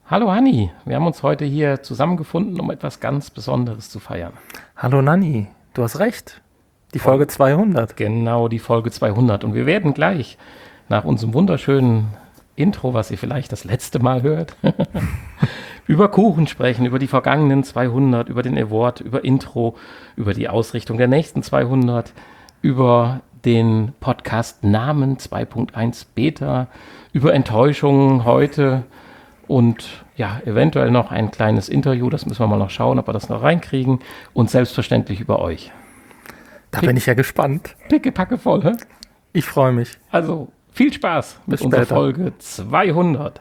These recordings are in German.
Hallo Hanni, wir haben uns heute hier zusammengefunden, um etwas ganz Besonderes zu feiern. Hallo Nanni, du hast recht. Die Folge 200. Genau, die Folge 200. Und wir werden gleich nach unserem wunderschönen Intro, was ihr vielleicht das letzte Mal hört, über Kuchen sprechen, über die vergangenen 200, über den Award, über Intro, über die Ausrichtung der nächsten 200, über den Podcast Namen 2.1 Beta, über Enttäuschungen heute und ja, eventuell noch ein kleines Interview, das müssen wir mal noch schauen, ob wir das noch reinkriegen und selbstverständlich über euch. Da bin ich ja gespannt. Pickepacke voll, hä? Ich freue mich. Also viel Spaß mit Bis unserer später. Folge 200.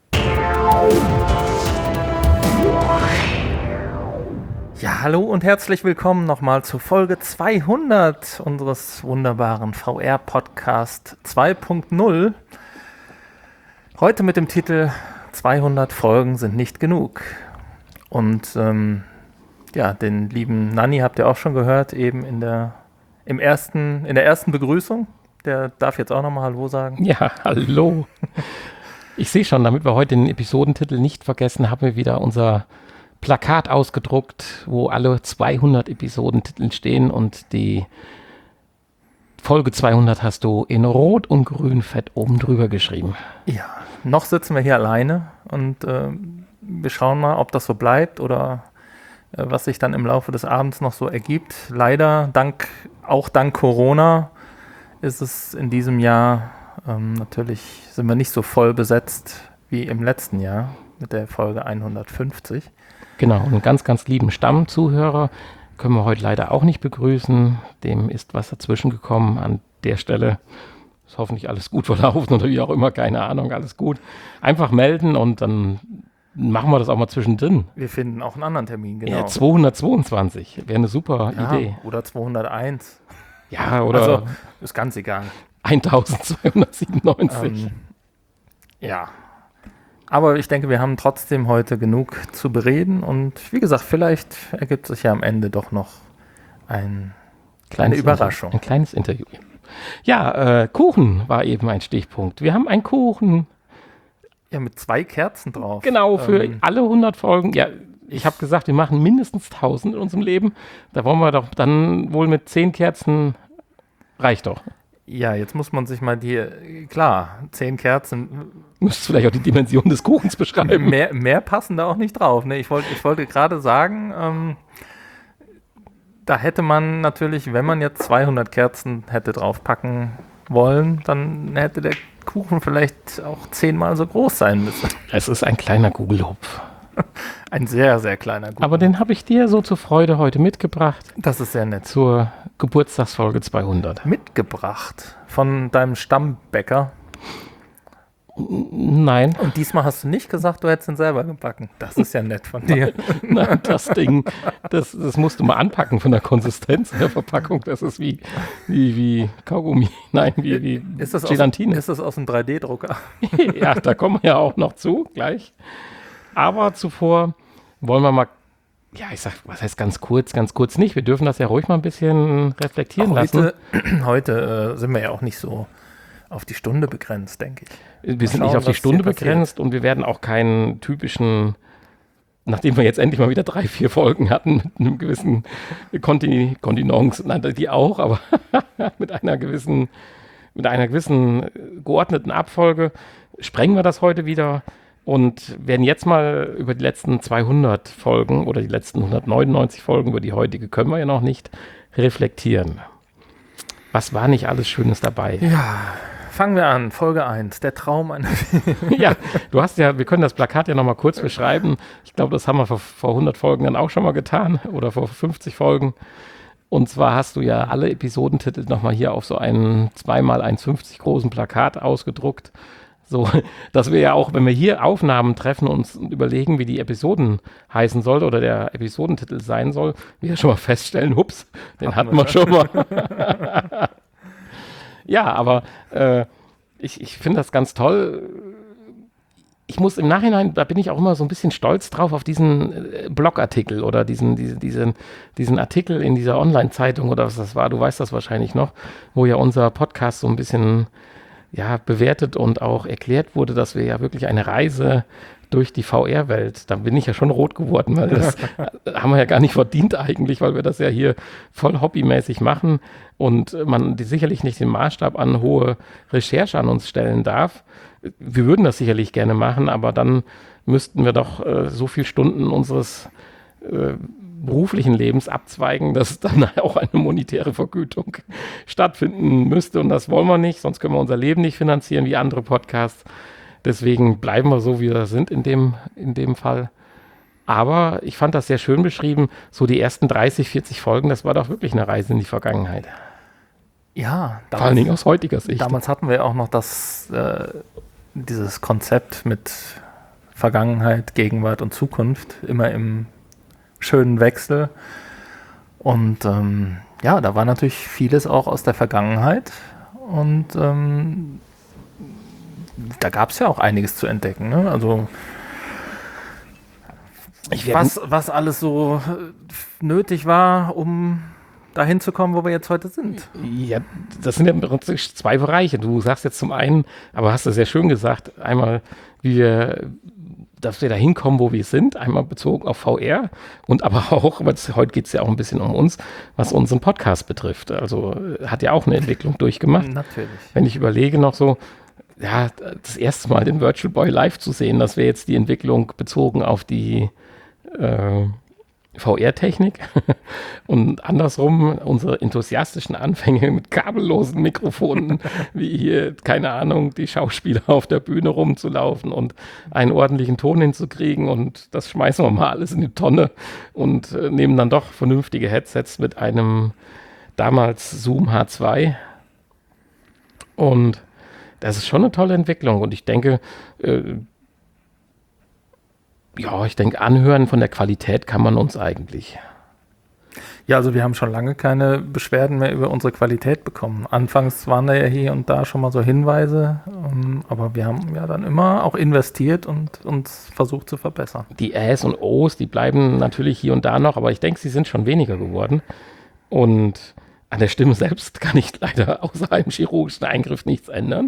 Ja, hallo und herzlich willkommen nochmal zur Folge 200 unseres wunderbaren VR-Podcast 2.0. Heute mit dem Titel 200 Folgen sind nicht genug. Und ja, den lieben Nanni habt ihr auch schon gehört, eben in der ersten Begrüßung. Der darf jetzt auch nochmal Hallo sagen. Ja, hallo. Ich sehe schon, damit wir heute den Episodentitel nicht vergessen, haben wir wieder unser Plakat ausgedruckt, wo alle 200 Episodentitel stehen und die Folge 200 hast du in Rot und Grün fett oben drüber geschrieben. Ja, noch sitzen wir hier alleine und wir schauen mal, ob das so bleibt oder was sich dann im Laufe des Abends noch so ergibt. Leider, auch dank Corona, ist es in diesem Jahr natürlich, sind wir nicht so voll besetzt wie im letzten Jahr mit der Folge 150. Genau, und einen ganz, ganz lieben Stammzuhörer können wir heute leider auch nicht begrüßen. Dem ist was dazwischen gekommen. An der Stelle ist hoffentlich alles gut verlaufen oder wie auch immer, keine Ahnung, alles gut. Einfach melden und dann machen wir das auch mal zwischendrin. Wir finden auch einen anderen Termin, genau. Ja, 222 wäre eine super Idee. Oder 201. Ja, oder Also, ist ganz egal. 1297. Ja. Aber ich denke, wir haben trotzdem heute genug zu bereden und wie gesagt, vielleicht ergibt sich ja am Ende doch noch eine Überraschung. Ein kleines Interview. Ja, Kuchen war eben ein Stichpunkt. Wir haben einen Kuchen. Ja, mit 2 Kerzen drauf. Genau, für alle 100 Folgen. Ja, ich habe gesagt, wir machen mindestens 1000 in unserem Leben. Da wollen wir doch dann wohl mit 10 Kerzen, reicht doch. Ja, jetzt muss man sich mal klar, 10 Kerzen. Müsstest vielleicht auch die Dimension des Kuchens beschreiben. Mehr passen da auch nicht drauf. Ne? Ich wollte gerade sagen, da hätte man natürlich, wenn man jetzt 200 Kerzen hätte draufpacken wollen, dann hätte der Kuchen vielleicht auch 10-mal so groß sein müssen. Es ist ein kleiner Gugelhupf. Ein sehr, sehr kleiner Kuchen. Aber den habe ich dir so zur Freude heute mitgebracht. Das ist sehr nett. Zur Geburtstagsfolge 200. Mitgebracht von deinem Stammbäcker. Nein. Und diesmal hast du nicht gesagt, du hättest ihn selber gebacken. Das ist ja nett von dir. Nein, das Ding, das musst du mal anpacken von der Konsistenz der Verpackung. Das ist wie Kaugummi. Nein, wie Gelatine. Ist das aus dem 3D-Drucker? Ja, da kommen wir ja auch noch zu, gleich. Aber zuvor wollen wir mal, ja, ich sag, was heißt ganz kurz nicht. Wir dürfen das ja ruhig mal ein bisschen reflektieren lassen. Heute sind wir ja auch nicht so auf die Stunde begrenzt, denke ich. Wir sind nicht auf die Stunde begrenzt und wir werden auch keinen typischen, nachdem wir jetzt endlich mal wieder 3-4 Folgen hatten, mit einem gewissen Kontinence, nein, die auch, aber mit einer gewissen geordneten Abfolge, sprengen wir das heute wieder und werden jetzt mal über die letzten 200 Folgen oder die letzten 199 Folgen, über die heutige können wir ja noch nicht, reflektieren. Was war nicht alles Schönes dabei? Ja, fangen wir an. Folge 1, der Traum einer... Ja, wir können das Plakat ja nochmal kurz beschreiben. Ich glaube, das haben wir vor 100 Folgen dann auch schon mal getan oder vor 50 Folgen. Und zwar hast du ja alle Episodentitel nochmal hier auf so einen 2x1,50 großen Plakat ausgedruckt. So, dass wir ja auch, wenn wir hier Aufnahmen treffen, uns überlegen, wie die Episoden heißen soll oder der Episodentitel sein soll, wir schon mal feststellen, hups, den hatten wir schon mal. Ja, aber ich finde das ganz toll. Ich muss im Nachhinein, da bin ich auch immer so ein bisschen stolz drauf, auf diesen Blogartikel oder diesen Artikel in dieser Online-Zeitung oder was das war, du weißt das wahrscheinlich noch, wo ja unser Podcast so ein bisschen bewertet und auch erklärt wurde, dass wir ja wirklich eine Reise durch die VR-Welt. Da bin ich ja schon rot geworden, weil das haben wir ja gar nicht verdient eigentlich, weil wir das ja hier voll hobbymäßig machen und man sicherlich nicht den Maßstab an hohe Recherche an uns stellen darf. Wir würden das sicherlich gerne machen, aber dann müssten wir doch so viele Stunden unseres beruflichen Lebens abzweigen, dass dann auch eine monetäre Vergütung stattfinden müsste. Und das wollen wir nicht, sonst können wir unser Leben nicht finanzieren wie andere Podcasts. Deswegen bleiben wir so, wie wir sind in dem Fall. Aber ich fand das sehr schön beschrieben, so die ersten 30, 40 Folgen, das war doch wirklich eine Reise in die Vergangenheit. Ja, vor allen Dingen aus heutiger Sicht. Damals hatten wir auch noch dieses Konzept mit Vergangenheit, Gegenwart und Zukunft, immer im schönen Wechsel. Und da war natürlich vieles auch aus der Vergangenheit. Und da gab es ja auch einiges zu entdecken. Ne? Also was alles so nötig war, um dahin zu kommen, wo wir jetzt heute sind. Ja, das sind ja wirklich zwei Bereiche. Du sagst jetzt zum einen, aber hast du sehr schön gesagt, einmal, dass wir da hinkommen, wo wir sind, einmal bezogen auf VR und aber auch, heute geht es ja auch ein bisschen um uns, was unseren Podcast betrifft. Also hat ja auch eine Entwicklung durchgemacht. Natürlich. Wenn ich überlege noch so, ja, das erste Mal den Virtual Boy live zu sehen, das wäre jetzt die Entwicklung bezogen auf die VR-Technik und andersrum unsere enthusiastischen Anfänge mit kabellosen Mikrofonen, wie hier, keine Ahnung, die Schauspieler auf der Bühne rumzulaufen und einen ordentlichen Ton hinzukriegen und das schmeißen wir mal alles in die Tonne und nehmen dann doch vernünftige Headsets mit einem damals Zoom H2 und das ist schon eine tolle Entwicklung und ich denke, anhören von der Qualität kann man uns eigentlich. Ja, also wir haben schon lange keine Beschwerden mehr über unsere Qualität bekommen. Anfangs waren da ja hier und da schon mal so Hinweise, aber wir haben ja dann immer auch investiert und uns versucht zu verbessern. Die Äs und Os, die bleiben natürlich hier und da noch, aber ich denke, sie sind schon weniger geworden. Und an der Stimme selbst kann ich leider außer einem chirurgischen Eingriff nichts ändern.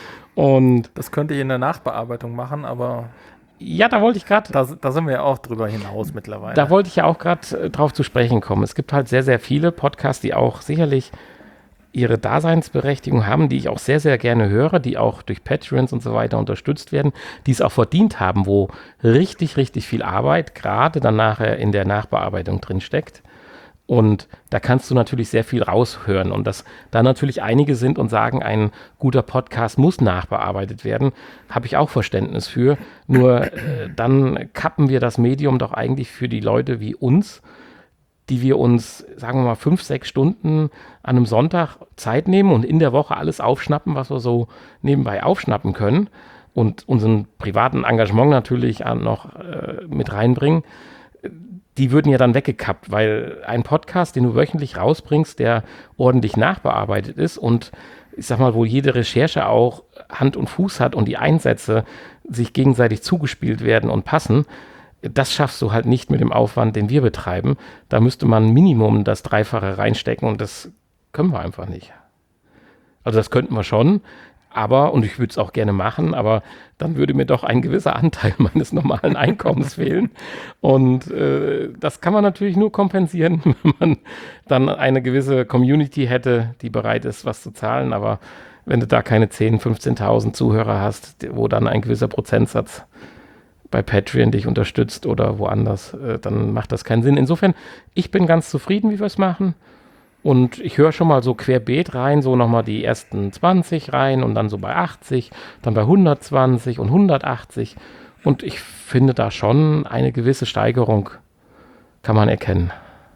Und das könnte ich in der Nachbearbeitung machen, aber ja, da wollte ich gerade. Da sind wir ja auch drüber hinaus mittlerweile. Da wollte ich ja auch gerade drauf zu sprechen kommen. Es gibt halt sehr, sehr viele Podcasts, die auch sicherlich ihre Daseinsberechtigung haben, die ich auch sehr, sehr gerne höre, die auch durch Patreons und so weiter unterstützt werden, die es auch verdient haben, wo richtig, richtig viel Arbeit gerade dann nachher in der Nachbearbeitung drin steckt. Und da kannst du natürlich sehr viel raushören und dass da natürlich einige sind und sagen, ein guter Podcast muss nachbearbeitet werden, habe ich auch Verständnis für. Nur dann kappen wir das Medium doch eigentlich für die Leute wie uns, die wir uns, sagen wir mal, 5, 6 Stunden an einem Sonntag Zeit nehmen und in der Woche alles aufschnappen, was wir so nebenbei aufschnappen können und unseren privaten Engagement natürlich noch mit reinbringen. Die würden ja dann weggekappt, weil ein Podcast, den du wöchentlich rausbringst, der ordentlich nachbearbeitet ist und ich sag mal, wo jede Recherche auch Hand und Fuß hat und die Einsätze sich gegenseitig zugespielt werden und passen, das schaffst du halt nicht mit dem Aufwand, den wir betreiben. Da müsste man Minimum das Dreifache reinstecken und das können wir einfach nicht. Also das könnten wir schon, aber, und ich würde es auch gerne machen, aber dann würde mir doch ein gewisser Anteil meines normalen Einkommens fehlen. Und das kann man natürlich nur kompensieren, wenn man dann eine gewisse Community hätte, die bereit ist, was zu zahlen. Aber wenn du da keine 10.000, 15.000 Zuhörer hast, wo dann ein gewisser Prozentsatz bei Patreon dich unterstützt oder woanders, dann macht das keinen Sinn. Insofern, ich bin ganz zufrieden, wie wir es machen. Und ich höre schon mal so querbeet rein, so nochmal die ersten 20 rein und dann so bei 80, dann bei 120 und 180. Und ich finde da schon eine gewisse Steigerung kann man erkennen.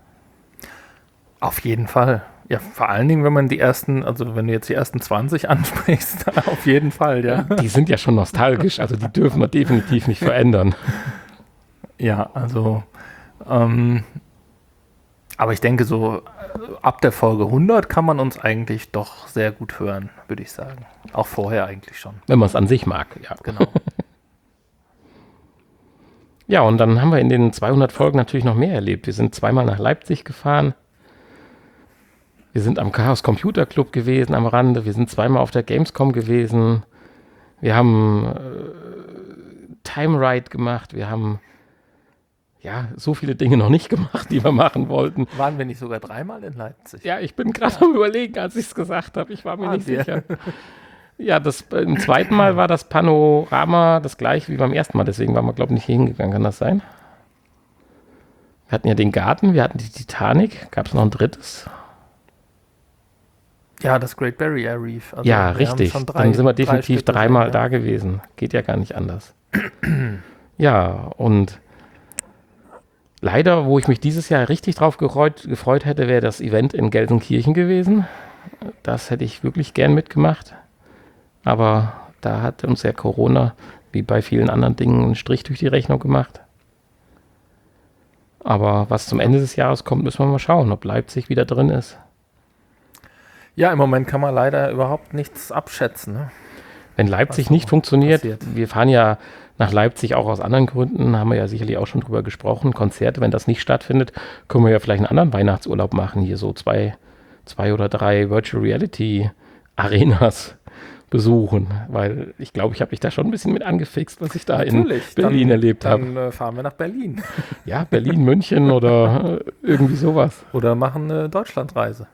Auf jeden Fall. Ja, vor allen Dingen, wenn man wenn du jetzt die ersten 20 ansprichst, auf jeden Fall, ja. Die sind ja schon nostalgisch, also die dürfen wir definitiv nicht verändern. Ja, also, aber ich denke so, ab der Folge 100 kann man uns eigentlich doch sehr gut hören, würde ich sagen. Auch vorher eigentlich schon. Wenn man es an sich mag, ja. Genau. Ja, und dann haben wir in den 200 Folgen natürlich noch mehr erlebt. Wir sind zweimal nach Leipzig gefahren. Wir sind am Chaos Computer Club gewesen am Rande. Wir sind zweimal auf der Gamescom gewesen. Wir haben Time Ride gemacht. Wir haben ja so viele Dinge noch nicht gemacht, die wir machen wollten. Waren wir nicht sogar 3-mal in Leipzig? Ja, ich bin gerade am Überlegen, als ich es gesagt habe. Ich war mir nicht sicher. Ja, im zweiten Mal war das Panorama das gleiche wie beim ersten Mal. Deswegen waren wir, glaube ich, nicht hier hingegangen. Kann das sein? Wir hatten ja den Garten, wir hatten die Titanic. Gab es noch ein drittes? Ja, das Great Barrier Reef. Also ja, richtig. Dann sind wir definitiv 3-mal da gewesen. Geht ja gar nicht anders. Ja, und leider, wo ich mich dieses Jahr richtig drauf gefreut hätte, wäre das Event in Gelsenkirchen gewesen. Das hätte ich wirklich gern mitgemacht. Aber da hat uns ja Corona, wie bei vielen anderen Dingen, einen Strich durch die Rechnung gemacht. Aber was zum Ende des Jahres kommt, müssen wir mal schauen, ob Leipzig wieder drin ist. Ja, im Moment kann man leider überhaupt nichts abschätzen. Ne? Wenn Leipzig nicht funktioniert, wir fahren ja nach Leipzig auch aus anderen Gründen, haben wir ja sicherlich auch schon drüber gesprochen, Konzerte, wenn das nicht stattfindet, können wir ja vielleicht einen anderen Weihnachtsurlaub machen, hier so zwei oder drei Virtual Reality Arenas besuchen, weil ich glaube, ich habe mich da schon ein bisschen mit angefixt, was ich da in Berlin erlebt habe. Dann fahren wir nach Berlin. Ja, Berlin, München oder irgendwie sowas. Oder machen eine Deutschlandreise.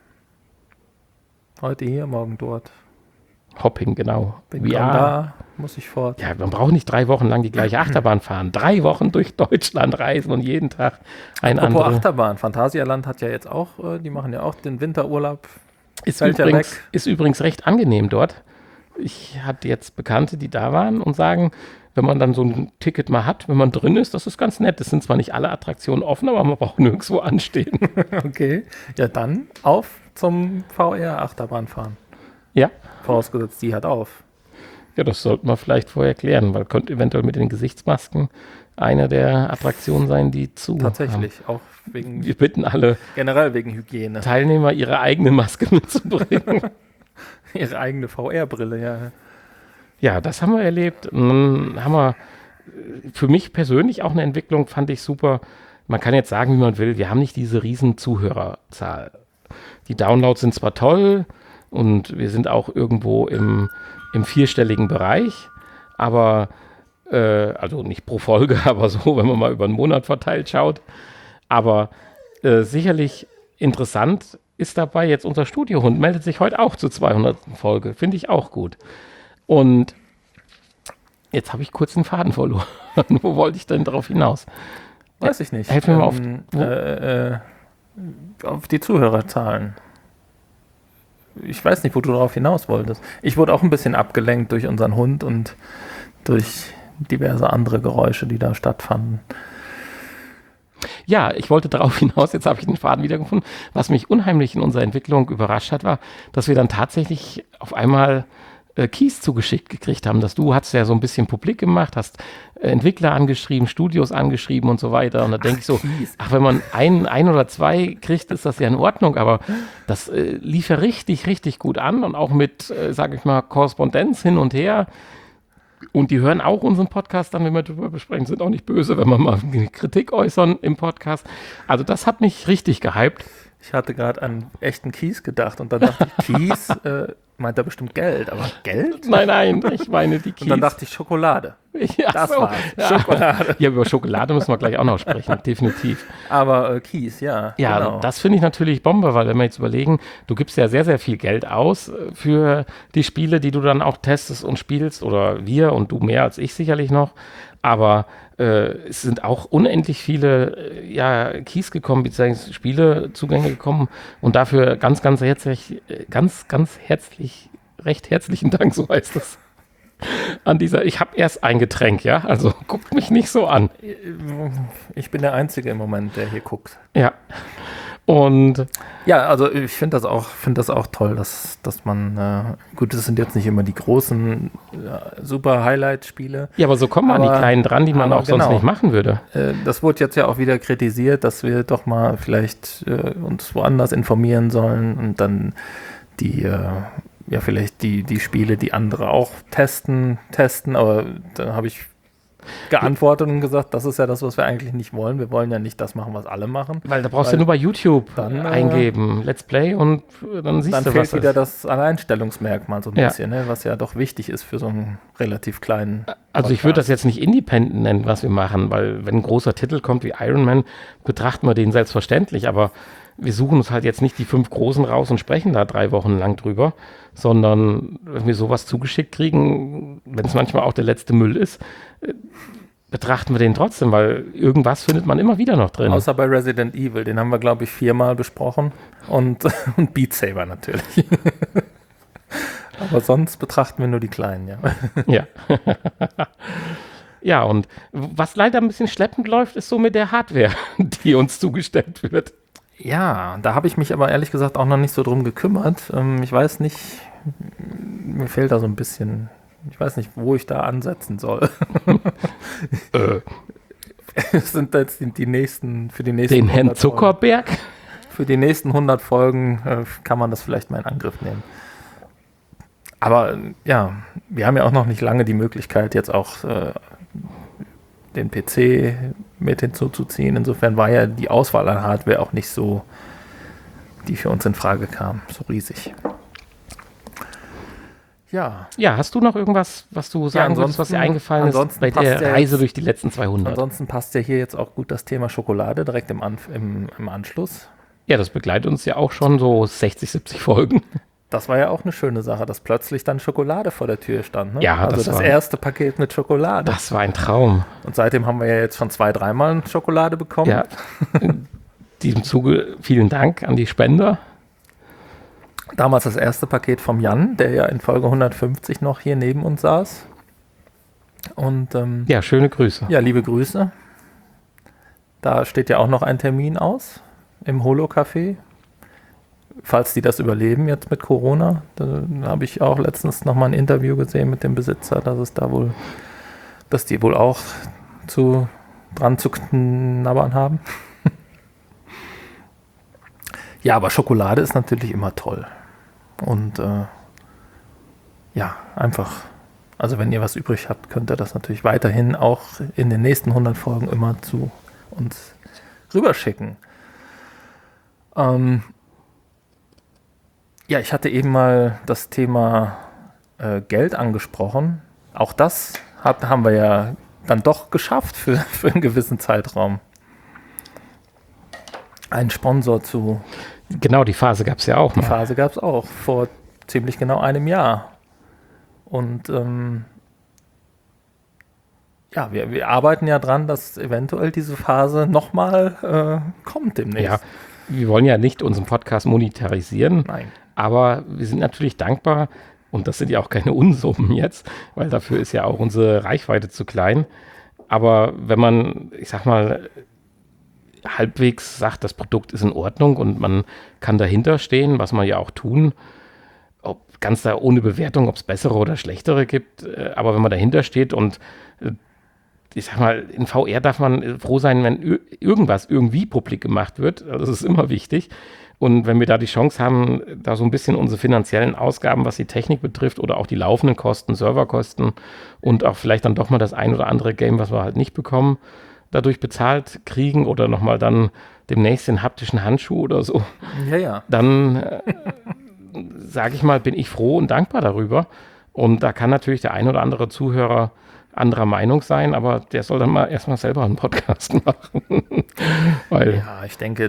Heute hier, morgen dort. Hopping, genau. Bin da, muss ich fort. Ja, man braucht nicht 3 Wochen lang die gleiche Achterbahn fahren. 3 Wochen durch Deutschland reisen und jeden Tag ein anderes. Apropos Achterbahn. Phantasialand hat ja jetzt auch, die machen ja auch den Winterurlaub. Ist übrigens recht angenehm dort. Ich hatte jetzt Bekannte, die da waren und sagen, wenn man dann so ein Ticket mal hat, wenn man drin ist, das ist ganz nett. Es sind zwar nicht alle Attraktionen offen, aber man braucht nirgendwo anstehen. Okay, ja dann auf zum VR-Achterbahn fahren. Ja. Vorausgesetzt, die hat auf. Ja, das sollten wir vielleicht vorher klären, weil könnte eventuell mit den Gesichtsmasken eine der Attraktionen sein, die zu Tatsächlich, haben. auch wegen... Wir bitten alle generell wegen Hygiene. Teilnehmer, ihre eigene Maske mitzubringen. Ihre eigene VR-Brille, ja. Ja, das haben wir erlebt. Und dann haben wir für mich persönlich auch eine Entwicklung, fand ich super. Man kann jetzt sagen, wie man will, wir haben nicht diese riesen Zuhörerzahl. Die Downloads sind zwar toll und wir sind auch irgendwo im 4-stelligen Bereich, aber, also nicht pro Folge, aber so, wenn man mal über einen Monat verteilt schaut. Aber sicherlich interessant ist dabei jetzt unser Studiohund, meldet sich heute auch zur 200. Folge. Finde ich auch gut. Und jetzt habe ich kurz den Faden verloren. Wo wollte ich denn darauf hinaus? Weiß ich nicht. Helf mir mal auf die Zuhörerzahlen. Ich weiß nicht, wo du darauf hinaus wolltest. Ich wurde auch ein bisschen abgelenkt durch unseren Hund und durch diverse andere Geräusche, die da stattfanden. Ja, ich wollte darauf hinaus, jetzt habe ich den Faden wiedergefunden. Was mich unheimlich in unserer Entwicklung überrascht hat, war, dass wir dann tatsächlich auf einmal Keys zugeschickt gekriegt haben. Du hast ja so ein bisschen publik gemacht, hast Entwickler angeschrieben, Studios angeschrieben und so weiter. Und da denke ich so, wenn man ein oder zwei kriegt, ist das ja in Ordnung. Aber das lief ja richtig, richtig gut an und auch mit, sage ich mal, Korrespondenz hin und her. Und die hören auch unseren Podcast dann, wenn wir darüber besprechen, sind auch nicht böse, wenn wir mal Kritik äußern im Podcast. Also das hat mich richtig gehypt. Ich hatte gerade an echten Keys gedacht und dann dachte ich, Keys meint er bestimmt Geld, aber Geld? Nein, ich meine die Keys. Und dann dachte ich Schokolade. Ja, das so. war's. Ja. Schokolade. Ja, über Schokolade müssen wir gleich auch noch sprechen, definitiv. Aber Keys, ja. Ja, genau. Das finde ich natürlich Bombe, weil wenn wir jetzt überlegen, du gibst ja sehr, sehr viel Geld aus für die Spiele, die du dann auch testest und spielst, oder wir und du mehr als ich sicherlich noch, aber es sind auch unendlich viele Keys gekommen, beziehungsweise Spielezugänge gekommen und dafür ganz herzlichen Dank, so heißt es. An dieser, ich habe erst ein Getränk, ja, also guckt mich nicht so an. Ich bin der Einzige im Moment, der hier guckt. Ja. Und ja, also ich finde das auch toll, dass man, gut, das sind jetzt nicht immer die großen super Highlight-Spiele. Ja, aber so kommen wir an die kleinen dran, die man auch sonst nicht machen würde. Das wurde jetzt ja auch wieder kritisiert, dass wir doch mal vielleicht uns woanders informieren sollen und dann vielleicht die Spiele, die andere auch testen, aber dann habe ich geantwortet und gesagt, das ist ja das, was wir eigentlich nicht wollen. Wir wollen ja nicht das machen, was alle machen. Weil da brauchst du nur bei YouTube dann, eingeben, Let's Play und dann siehst dann du, fehlt was wieder ist. das Alleinstellungsmerkmal so ein Ja. bisschen, ne? Was ja doch wichtig ist für so einen relativ kleinen Also ich würde das jetzt nicht Independent nennen, was wir machen, weil wenn ein großer Titel kommt wie Iron Man, betrachten wir den selbstverständlich, aber wir suchen uns halt jetzt nicht die 5 Großen raus und sprechen da 3 Wochen lang drüber, sondern wenn wir sowas zugeschickt kriegen, wenn es manchmal auch der letzte Müll ist, betrachten wir den trotzdem, weil irgendwas findet man immer wieder noch drin. Außer bei Resident Evil, den haben wir, glaube ich, 4-mal besprochen und Beat Saber natürlich. Aber sonst betrachten wir nur die Kleinen, ja. Ja. Ja, und was leider ein bisschen schleppend läuft, ist so mit der Hardware, die uns zugestellt wird. Ja, da habe ich mich aber ehrlich gesagt auch noch nicht so drum gekümmert. Ich weiß nicht, mir fehlt da so ein bisschen, ich weiß nicht, wo ich da ansetzen soll. Es sind jetzt die nächsten, für die nächsten Den Herrn 100 Folgen. Zuckerberg? Für die nächsten 100 Folgen kann man das vielleicht mal in Angriff nehmen. Aber ja, wir haben ja auch noch nicht lange die Möglichkeit, jetzt auch den PC mit hinzuzuziehen. Insofern war ja die Auswahl an Hardware auch nicht so, die für uns in Frage kam, so riesig. Ja, Ja, hast du noch irgendwas, was du sagen willst, was dir eingefallen ist ansonsten bei passt der ja Reise jetzt- durch die letzten 200? ansonsten passt ja hier jetzt auch gut das Thema Schokolade direkt im Anschluss. Ja, das begleitet uns ja auch schon so 60, 70 Folgen. Das war ja auch eine schöne Sache, dass plötzlich dann Schokolade vor der Tür stand. Ne? Ja, also das das war- erste Paket mit Schokolade. Das war ein Traum. Und seitdem haben wir ja jetzt schon 2-3 Mal Schokolade bekommen. Ja. In diesem Zuge vielen Dank an die Spender. Damals das erste Paket vom Jan, der ja in Folge 150 noch hier neben uns saß. Und Ja, schöne Grüße. ja, liebe Grüße. Da steht ja auch noch ein Termin aus im Holo-Café. Falls die das überleben jetzt mit Corona. Da habe ich auch letztens noch mal ein Interview gesehen mit dem Besitzer, dass die wohl auch dran zu knabbern haben. Ja, aber Schokolade ist natürlich immer toll. Und ja, einfach, also wenn ihr was übrig habt, könnt ihr das natürlich weiterhin auch in den nächsten 100 Folgen immer zu uns rüberschicken. Ja, ich hatte eben mal das Thema Geld angesprochen. Auch das haben wir ja dann doch geschafft für einen gewissen Zeitraum. Einen Sponsor zu Genau, die Phase gab es ja auch Die mal. Phase gab es auch vor ziemlich genau einem Jahr. Und ja, wir arbeiten ja dran, dass eventuell diese Phase nochmal kommt Ja, demnächst. wir wollen ja nicht unseren Podcast monetarisieren, Nein. aber wir sind natürlich dankbar, und das sind ja auch keine Unsummen jetzt, weil dafür ist ja auch unsere Reichweite zu klein. Aber wenn man, ich sag mal, halbwegs sagt, das Produkt ist in Ordnung und man kann dahinter stehen, was wir ja auch tun, ob ganz da ohne Bewertung, ob es bessere oder schlechtere gibt, aber wenn man dahinter steht und ich sag mal, in VR darf man froh sein, wenn irgendwas irgendwie publik gemacht wird, das ist immer wichtig. Und wenn wir da die Chance haben, da so ein bisschen unsere finanziellen Ausgaben, was die Technik betrifft oder auch die laufenden Kosten, Serverkosten und auch vielleicht dann doch mal das ein oder andere Game, was wir halt nicht bekommen, dadurch bezahlt kriegen oder nochmal dann demnächst den haptischen Handschuh oder so, Ja, ja. dann sage ich mal, bin ich froh und dankbar darüber. Und da kann natürlich der ein oder andere Zuhörer anderer Meinung sein, aber der soll dann mal erstmal selber einen Podcast machen. Weil, Ja, ich denke,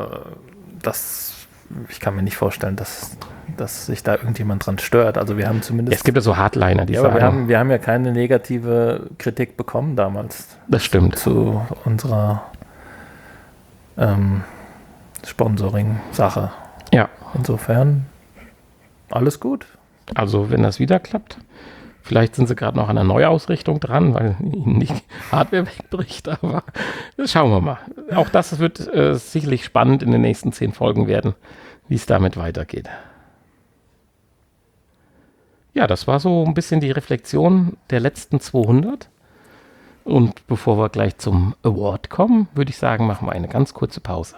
ich kann mir nicht vorstellen, dass sich da irgendjemand dran stört. Also wir haben zumindest. es gibt ja so Hardliner, die Ja, aber sagen, wir haben ja keine negative Kritik bekommen damals das stimmt. zu unserer Sponsoring-Sache. Ja, Insofern alles gut. also wenn das wieder klappt, vielleicht sind sie gerade noch an einer Neuausrichtung dran, weil ihnen die Hardware wegbricht, aber das schauen wir mal. Auch das wird sicherlich spannend in den nächsten 10 Folgen werden, wie es damit weitergeht. Ja, das war so ein bisschen die Reflexion der letzten 200. Und bevor wir gleich zum Award kommen, würde ich sagen, machen wir eine ganz kurze Pause.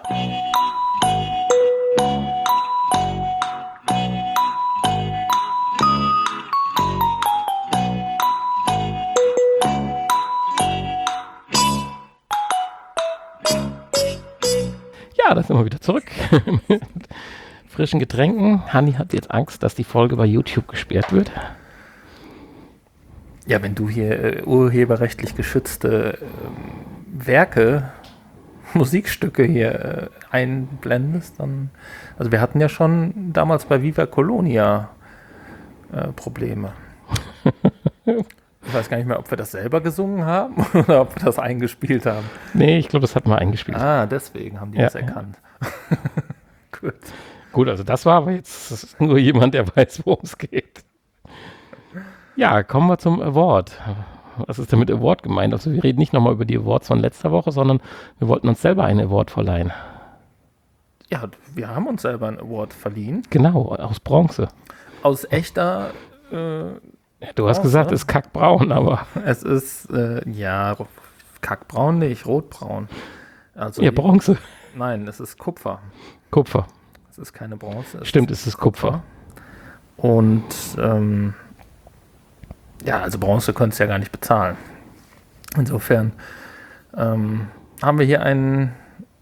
Ja, da sind wir wieder zurück mit frischen Getränken. Hanni hat jetzt Angst, dass die Folge bei YouTube gesperrt wird. Ja, wenn du hier urheberrechtlich geschützte Werke, Musikstücke hier einblendest, dann... Also wir hatten ja schon damals bei Viva Colonia Probleme. Ich weiß gar nicht mehr, ob wir das selber gesungen haben oder ob wir das eingespielt haben. Nee, ich glaube, das hatten wir eingespielt. Ah, deswegen haben die das erkannt. Gut. Gut, also das war aber jetzt nur jemand, der weiß, worum es geht. Ja, kommen wir zum Award. Was ist denn mit Award gemeint? Also wir reden nicht nochmal über die Awards von letzter Woche, sondern wir wollten uns selber einen Award verleihen. Ja, wir haben uns selber einen Award verliehen. Genau, aus Bronze. Aus echter... Du hast gesagt, es ist kackbraun, aber... Es ist, kackbraun nicht, rotbraun. Also ja, Bronze. Nein, es ist Kupfer. Kupfer. Es ist keine Bronze. Stimmt, es ist Kupfer. Und, also Bronze könntest du ja gar nicht bezahlen. Insofern haben wir hier einen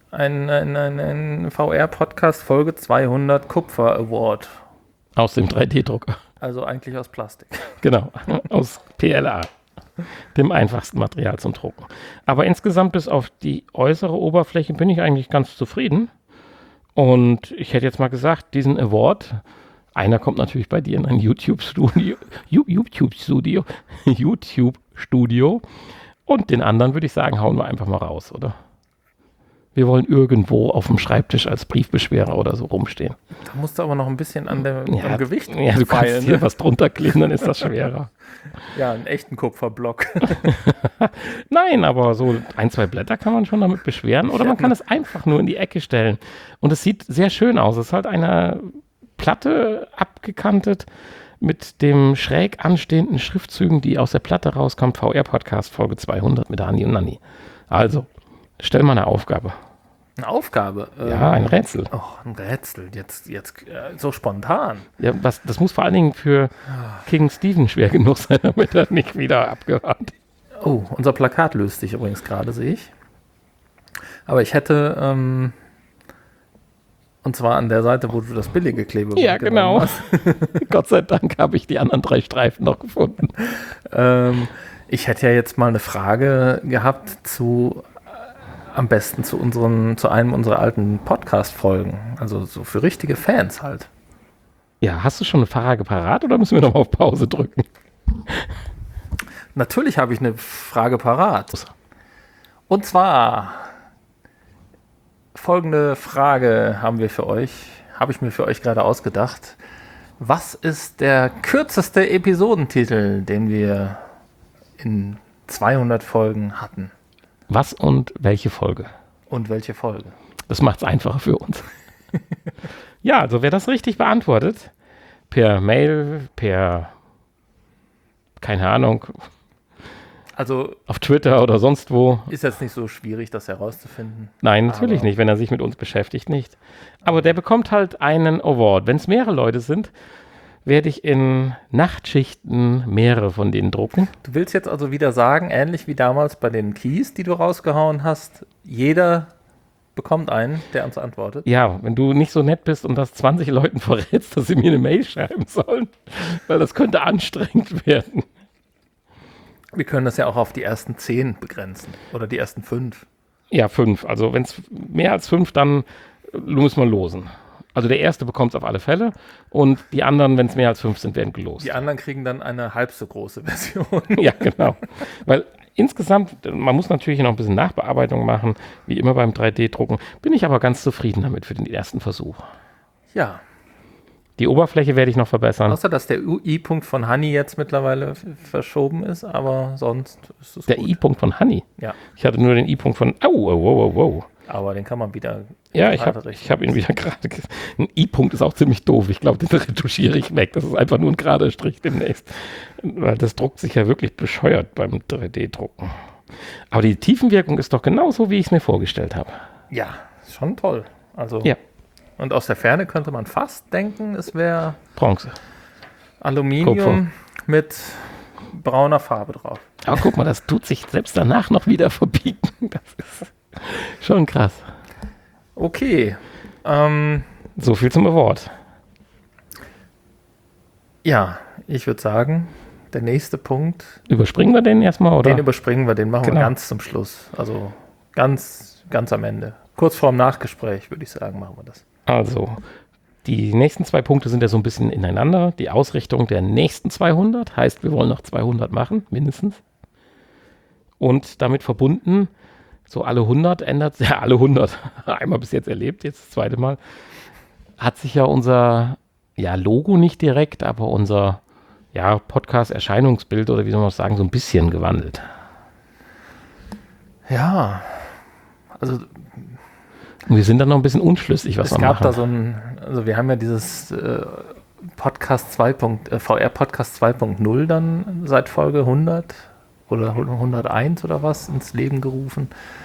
VR-Podcast Folge 200 Kupfer Award. Aus dem 3D-Drucker. Also eigentlich aus Plastik. Genau, aus PLA, dem einfachsten Material zum Drucken. Aber insgesamt bis auf die äußere Oberfläche bin ich eigentlich ganz zufrieden. Und ich hätte jetzt mal gesagt, diesen Award, einer kommt natürlich bei dir in ein YouTube-Studio, und den anderen würde ich sagen, hauen wir einfach mal raus, oder? Wir wollen irgendwo auf dem Schreibtisch als Briefbeschwerer oder so rumstehen. Da musst du aber noch ein bisschen am Gewicht Ja, du kannst hier was drunter kleben, dann ist das schwerer. Ja, einen echten Kupferblock. Nein, aber so 1, 2 Blätter kann man schon damit beschweren. Oder man kann es einfach nur in die Ecke stellen. Und es sieht sehr schön aus. Es ist halt eine Platte abgekantet mit dem schräg anstehenden Schriftzügen, die aus der Platte rauskommt. VR-Podcast Folge 200 mit Hanni und Nanni. Also, stell mal eine Aufgabe. Eine Aufgabe? Ja, ein Rätsel. Oh, ein Rätsel. Jetzt so spontan. Ja, das muss vor allen Dingen für King Steven schwer genug sein, damit er nicht wieder abgehört. Oh, unser Plakat löst sich übrigens gerade, sehe ich. Aber ich hätte, und zwar an der Seite, wo du das billige Klebeband ja, genau. Hast. Gott sei Dank habe ich die anderen 3 Streifen noch gefunden. Ich hätte ja jetzt mal eine Frage gehabt am besten zu einem unserer alten Podcast-Folgen. Also so für richtige Fans halt. Ja, hast du schon eine Frage parat oder müssen wir noch mal auf Pause drücken? Natürlich habe ich eine Frage parat. Und zwar folgende Frage habe ich mir für euch gerade ausgedacht. Was ist der kürzeste Episodentitel, den wir in 200 Folgen hatten? Was und welche Folge? Und welche Folge? Das macht es einfacher für uns. Ja, also wer das richtig beantwortet, per Mail, keine Ahnung, also auf Twitter oder sonst wo. Ist jetzt nicht so schwierig, das herauszufinden? Nein, natürlich nicht, wenn er sich mit uns beschäftigt, nicht. Aber der bekommt halt einen Award. Wenn es mehrere Leute sind, werde ich in Nachtschichten mehrere von denen drucken. Du willst jetzt also wieder sagen, ähnlich wie damals bei den Keys, die du rausgehauen hast, jeder bekommt einen, der uns antwortet? Ja, wenn du nicht so nett bist und das 20 Leuten verrätst, dass sie mir eine Mail schreiben sollen, weil das könnte anstrengend werden. Wir können das ja auch auf die ersten 10 begrenzen oder die ersten 5. Ja, 5. Also wenn es mehr als 5, dann muss man losen. Also der erste bekommt es auf alle Fälle und die anderen, wenn es mehr als 5 sind, werden gelost. Die anderen kriegen dann eine halb so große Version. Ja, genau. Weil insgesamt, man muss natürlich noch ein bisschen Nachbearbeitung machen, wie immer beim 3D-Drucken. Bin ich aber ganz zufrieden damit für den ersten Versuch. Ja. Die Oberfläche werde ich noch verbessern. Außer, dass der I-Punkt von Hanni jetzt mittlerweile verschoben ist, aber sonst ist es der gut. Der I-Punkt von Hanni? Ja. Ich hatte nur den I-Punkt von, wow. Aber den kann man wieder ja, ich hab ihn wieder gerade. Ein I-Punkt ist auch ziemlich doof. Ich glaube, den retuschiere ich weg. Das ist einfach nur ein gerader Strich demnächst. Weil das druckt sich ja wirklich bescheuert beim 3D-Drucken. Aber die Tiefenwirkung ist doch genauso, wie ich es mir vorgestellt habe. Ja, ist schon toll. Also, ja. Und aus der Ferne könnte man fast denken, es wäre Bronze. Aluminium Kupfer. mit brauner Farbe drauf. Aber guck mal, das tut sich selbst danach noch wieder verbiegen. Das ist schon krass. Okay. So viel zum Award. Ja, ich würde sagen, der nächste Punkt. Überspringen wir den erstmal, oder? Den überspringen wir, den machen wir Genau. ganz zum Schluss. Also ganz am Ende. Kurz vor dem Nachgespräch, würde ich sagen, machen wir das. Also, die nächsten 2 Punkte sind ja so ein bisschen ineinander. Die Ausrichtung der nächsten 200 heißt, wir wollen noch 200 machen, mindestens. Und damit verbunden, so alle 100 ändert, ja alle 100, einmal bis jetzt erlebt, jetzt das zweite Mal, hat sich ja unser, ja Logo nicht direkt, aber unser, ja Podcast-Erscheinungsbild oder wie soll man das sagen, so ein bisschen gewandelt. Ja, also Und wir sind dann noch ein bisschen unschlüssig, was es wir gab machen. da so also wir haben ja dieses Podcast 2. VR Podcast 2.0 dann seit Folge 100 oder 101 oder was ins Leben gerufen.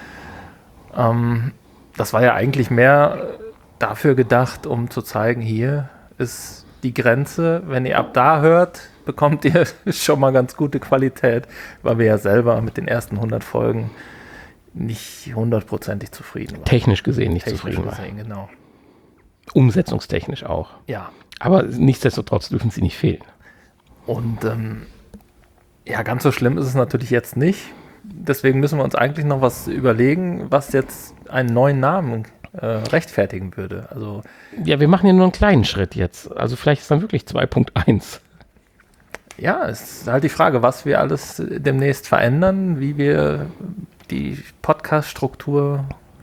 Das war ja eigentlich mehr dafür gedacht, um zu zeigen, hier ist die Grenze. Wenn ihr ab da hört, bekommt ihr schon mal ganz gute Qualität, weil wir ja selber mit den ersten 100 Folgen nicht hundertprozentig zufrieden waren. Technisch gesehen nicht Technisch zufrieden war. gesehen, genau. Umsetzungstechnisch auch. Ja, Aber nichtsdestotrotz dürfen sie nicht fehlen. und ja, ganz so schlimm ist es natürlich jetzt nicht. Deswegen müssen wir uns eigentlich noch was überlegen, was jetzt einen neuen Namen rechtfertigen würde. Also Ja, wir machen ja nur einen kleinen Schritt jetzt. Also vielleicht ist dann wirklich 2.1. ja, es ist halt die Frage, was wir alles demnächst verändern, wie wir die Podcast-Struktur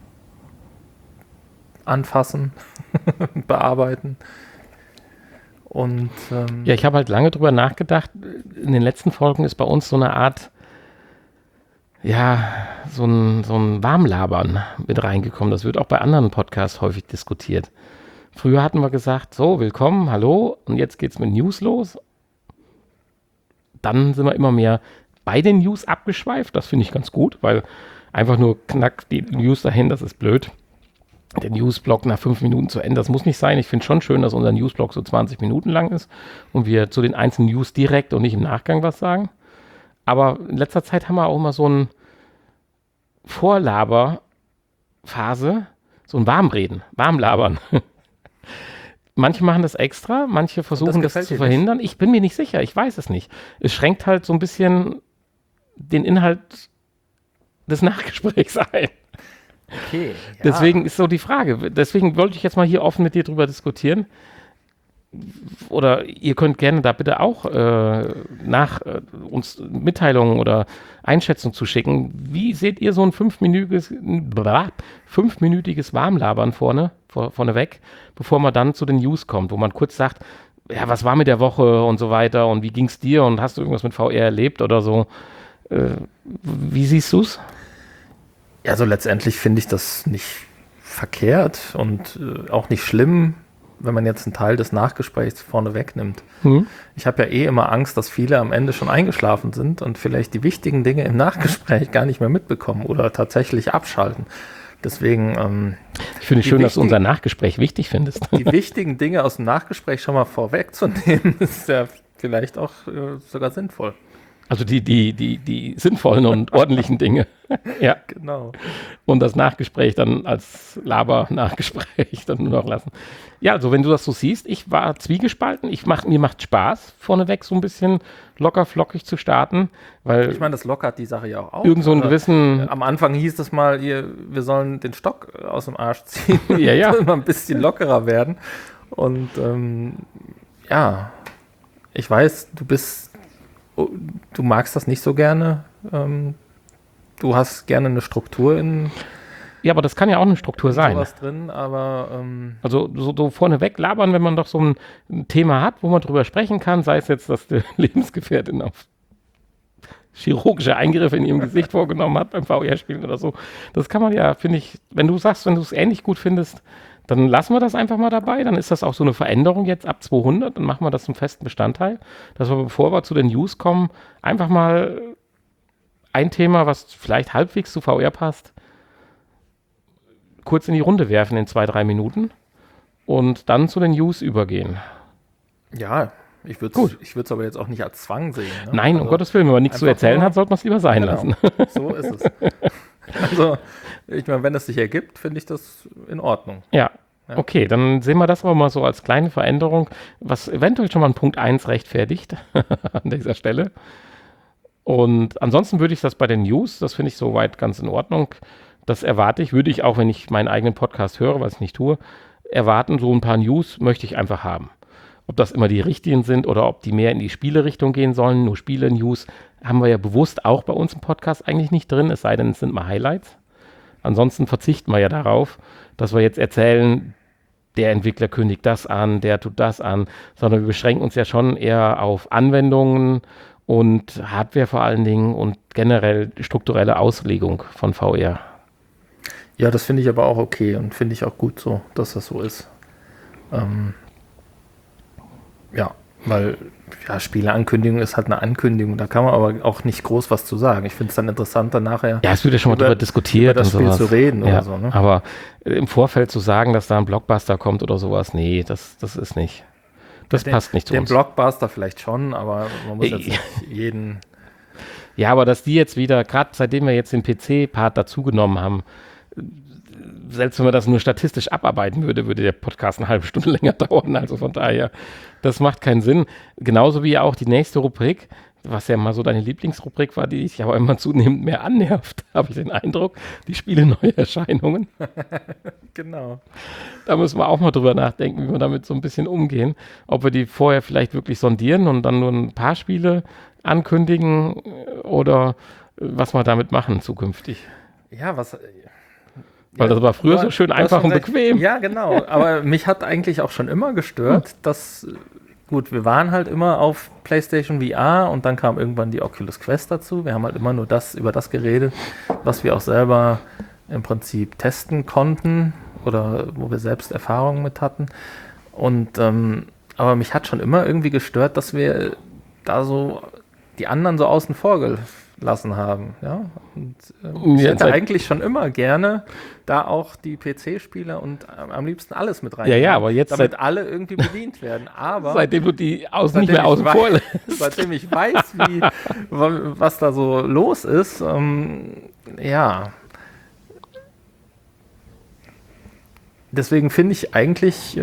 anfassen, bearbeiten. Und Ja, ich habe halt lange drüber nachgedacht. In den letzten Folgen ist bei uns so eine Art, ja, so ein Warmlabern mit reingekommen. Das wird auch bei anderen Podcasts häufig diskutiert. Früher hatten wir gesagt, so, willkommen, hallo, und jetzt geht's mit News los. Dann sind wir immer mehr bei den News abgeschweift. Das finde ich ganz gut, weil einfach nur knack die News dahin, das ist blöd. Der Newsblock nach 5 Minuten zu Ende, das muss nicht sein. Ich finde schon schön, dass unser Newsblock so 20 Minuten lang ist und wir zu den einzelnen News direkt und nicht im Nachgang was sagen. Aber in letzter Zeit haben wir auch immer so ein Vorlaberphase, so ein Warmlabern. Manche machen das extra, manche versuchen das gefällt zu dir verhindern. Ich bin mir nicht sicher, ich weiß es nicht. Es schränkt halt so ein bisschen den Inhalt des Nachgesprächs ein. okay, ja. Deswegen ist so die Frage. Deswegen wollte ich jetzt mal hier offen mit dir drüber diskutieren. Oder ihr könnt gerne da bitte auch uns Mitteilungen oder Einschätzungen zuschicken. Wie seht ihr so ein 5-minütiges Warmlabern vorneweg, bevor man dann zu den News kommt, wo man kurz sagt, ja, was war mit der Woche und so weiter und wie ging es dir und hast du irgendwas mit VR erlebt oder so? Wie siehst du es? Ja, also letztendlich finde ich das nicht verkehrt und auch nicht schlimm, wenn man jetzt einen Teil des Nachgesprächs vorne wegnimmt. Ich habe ja immer Angst, dass viele am Ende schon eingeschlafen sind und vielleicht die wichtigen Dinge im Nachgespräch gar nicht mehr mitbekommen oder tatsächlich abschalten. Deswegen Ich finde es schön, dass du unser Nachgespräch wichtig findest. die wichtigen Dinge aus dem Nachgespräch schon mal vorwegzunehmen, ist ja vielleicht auch sogar sinnvoll. Also die sinnvollen und ordentlichen Dinge. Ja. Genau. Und das Nachgespräch dann als Laber-Nachgespräch dann nur noch lassen. Ja, also wenn du das so siehst, ich war zwiegespalten. Mir macht Spaß, vorneweg so ein bisschen locker flockig zu starten, weil Ich meine, das lockert die Sache ja auch auf. irgend so einen Also, gewissen, am Anfang hieß es mal, wir sollen den Stock aus dem Arsch ziehen. Ja. Mal ein bisschen lockerer werden. Und ja, ich weiß, du magst das nicht so gerne. Du hast gerne eine Struktur in ja, aber das kann ja auch eine Struktur sein. sowas drin, aber Also so vorneweg labern, wenn man doch so ein Thema hat, wo man drüber sprechen kann, sei es jetzt, dass die Lebensgefährtin auf chirurgische Eingriffe in ihrem Gesicht vorgenommen hat beim VR-Spielen oder so. Das kann man ja, finde ich, wenn du sagst, wenn du es ähnlich gut findest, dann lassen wir das einfach mal dabei. Dann ist das auch so eine Veränderung jetzt ab 200. Dann machen wir das zum festen Bestandteil, dass wir, bevor wir zu den News kommen, einfach mal ein Thema, was vielleicht halbwegs zu VR passt, kurz in die Runde werfen in 2-3 Minuten und dann zu den News übergehen. ja, ich würde Gut. es aber jetzt auch nicht als Zwang sehen. Ne? Nein, um Also, Gottes Willen, wenn man nichts zu einfach erzählen nur- hat, sollte man es lieber sein genau, lassen. so ist es. Also, ich meine, wenn es sich ergibt, finde ich das in Ordnung. Ja. Okay, dann sehen wir das aber mal so als kleine Veränderung, was eventuell schon mal ein Punkt 1 rechtfertigt an dieser Stelle. Und ansonsten würde ich das bei den News, das finde ich soweit ganz in Ordnung. Das erwarte ich, würde ich auch, wenn ich meinen eigenen Podcast höre, was ich nicht tue, erwarten, so ein paar News möchte ich einfach haben. Ob das immer die richtigen sind oder ob die mehr in die Spiele-Richtung gehen sollen, nur Spiele-News haben wir ja bewusst auch bei uns im Podcast eigentlich nicht drin, es sei denn, es sind mal Highlights. Ansonsten verzichten wir ja darauf, dass wir jetzt erzählen, der Entwickler kündigt das an, der tut das an, sondern wir beschränken uns ja schon eher auf Anwendungen und Hardware vor allen Dingen und generell strukturelle Auslegung von VR. Ja, das finde ich aber auch okay und finde ich auch gut so, dass das so ist. Ja, weil Spieleankündigung ist halt eine Ankündigung, da kann man aber auch nicht groß was zu sagen. Ich finde es dann interessanter nachher. Ja, es wird ja schon mal darüber diskutiert über das und Spiel sowas. zu reden ja, oder so. Ne? Aber im Vorfeld zu sagen, dass da ein Blockbuster kommt oder sowas, nee, das ist nicht. Das passt nicht zu uns. Den Blockbuster vielleicht schon, aber man muss jetzt nicht jeden... Ja, aber dass die jetzt wieder, gerade seitdem wir jetzt den PC-Part dazugenommen haben, selbst wenn man das nur statistisch abarbeiten würde, würde der Podcast eine halbe Stunde länger dauern. Also von daher, das macht keinen Sinn. Genauso wie auch die nächste Rubrik, was ja mal so deine Lieblingsrubrik war, die dich aber immer zunehmend mehr annervt, habe ich den Eindruck, die Spiele-Neuerscheinungen. Genau. Da müssen wir auch mal drüber nachdenken, wie wir damit so ein bisschen umgehen. Ob wir die vorher vielleicht wirklich sondieren und dann nur ein paar Spiele ankündigen oder was wir damit machen zukünftig. Ja, was... Weil das war früher so schön einfach und bequem. Ja, genau. Aber mich hat eigentlich auch schon immer gestört, dass, gut, wir waren halt immer auf PlayStation VR und dann kam irgendwann die Oculus Quest dazu. Wir haben halt immer nur über das geredet, was wir auch selber im Prinzip testen konnten oder wo wir selbst Erfahrungen mit hatten. Und aber mich hat schon immer irgendwie gestört, dass wir da so die anderen so außen vor gelassen haben. Ja? Und, ich hätte eigentlich schon immer gerne da auch die PC-Spieler und am liebsten alles mit rein. Ja, aber jetzt damit alle irgendwie bedient werden. Aber seitdem du die nicht mehr außen vor lässt. Seitdem ich weiß, was da so los ist, ja. Deswegen finde ich eigentlich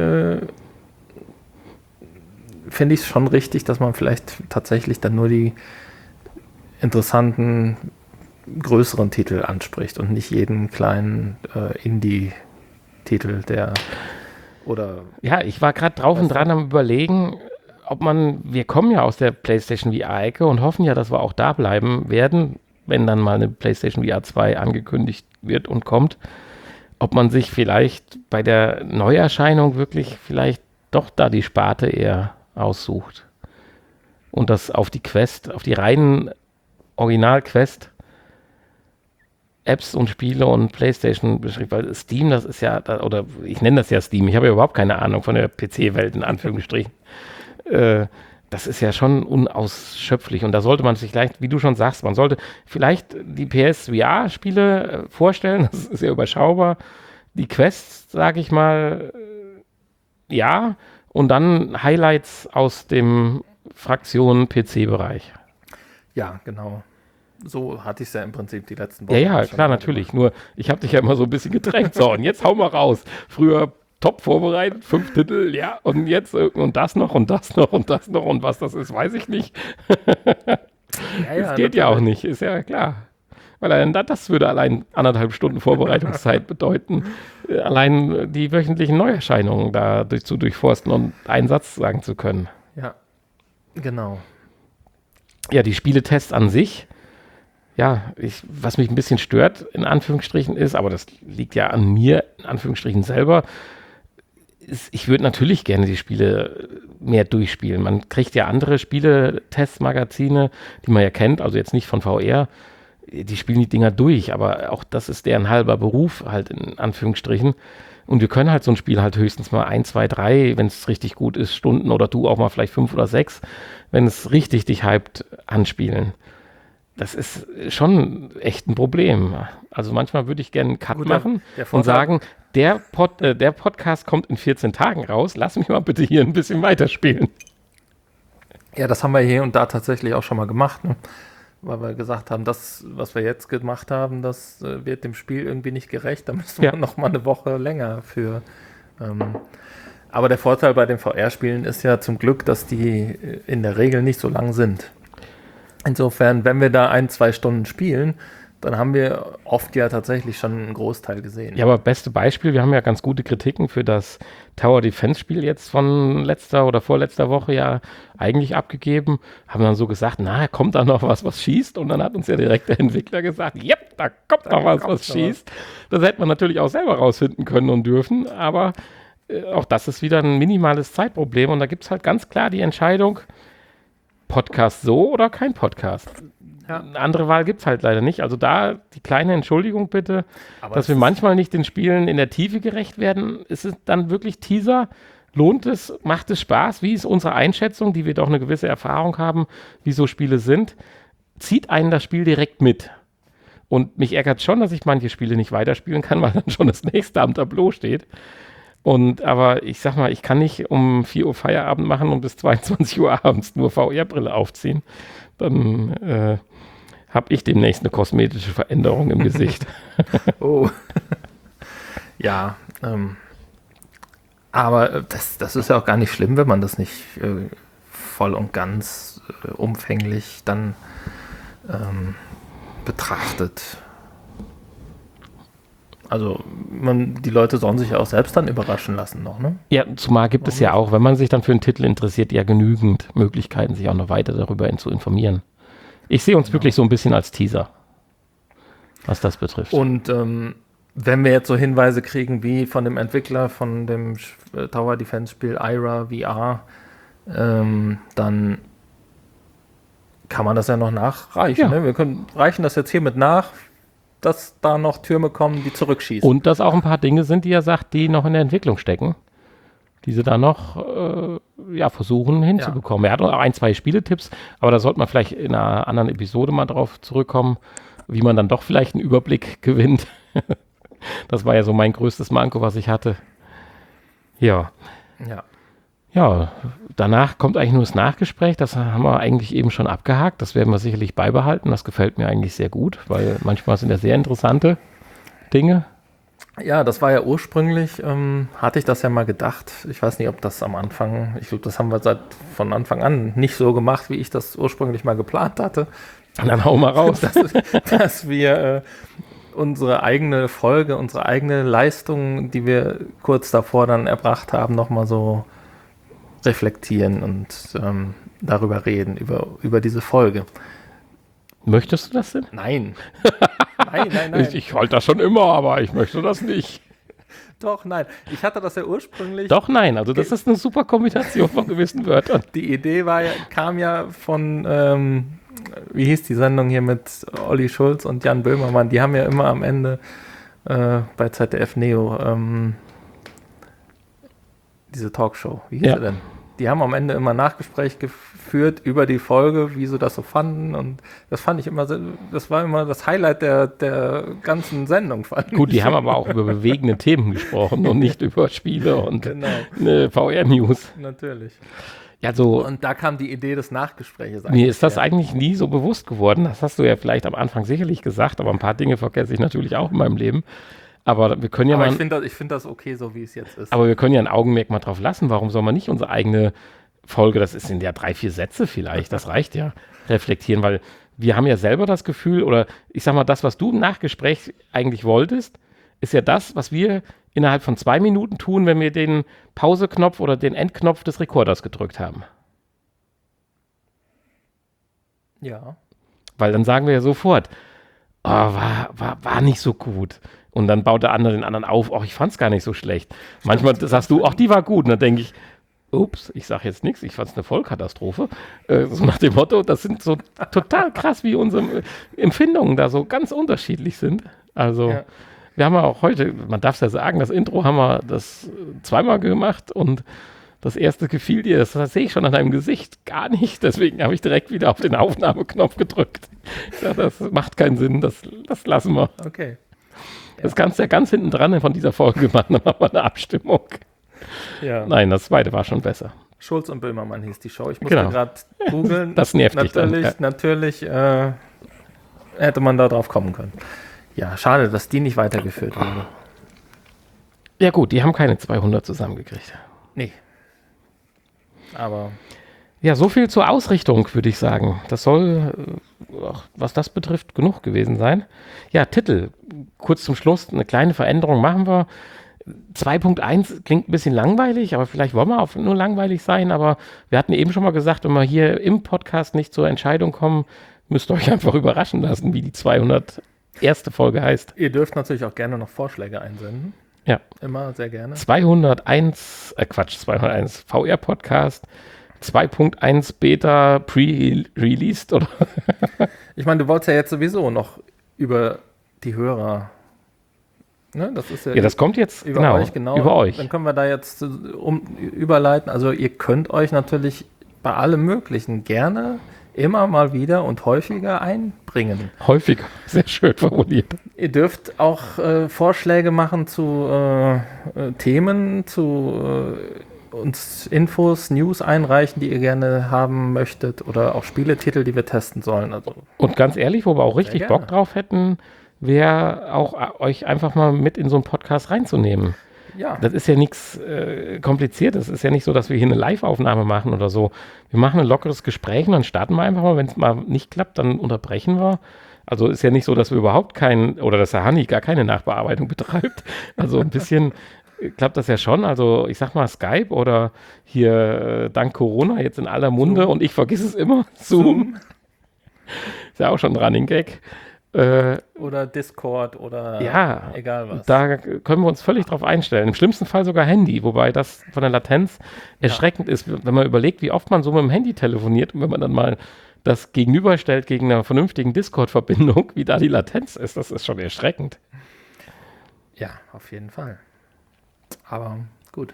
finde ich es schon richtig, dass man vielleicht tatsächlich dann nur die interessanten, größeren Titel anspricht und nicht jeden kleinen Indie-Titel, Ja, ich war gerade drauf und dran am Überlegen, wir kommen ja aus der PlayStation VR-Ecke und hoffen ja, dass wir auch da bleiben werden, wenn dann mal eine PlayStation VR 2 angekündigt wird und kommt, ob man sich vielleicht bei der Neuerscheinung wirklich vielleicht doch da die Sparte eher aussucht und das auf die Quest, auf die reinen Original-Quest Apps und Spiele und PlayStation beschrieben, weil Steam, das ist ja, oder ich nenne das ja Steam, ich habe ja überhaupt keine Ahnung von der PC-Welt in Anführungsstrichen. Das ist ja schon unausschöpflich und da sollte man sich vielleicht, wie du schon sagst, man sollte vielleicht die PS-VR-Spiele vorstellen, das ist ja überschaubar, die Quests, sage ich mal, ja, und dann Highlights aus dem Fraktion-PC-Bereich. Ja, genau. So hatte ich es ja im Prinzip die letzten Wochen. Ja, klar, natürlich. Gemacht. Nur, ich habe dich ja immer so ein bisschen gedrängt. So, und jetzt hau mal raus. Früher top vorbereitet, 5 Titel, ja, und jetzt und das noch und das noch und das noch und was das ist, weiß ich nicht. Das geht ja auch nicht, ist ja klar. Weil das würde allein 1,5 Stunden Vorbereitungszeit bedeuten, allein die wöchentlichen Neuerscheinungen da zu durchforsten und einen Satz sagen zu können. Ja, genau. Ja, die Spieletests an sich, ja, was mich ein bisschen stört, in Anführungsstrichen ist, aber das liegt ja an mir, in Anführungsstrichen selber, ich würde natürlich gerne die Spiele mehr durchspielen. Man kriegt ja andere Spieletestmagazine, die man ja kennt, also jetzt nicht von VR, die spielen die Dinger durch, aber auch das ist deren halber Beruf halt in Anführungsstrichen. Und wir können halt so ein Spiel halt höchstens mal 1, 2, 3, wenn es richtig gut ist, Stunden oder du auch mal vielleicht 5 oder 6, wenn es richtig dich hypt, anspielen. Das ist schon echt ein Problem. Also manchmal würde ich gerne einen Cut machen und sagen, der Podcast kommt in 14 Tagen raus, lass mich mal bitte hier ein bisschen weiterspielen. Ja, das haben wir hier und da tatsächlich auch schon mal gemacht. Ne? weil wir gesagt haben, das, was wir jetzt gemacht haben, das wird dem Spiel irgendwie nicht gerecht. Da müssen wir noch mal eine Woche länger für. Aber der Vorteil bei den VR-Spielen ist ja zum Glück, dass die in der Regel nicht so lang sind. Insofern, wenn wir da 1-2 Stunden spielen, dann haben wir oft ja tatsächlich schon einen Großteil gesehen. Ja, aber beste Beispiel, wir haben ja ganz gute Kritiken für das Tower Defense Spiel jetzt von letzter oder vorletzter Woche ja eigentlich abgegeben. Haben dann so gesagt, na, kommt da noch was schießt? Und dann hat uns ja direkt der Entwickler gesagt, yep, da kommt noch was schießt. Das hätte man natürlich auch selber rausfinden können und dürfen, aber auch das ist wieder ein minimales Zeitproblem und da gibt es halt ganz klar die Entscheidung, Podcast so oder kein Podcast. Ja. Eine andere Wahl gibt es halt leider nicht. Also da die kleine Entschuldigung bitte, aber dass wir manchmal nicht den Spielen in der Tiefe gerecht werden. Ist es dann wirklich Teaser? Lohnt es? Macht es Spaß? Wie ist unsere Einschätzung, die wir doch eine gewisse Erfahrung haben, wie so Spiele sind? Zieht einen das Spiel direkt mit? Und mich ärgert schon, dass ich manche Spiele nicht weiterspielen kann, weil dann schon das nächste am Tableau steht. Aber ich sag mal, ich kann nicht um 4 Uhr Feierabend machen und bis 22 Uhr abends nur VR-Brille aufziehen. Dann habe ich demnächst eine kosmetische Veränderung im Gesicht. Oh. Ja, aber das ist ja auch gar nicht schlimm, wenn man das nicht voll und ganz umfänglich dann betrachtet. Also die Leute sollen sich ja auch selbst dann überraschen lassen noch, ne? Ja, zumal gibt es ja auch, wenn man sich dann für einen Titel interessiert, ja genügend Möglichkeiten, sich auch noch weiter darüber zu informieren. Ich sehe uns wirklich so ein bisschen als Teaser, was das betrifft. Und wenn wir jetzt so Hinweise kriegen wie von dem Entwickler von dem Tower Defense Spiel Ira VR, dann kann man das ja noch nachreichen. Ja. Ne? Wir reichen das jetzt hiermit nach, dass da noch Türme kommen, die zurückschießen. Und dass auch ein paar Dinge sind, die er sagt, die noch in der Entwicklung stecken, die sie da noch versuchen hinzubekommen. Er hat auch 1-2 Spieletipps, aber da sollte man vielleicht in einer anderen Episode mal drauf zurückkommen, wie man dann doch vielleicht einen Überblick gewinnt. Das war ja so mein größtes Manko, was ich hatte. Ja. Ja, danach kommt eigentlich nur das Nachgespräch. Das haben wir eigentlich eben schon abgehakt. Das werden wir sicherlich beibehalten. Das gefällt mir eigentlich sehr gut, weil manchmal sind ja sehr interessante Dinge. Ja, das war ja ursprünglich, hatte ich das ja mal gedacht. Ich weiß nicht, ob das am Anfang, ich glaube, das haben wir von Anfang an nicht so gemacht, wie ich das ursprünglich mal geplant hatte. Und dann hau mal raus. dass wir unsere eigene Folge, unsere eigene Leistung, die wir kurz davor dann erbracht haben, nochmal so reflektieren und darüber reden, über diese Folge. Möchtest du das denn? Nein. Nein. Ich wollte das schon immer, aber ich möchte das nicht. Doch, nein. Ich hatte das ja ursprünglich. Doch, nein. Also das ist eine super Kombination von gewissen Wörtern. Die Idee kam ja von, wie hieß die Sendung hier mit Olli Schulz und Jan Böhmermann? Die haben ja immer am Ende bei ZDF Neo diese Talkshow. Wie hieß sie denn? Die haben am Ende immer Nachgespräch geführt über die Folge, wie sie das so fanden. Und das fand ich immer, das war immer das Highlight der ganzen Sendung. Gut, die haben aber auch über bewegende Themen gesprochen und nicht über Spiele und VR-News. Natürlich. Ja, so, und da kam die Idee des Nachgespräches. Mir ist das eigentlich nie so bewusst geworden. Das hast du ja vielleicht am Anfang sicherlich gesagt, aber ein paar Dinge vergesse ich natürlich auch in meinem Leben. Aber wir können ja ich finde das okay, so wie es jetzt ist. Aber wir können ja ein Augenmerk mal drauf lassen. Warum soll man nicht unsere eigene Folge, das sind ja 3-4 Sätze vielleicht, das reicht ja, reflektieren, weil wir haben ja selber das Gefühl, oder ich sag mal, das, was du im Nachgespräch eigentlich wolltest, ist ja das, was wir innerhalb von 2 Minuten tun, wenn wir den Pause-Knopf oder den Endknopf des Rekorders gedrückt haben. Ja. Weil dann sagen wir ja sofort, war nicht so gut. Und dann baut der andere den anderen auf, ich fand's gar nicht so schlecht. Manchmal sagst du, die war gut. Und dann denke ich, ups, ich sage jetzt nichts, ich fand's eine Vollkatastrophe. So nach dem Motto, das sind so total krass, wie unsere Empfindungen da so ganz unterschiedlich sind. Also wir haben ja auch heute, man darf es ja sagen, das Intro haben wir das 2-mal gemacht und das erste gefiel dir, das sehe ich schon an deinem Gesicht gar nicht. Deswegen habe ich direkt wieder auf den Aufnahmeknopf gedrückt. Ja, das macht keinen Sinn, das lassen wir. Okay. Das kannst du ja ganz hinten dran von dieser Folge machen, dann machen wir eine Abstimmung. Ja. Nein, das zweite war schon besser. Schulz und Böhmermann hieß die Show. Ich musste gerade googeln. Das nervt dich dann. Natürlich hätte man da drauf kommen können. Ja, schade, dass die nicht weitergeführt wurde. Ja gut, die haben keine 200 zusammengekriegt. Nee. Aber Ja, so viel zur Ausrichtung, würde ich sagen. Das soll, was das betrifft, genug gewesen sein. Ja, Titel. Kurz zum Schluss, eine kleine Veränderung machen wir. 2.1 klingt ein bisschen langweilig, aber vielleicht wollen wir auch nur langweilig sein. Aber wir hatten eben schon mal gesagt, wenn wir hier im Podcast nicht zur Entscheidung kommen, müsst ihr euch einfach überraschen lassen, wie die 201. Folge heißt. ihr dürft natürlich auch gerne noch Vorschläge einsenden. Ja. Immer sehr gerne. 201 VR-Podcast, 2.1 Beta pre-released, oder? Ich meine, du wolltest ja jetzt sowieso noch über die Hörer. Ne? Das ist Ja, das kommt jetzt über euch, genau. über euch. Dann können wir da jetzt überleiten. Also ihr könnt euch natürlich bei allem Möglichen gerne immer mal wieder und häufiger einbringen. Häufiger, sehr schön formuliert. Ihr dürft auch Vorschläge machen zu Themen, zu uns Infos, News einreichen, die ihr gerne haben möchtet oder auch Spieletitel, die wir testen sollen. Also, Und ganz ehrlich, wo wir auch richtig gerne. Bock drauf hätten, wäre auch euch einfach mal mit in so einen Podcast reinzunehmen. ja, Das ist ja nichts Kompliziertes. Es ist ja nicht so, dass wir hier eine Live-Aufnahme machen oder so. Wir machen ein lockeres Gespräch und dann starten wir einfach mal. Wenn es mal nicht klappt, dann unterbrechen wir. Also ist ja nicht so, dass wir überhaupt oder dass der Hanni gar keine Nachbearbeitung betreibt. Also ein bisschen klappt das ja schon. Also ich sag mal Skype oder hier dank Corona jetzt in aller Munde und ich vergesse es immer. Zoom. Ist ja auch schon ein Running Gag. oder Discord oder Ja, egal was. da können wir uns völlig drauf einstellen. Im schlimmsten Fall sogar Handy, wobei das von der Latenz erschreckend ist, wenn man überlegt, wie oft man so mit dem Handy telefoniert und wenn man dann mal das gegenüberstellt gegen eine vernünftigen Discord-Verbindung, wie da die Latenz ist, das ist schon erschreckend. Ja, auf jeden Fall. Aber gut.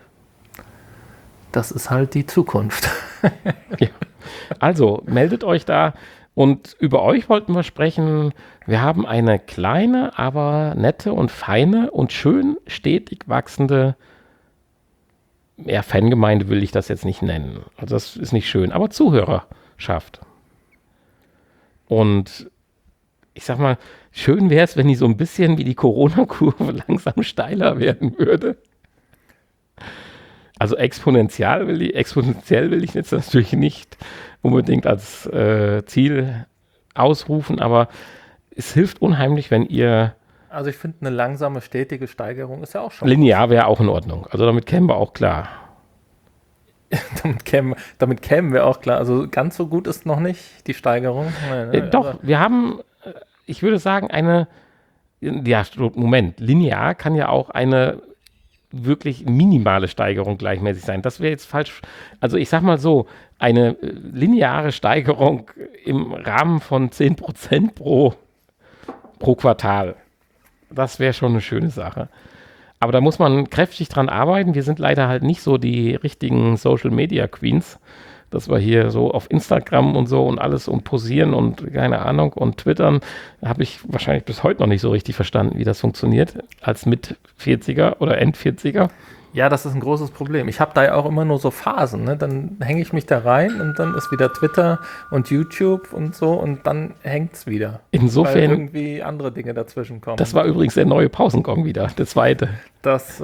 Das ist halt die Zukunft. Ja. Also, meldet euch da. Und über euch wollten wir sprechen. Wir haben eine kleine, aber nette und feine und schön stetig wachsende, ja, Fangemeinde will ich das jetzt nicht nennen. Also das ist nicht schön, aber Zuhörerschaft. Und ich sag mal, schön wäre es, wenn die so ein bisschen wie die Corona-Kurve langsam steiler werden würde. Also exponentiell will ich jetzt natürlich nicht unbedingt als Ziel ausrufen, aber es hilft unheimlich, wenn ihr Also ich finde, eine langsame, stetige Steigerung ist ja auch schon. linear wäre auch in Ordnung. Also damit kämen wir auch klar. damit kämen wir auch klar. Also ganz so gut ist noch nicht die Steigerung. Nein, Doch, aber wir haben, ich würde sagen, Moment, linear kann ja auch eine wirklich minimale Steigerung gleichmäßig sein. Das wäre jetzt falsch. Also ich sag mal so, eine lineare Steigerung im Rahmen von 10% pro Quartal. Das wäre schon eine schöne Sache. Aber da muss man kräftig dran arbeiten. Wir sind leider halt nicht so die richtigen Social Media Queens, dass wir hier so auf Instagram und so und alles und posieren und keine Ahnung und twittern. Habe ich wahrscheinlich bis heute noch nicht so richtig verstanden, wie das funktioniert als Mit-40er oder End-40er. ja, das ist ein großes Problem. Ich habe da ja auch immer nur so Phasen. Ne? Dann hänge ich mich da rein und dann ist wieder Twitter und YouTube und so und dann hängt es wieder. Weil Insofern, irgendwie andere Dinge dazwischen kommen. das war übrigens der neue Pausengong wieder, der zweite. Das,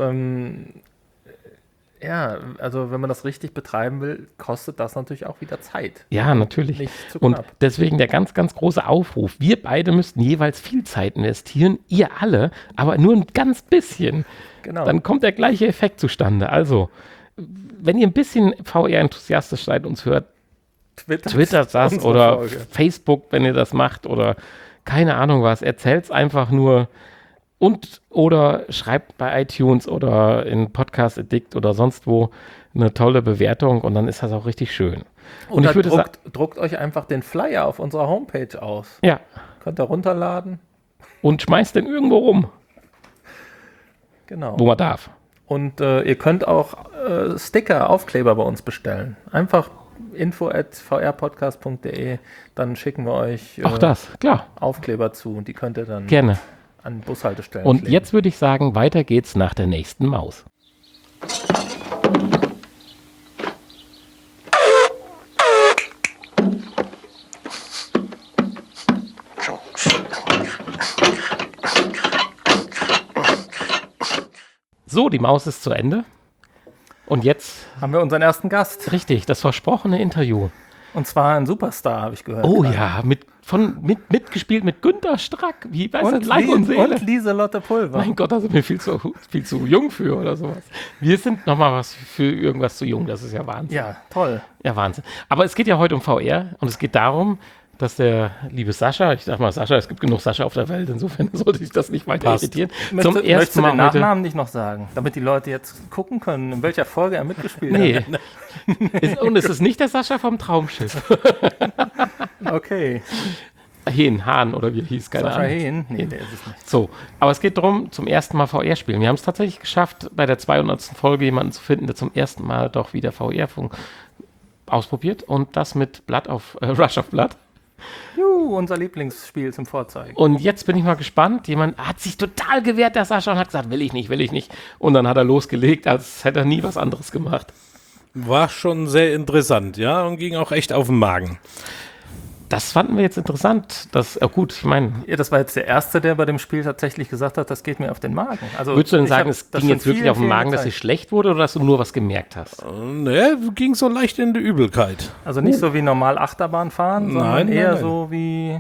ja, also wenn man das richtig betreiben will, kostet das natürlich auch wieder Zeit. Ja, natürlich. Nicht zu Und knapp. deswegen der ganz, ganz große Aufruf. Wir beide müssten jeweils viel Zeit investieren, ihr alle, aber nur ein ganz bisschen. Genau. Dann kommt der gleiche Effekt zustande. Also, wenn ihr ein bisschen VR-enthusiastisch seid, uns hört, twittert das unsere oder Folge. Facebook, wenn ihr das macht oder keine Ahnung was, erzählt es einfach nur oder schreibt bei iTunes oder in Podcast Addict oder sonst wo eine tolle Bewertung und dann ist das auch richtig schön. Und Oder ich würde sagen, druckt euch einfach den Flyer auf unserer Homepage aus. ja, Könnt ihr runterladen. und schmeißt den irgendwo rum, Genau. wo man darf. Und ihr könnt auch Sticker, Aufkleber bei uns bestellen. Einfach info@vrpodcast.de, dann schicken wir euch Auch das, klar, Aufkleber zu und die könnt ihr dann gerne. an Bushaltestellen Und kleben. jetzt würde ich sagen, weiter geht's nach der nächsten Maus. So, die Maus ist zu Ende. Und jetzt haben wir unseren ersten Gast. richtig, das versprochene Interview. Und zwar ein Superstar, habe ich gehört. Oh gerade. ja, mitgespielt mit Günter Strack. Wie weiß Und, Leib und Seele. und Lieselotte Pulver. Mein Gott, da sind wir viel zu jung für oder sowas. Wir sind nochmal was für irgendwas zu jung. Das ist ja Wahnsinn. Ja, toll. Ja, Wahnsinn. Aber es geht ja heute um VR und es geht darum, dass der liebe Sascha, ich sag mal Sascha, es gibt genug Sascha auf der Welt, insofern sollte ich das nicht weiter irritieren. Möchtest du den Nachnamen nicht noch sagen, damit die Leute jetzt gucken können, in welcher Folge er mitgespielt hat? Nee. Und es ist nicht der Sascha vom Traumschiff. Okay. Hahn oder wie er hieß, keine Sascha Ahnung. Hehn? Nee, der ist es nicht. So, aber es geht darum, zum ersten Mal VR spielen. Wir haben es tatsächlich geschafft, bei der 200. Folge jemanden zu finden, der zum ersten Mal doch wieder VR ausprobiert und das mit Rush of Blood. Unser Lieblingsspiel zum Vorzeigen. Und jetzt bin ich mal gespannt. Jemand hat sich total gewehrt, der Sascha, und hat gesagt, will ich nicht. Und dann hat er losgelegt, als hätte er nie was anderes gemacht. War schon sehr interessant, ja, und ging auch echt auf den Magen. Das fanden wir jetzt interessant. Gut, ich meine. Ja, das war jetzt der Erste, der bei dem Spiel tatsächlich gesagt hat, das geht mir auf den Magen. Also, würdest du denn sagen, es ging jetzt wirklich auf den Magen, dass es schlecht wurde oder dass du nur was gemerkt hast? Ne, ging so leicht in die Übelkeit. Also nicht so wie normal Achterbahn fahren, sondern eher so wie.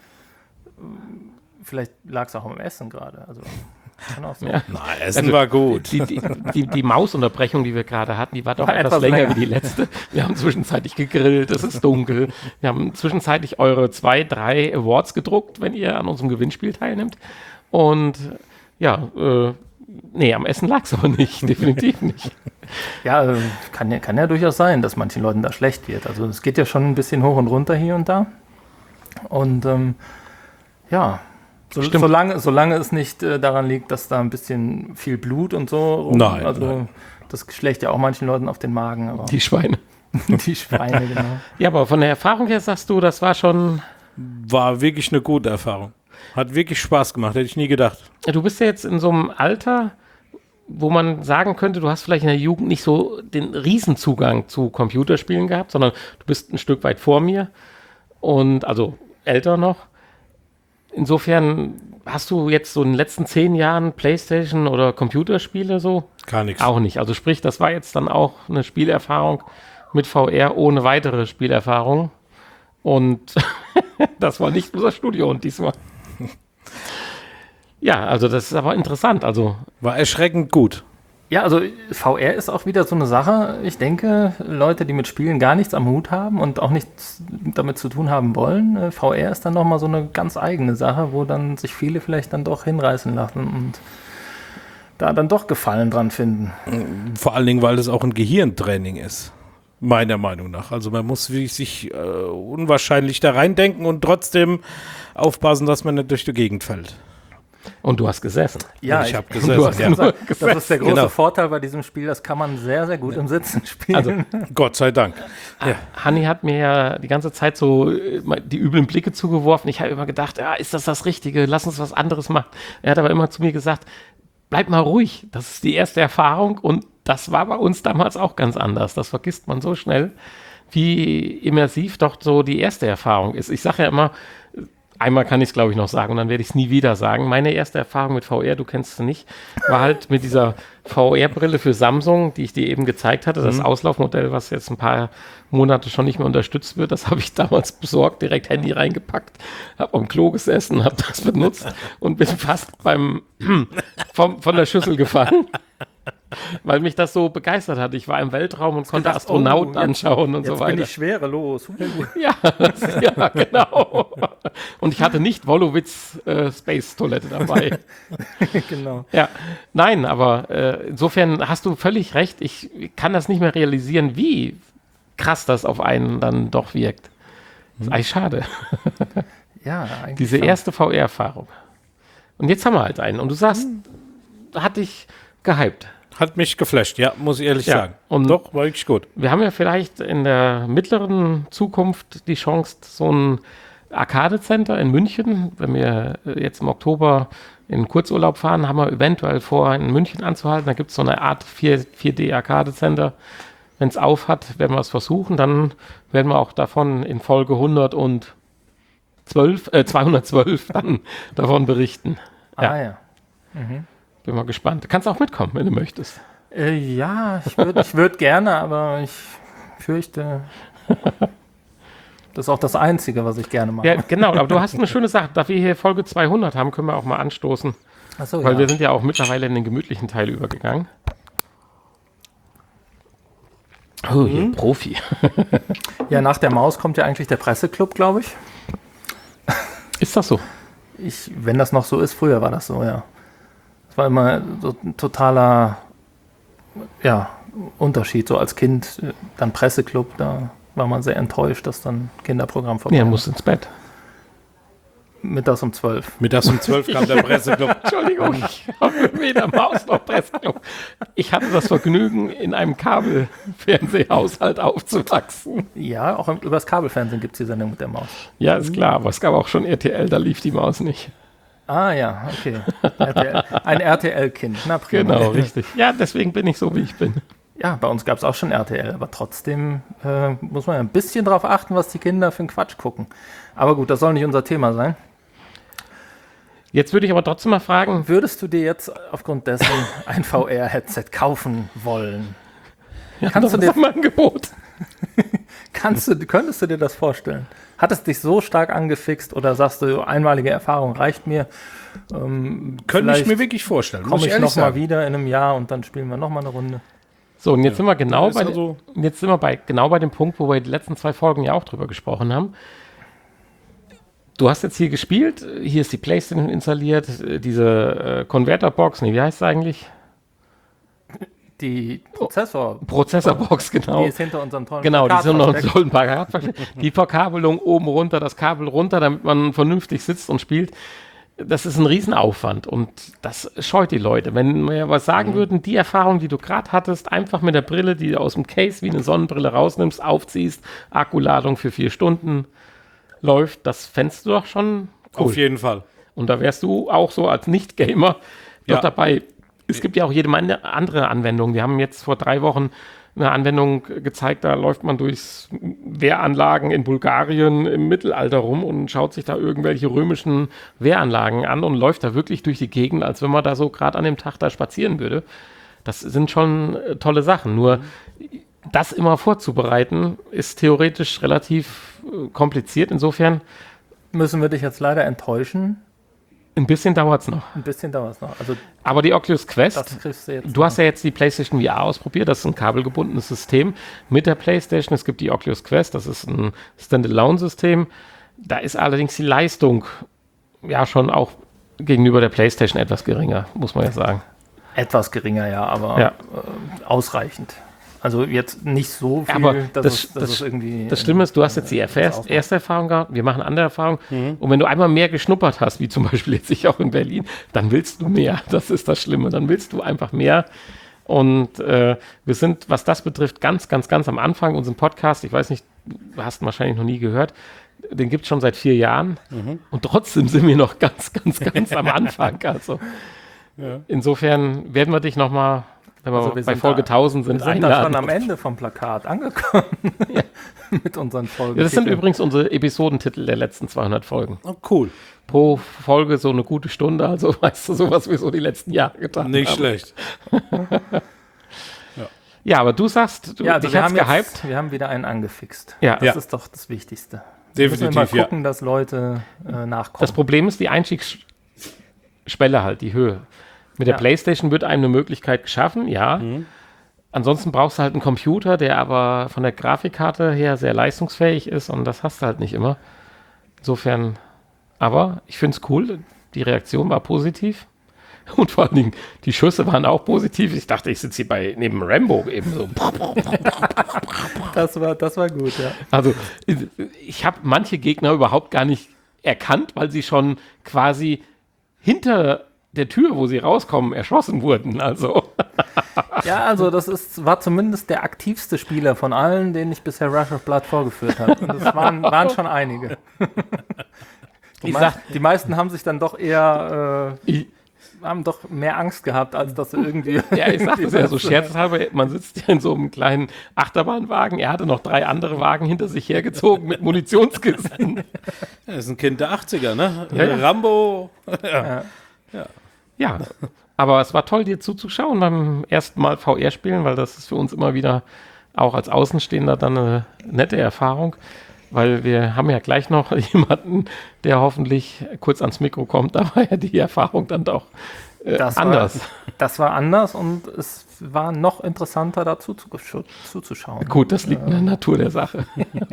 Vielleicht lag es auch am Essen gerade. Also, kann auch sein. Ja. Na, Essen war gut. Die Mausunterbrechung, die wir gerade hatten, die war doch etwas länger wie die letzte. Wir haben zwischenzeitlich gegrillt, es ist dunkel. Wir haben zwischenzeitlich eure 2, 3 Awards gedruckt, wenn ihr an unserem Gewinnspiel teilnimmt. Und ja, am Essen lag es aber nicht, definitiv nicht. Ja, kann ja durchaus sein, dass manchen Leuten da schlecht wird. Also es geht ja schon ein bisschen hoch und runter hier und da. Und ja, solange es nicht daran liegt, dass da ein bisschen viel Blut und so. Nein. Das schlägt ja auch manchen Leuten auf den Magen. Aber die Schweine. Die Schweine, genau. Ja, aber von der Erfahrung her sagst du, das war schon. War wirklich eine gute Erfahrung. Hat wirklich Spaß gemacht, hätte ich nie gedacht. Du bist ja jetzt in so einem Alter, wo man sagen könnte, du hast vielleicht in der Jugend nicht so den Riesenzugang zu Computerspielen gehabt, sondern du bist ein Stück weit vor mir und also älter noch. Insofern hast du jetzt so in den letzten 10 Jahren PlayStation oder Computerspiele so? Gar nichts. Auch nicht. Also sprich, das war jetzt dann auch eine Spielerfahrung mit VR ohne weitere Spielerfahrung. Und das war nicht unser Studio und diesmal. Ja, also das ist aber interessant. Also war erschreckend gut. Ja, also VR ist auch wieder so eine Sache. Ich denke, Leute, die mit Spielen gar nichts am Hut haben und auch nichts damit zu tun haben wollen, VR ist dann nochmal so eine ganz eigene Sache, wo dann sich viele vielleicht dann doch hinreißen lassen und da dann doch Gefallen dran finden. Vor allen Dingen, weil das auch ein Gehirntraining ist. Meiner Meinung nach. Also man muss sich unwahrscheinlich da reindenken und trotzdem aufpassen, dass man nicht durch die Gegend fällt. Und du hast gesessen. Ja, ich habe gesessen. Das ist der große Vorteil bei diesem Spiel, das kann man sehr, sehr gut im Sitzen spielen. Also, Gott sei Dank. Ja. Hanni hat mir ja die ganze Zeit so die üblen Blicke zugeworfen. Ich habe immer gedacht, ja, ist das Richtige? Lass uns was anderes machen. Er hat aber immer zu mir gesagt, bleib mal ruhig. Das ist die erste Erfahrung und das war bei uns damals auch ganz anders. Das vergisst man so schnell, wie immersiv doch so die erste Erfahrung ist. Ich sage ja immer, einmal kann ich es, glaube ich, noch sagen und dann werde ich es nie wieder sagen. Meine erste Erfahrung mit VR, du kennst sie nicht, war halt mit dieser VR-Brille für Samsung, die ich dir eben gezeigt hatte. Das Auslaufmodell, was jetzt ein paar Monate schon nicht mehr unterstützt wird, das habe ich damals besorgt, direkt Handy reingepackt, habe am Klo gesessen, habe das benutzt und bin fast von der Schüssel gefallen. Weil mich das so begeistert hat. Ich war im Weltraum und konnte Astronauten anschauen und so weiter. Jetzt bin ich schwerelos. Ja, genau. Und ich hatte nicht Wolowitz Space Toilette dabei. Genau. Ja, nein, aber insofern hast du völlig recht. Ich kann das nicht mehr realisieren, wie krass das auf einen dann doch wirkt. Das ist eigentlich schade. Ja, eigentlich Diese schon. erste VR-Erfahrung. Und jetzt haben wir halt einen. Und du sagst, hat dich gehypt. Hat mich geflasht, ja, muss ich ehrlich sagen. Und doch, war wirklich gut. Wir haben ja vielleicht in der mittleren Zukunft die Chance, so ein Arcade-Center in München, wenn wir jetzt im Oktober in Kurzurlaub fahren, haben wir eventuell vor, in München anzuhalten. Da gibt es so eine Art 4D-Arcade-Center. Wenn es auf hat, werden wir es versuchen. Dann werden wir auch davon in Folge 212 dann davon berichten. Ja. Mhm. Bin mal gespannt. Du kannst auch mitkommen, wenn du möchtest. Ja, ich würd gerne, aber ich fürchte, das ist auch das Einzige, was ich gerne mache. Ja, genau, aber du hast eine schöne Sache. Da wir hier Folge 200 haben, können wir auch mal anstoßen. Ach so, Weil ja. wir sind ja auch mittlerweile in den gemütlichen Teil übergegangen. Oh, hier, Profi. Ja, nach der Maus kommt ja eigentlich der Presseclub, glaube ich. Ist das so? Wenn das noch so ist, früher war das so, ja. Das war immer so ein totaler Unterschied. So als Kind, dann Presseclub, da war man sehr enttäuscht, dass dann Kinderprogramm vorbei Ja, war. musst ins Bett. Mittags um 12. Mittags um 12 kam der Presseclub. Entschuldigung, ich habe weder Maus noch Presseclub. Ich hatte das Vergnügen, in einem Kabelfernsehhaushalt aufzuwachsen. Ja, auch übers Kabelfernsehen gibt es die Sendung mit der Maus. Ja, ist klar, aber es gab auch schon RTL, da lief die Maus nicht. Ah ja, okay. Ein RTL-Kind. Na prima. Genau, richtig. Ja, deswegen bin ich so, wie ich bin. Ja, bei uns gab es auch schon RTL, aber trotzdem muss man ja ein bisschen drauf achten, was die Kinder für einen Quatsch gucken. Aber gut, das soll nicht unser Thema sein. Jetzt würde ich aber trotzdem mal fragen, Würdest du dir jetzt aufgrund dessen ein VR-Headset kaufen wollen? das ist ein Angebot. Könntest du dir das vorstellen? Hat es dich so stark angefixt oder sagst du, einmalige Erfahrung reicht mir? Könnte ich mir wirklich vorstellen. Komme ich ehrlich nochmal sagen. wieder in einem Jahr und dann spielen wir nochmal eine Runde. So, und jetzt sind wir genau ist bei, also- jetzt sind wir genau bei dem Punkt, wo wir die letzten 2 Folgen ja auch drüber gesprochen haben. Du hast jetzt hier gespielt, hier ist die PlayStation installiert, diese Converterbox, nee, wie heißt es eigentlich? Die Prozessorbox, Prozessorbox, genau. die ist hinter unserem tollen Genau, die Plakat sind noch versteckt. so ein paar Die Verkabelung oben runter, das Kabel runter, damit man vernünftig sitzt und spielt. Das ist ein Riesenaufwand und das scheut die Leute. Wenn wir was sagen würden, die Erfahrung, die du gerade hattest, einfach mit der Brille, die du aus dem Case wie eine Sonnenbrille rausnimmst, aufziehst, Akkuladung für 4 Stunden läuft, das fändest du doch schon cool. Auf jeden Fall. Und da wärst du auch so als Nicht-Gamer Ja. doch dabei. Es gibt ja auch jede Menge andere Anwendungen. Wir haben jetzt vor 3 Wochen eine Anwendung gezeigt, da läuft man durchs Wehranlagen in Bulgarien im Mittelalter rum und schaut sich da irgendwelche römischen Wehranlagen an und läuft da wirklich durch die Gegend, als wenn man da so gerade an dem Tag da spazieren würde. Das sind schon tolle Sachen. Nur das immer vorzubereiten, ist theoretisch relativ kompliziert. Insofern, Müssen wir dich jetzt leider enttäuschen. ein bisschen dauert es noch. Ein bisschen dauert es noch. Also Aber die Oculus Quest, das kriegst du jetzt. du hast ja jetzt die PlayStation VR ausprobiert, das ist ein kabelgebundenes System mit der PlayStation. Es gibt die Oculus Quest, das ist ein Standalone-System. Da ist allerdings die Leistung ja schon auch gegenüber der PlayStation etwas geringer, muss man ja sagen. Etwas geringer, ja, aber Ja. Ausreichend. Also jetzt nicht so viel, Aber dass es irgendwie... Das Schlimme ist, du hast jetzt die erste Erfahrung gehabt, wir machen andere Erfahrungen. Und wenn du einmal mehr geschnuppert hast, wie zum Beispiel jetzt ich auch in Berlin, dann willst du mehr. Das ist das Schlimme. Dann willst du einfach mehr. Und wir sind, was das betrifft, ganz, ganz, ganz am Anfang unseren Podcast. Ich weiß nicht, du hast ihn wahrscheinlich noch nie gehört. Den gibt es schon seit 4 Jahren. Und trotzdem sind wir noch ganz, ganz, ganz am Anfang. Also insofern werden wir dich nochmal, wenn wir Also wir bei sind Folge da- 1000 sind, Wir sind da einladen. schon am Ende vom Plakat angekommen. Mit unseren Folgen. Ja, das sind übrigens unsere Episodentitel der letzten 200 Folgen. Oh, cool. Pro Folge so eine gute Stunde, also weißt du, so was wir so die letzten Jahre getan Nicht haben. schlecht. Ja, aber du sagst, Ja, also dich wir hat's haben, gehypt. wir haben wieder einen angefixt. Ja. Das Ja. ist doch das Wichtigste. Wir müssen Definitiv, immer gucken, dass Leute nachkommen. Das Problem ist die Einstiegsschwelle halt, die Höhe. Mit der Ja. PlayStation wird einem eine Möglichkeit geschaffen, ja. Ansonsten brauchst du halt einen Computer, der aber von der Grafikkarte her sehr leistungsfähig ist und das hast du halt nicht immer. Insofern, aber ich finde es cool, die Reaktion war positiv und vor allen Dingen die Schüsse waren auch positiv. Ich dachte, ich sitze hier neben Rambo eben so. Das war gut, ja. Also ich habe manche Gegner überhaupt gar nicht erkannt, weil sie schon quasi hinter der Tür, wo sie rauskommen, erschossen wurden. Also Ja, also war zumindest der aktivste Spieler von allen, den ich bisher Rush of Blood vorgeführt habe. Und das waren schon einige. Die meisten haben sich dann doch eher haben doch mehr Angst gehabt, als dass sie irgendwie... ja, ich sage das ja so scherzhalber, man sitzt ja in so einem kleinen Achterbahnwagen, er hatte noch 3 andere Wagen hinter sich hergezogen mit Munitionskisten. Das ist ein Kind der 80er, ne? Ja, ja. Rambo. Ja, Aber es war toll, dir zuzuschauen beim ersten Mal VR spielen, weil das ist für uns immer wieder auch als Außenstehender dann eine nette Erfahrung, weil wir haben ja gleich noch jemanden, der hoffentlich kurz ans Mikro kommt. Da war ja die Erfahrung dann doch anders. Das war anders und es war noch interessanter dazu zuzuschauen. Gut, das liegt in der Natur der Sache.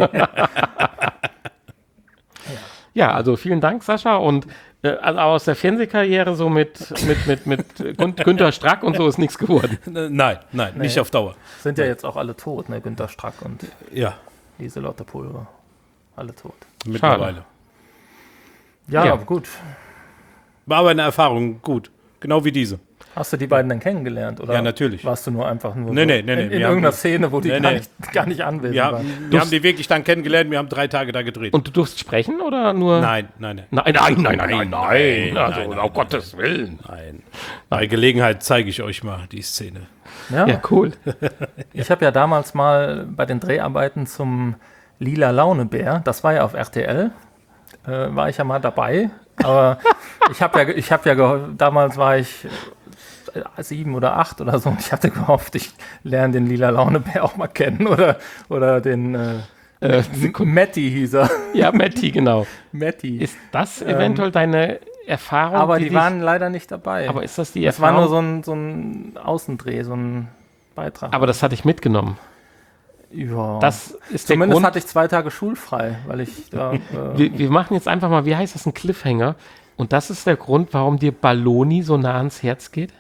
Ja, also vielen Dank, Sascha. Und also aus der Fernsehkarriere so mit Günter Strack und so ist nichts geworden. Nein, nicht auf Dauer. Sind ja jetzt auch alle tot, ne? Günter Strack und Ja, Lieselotte Pulver. Alle tot. mittlerweile. Ja, gut. War aber eine Erfahrung, gut. Genau wie diese. Hast du die beiden dann kennengelernt? Oder Ja, natürlich. warst du nur einfach Nee, so nee. in Wir irgendeiner haben- Szene, wo die Nee. gar nicht anwesend Wir waren? haben die wirklich dann kennengelernt, wir haben 3 Tage da gedreht. Und du durfst sprechen oder nur? Nein. Nein. Nein, Also, nein, um Gottes Willen. Nein. Bei Gelegenheit zeige ich euch mal die Szene. Ja, cool. Ich habe ja damals mal bei den Dreharbeiten zum Lila Launebär, das war ja auf RTL, war ich ja mal dabei. Aber damals war ich 7 oder 8 oder so und ich hatte gehofft, ich lerne den Lila Launebär auch mal kennen oder den Matti hieß er. Ja, Matti, genau. Matti. Ist das eventuell deine Erfahrung? Aber die dich- waren leider nicht dabei. Aber ist das die Es war Erfahrung? nur so ein Außendreh, so ein Beitrag. Aber das hatte ich mitgenommen. ja. Das ist der Zumindest Grund. hatte ich 2 Tage schulfrei, weil ich da. Wir machen jetzt einfach mal, wie heißt das, ein Cliffhanger. Und das ist der Grund, warum dir Balloni so nah ans Herz geht?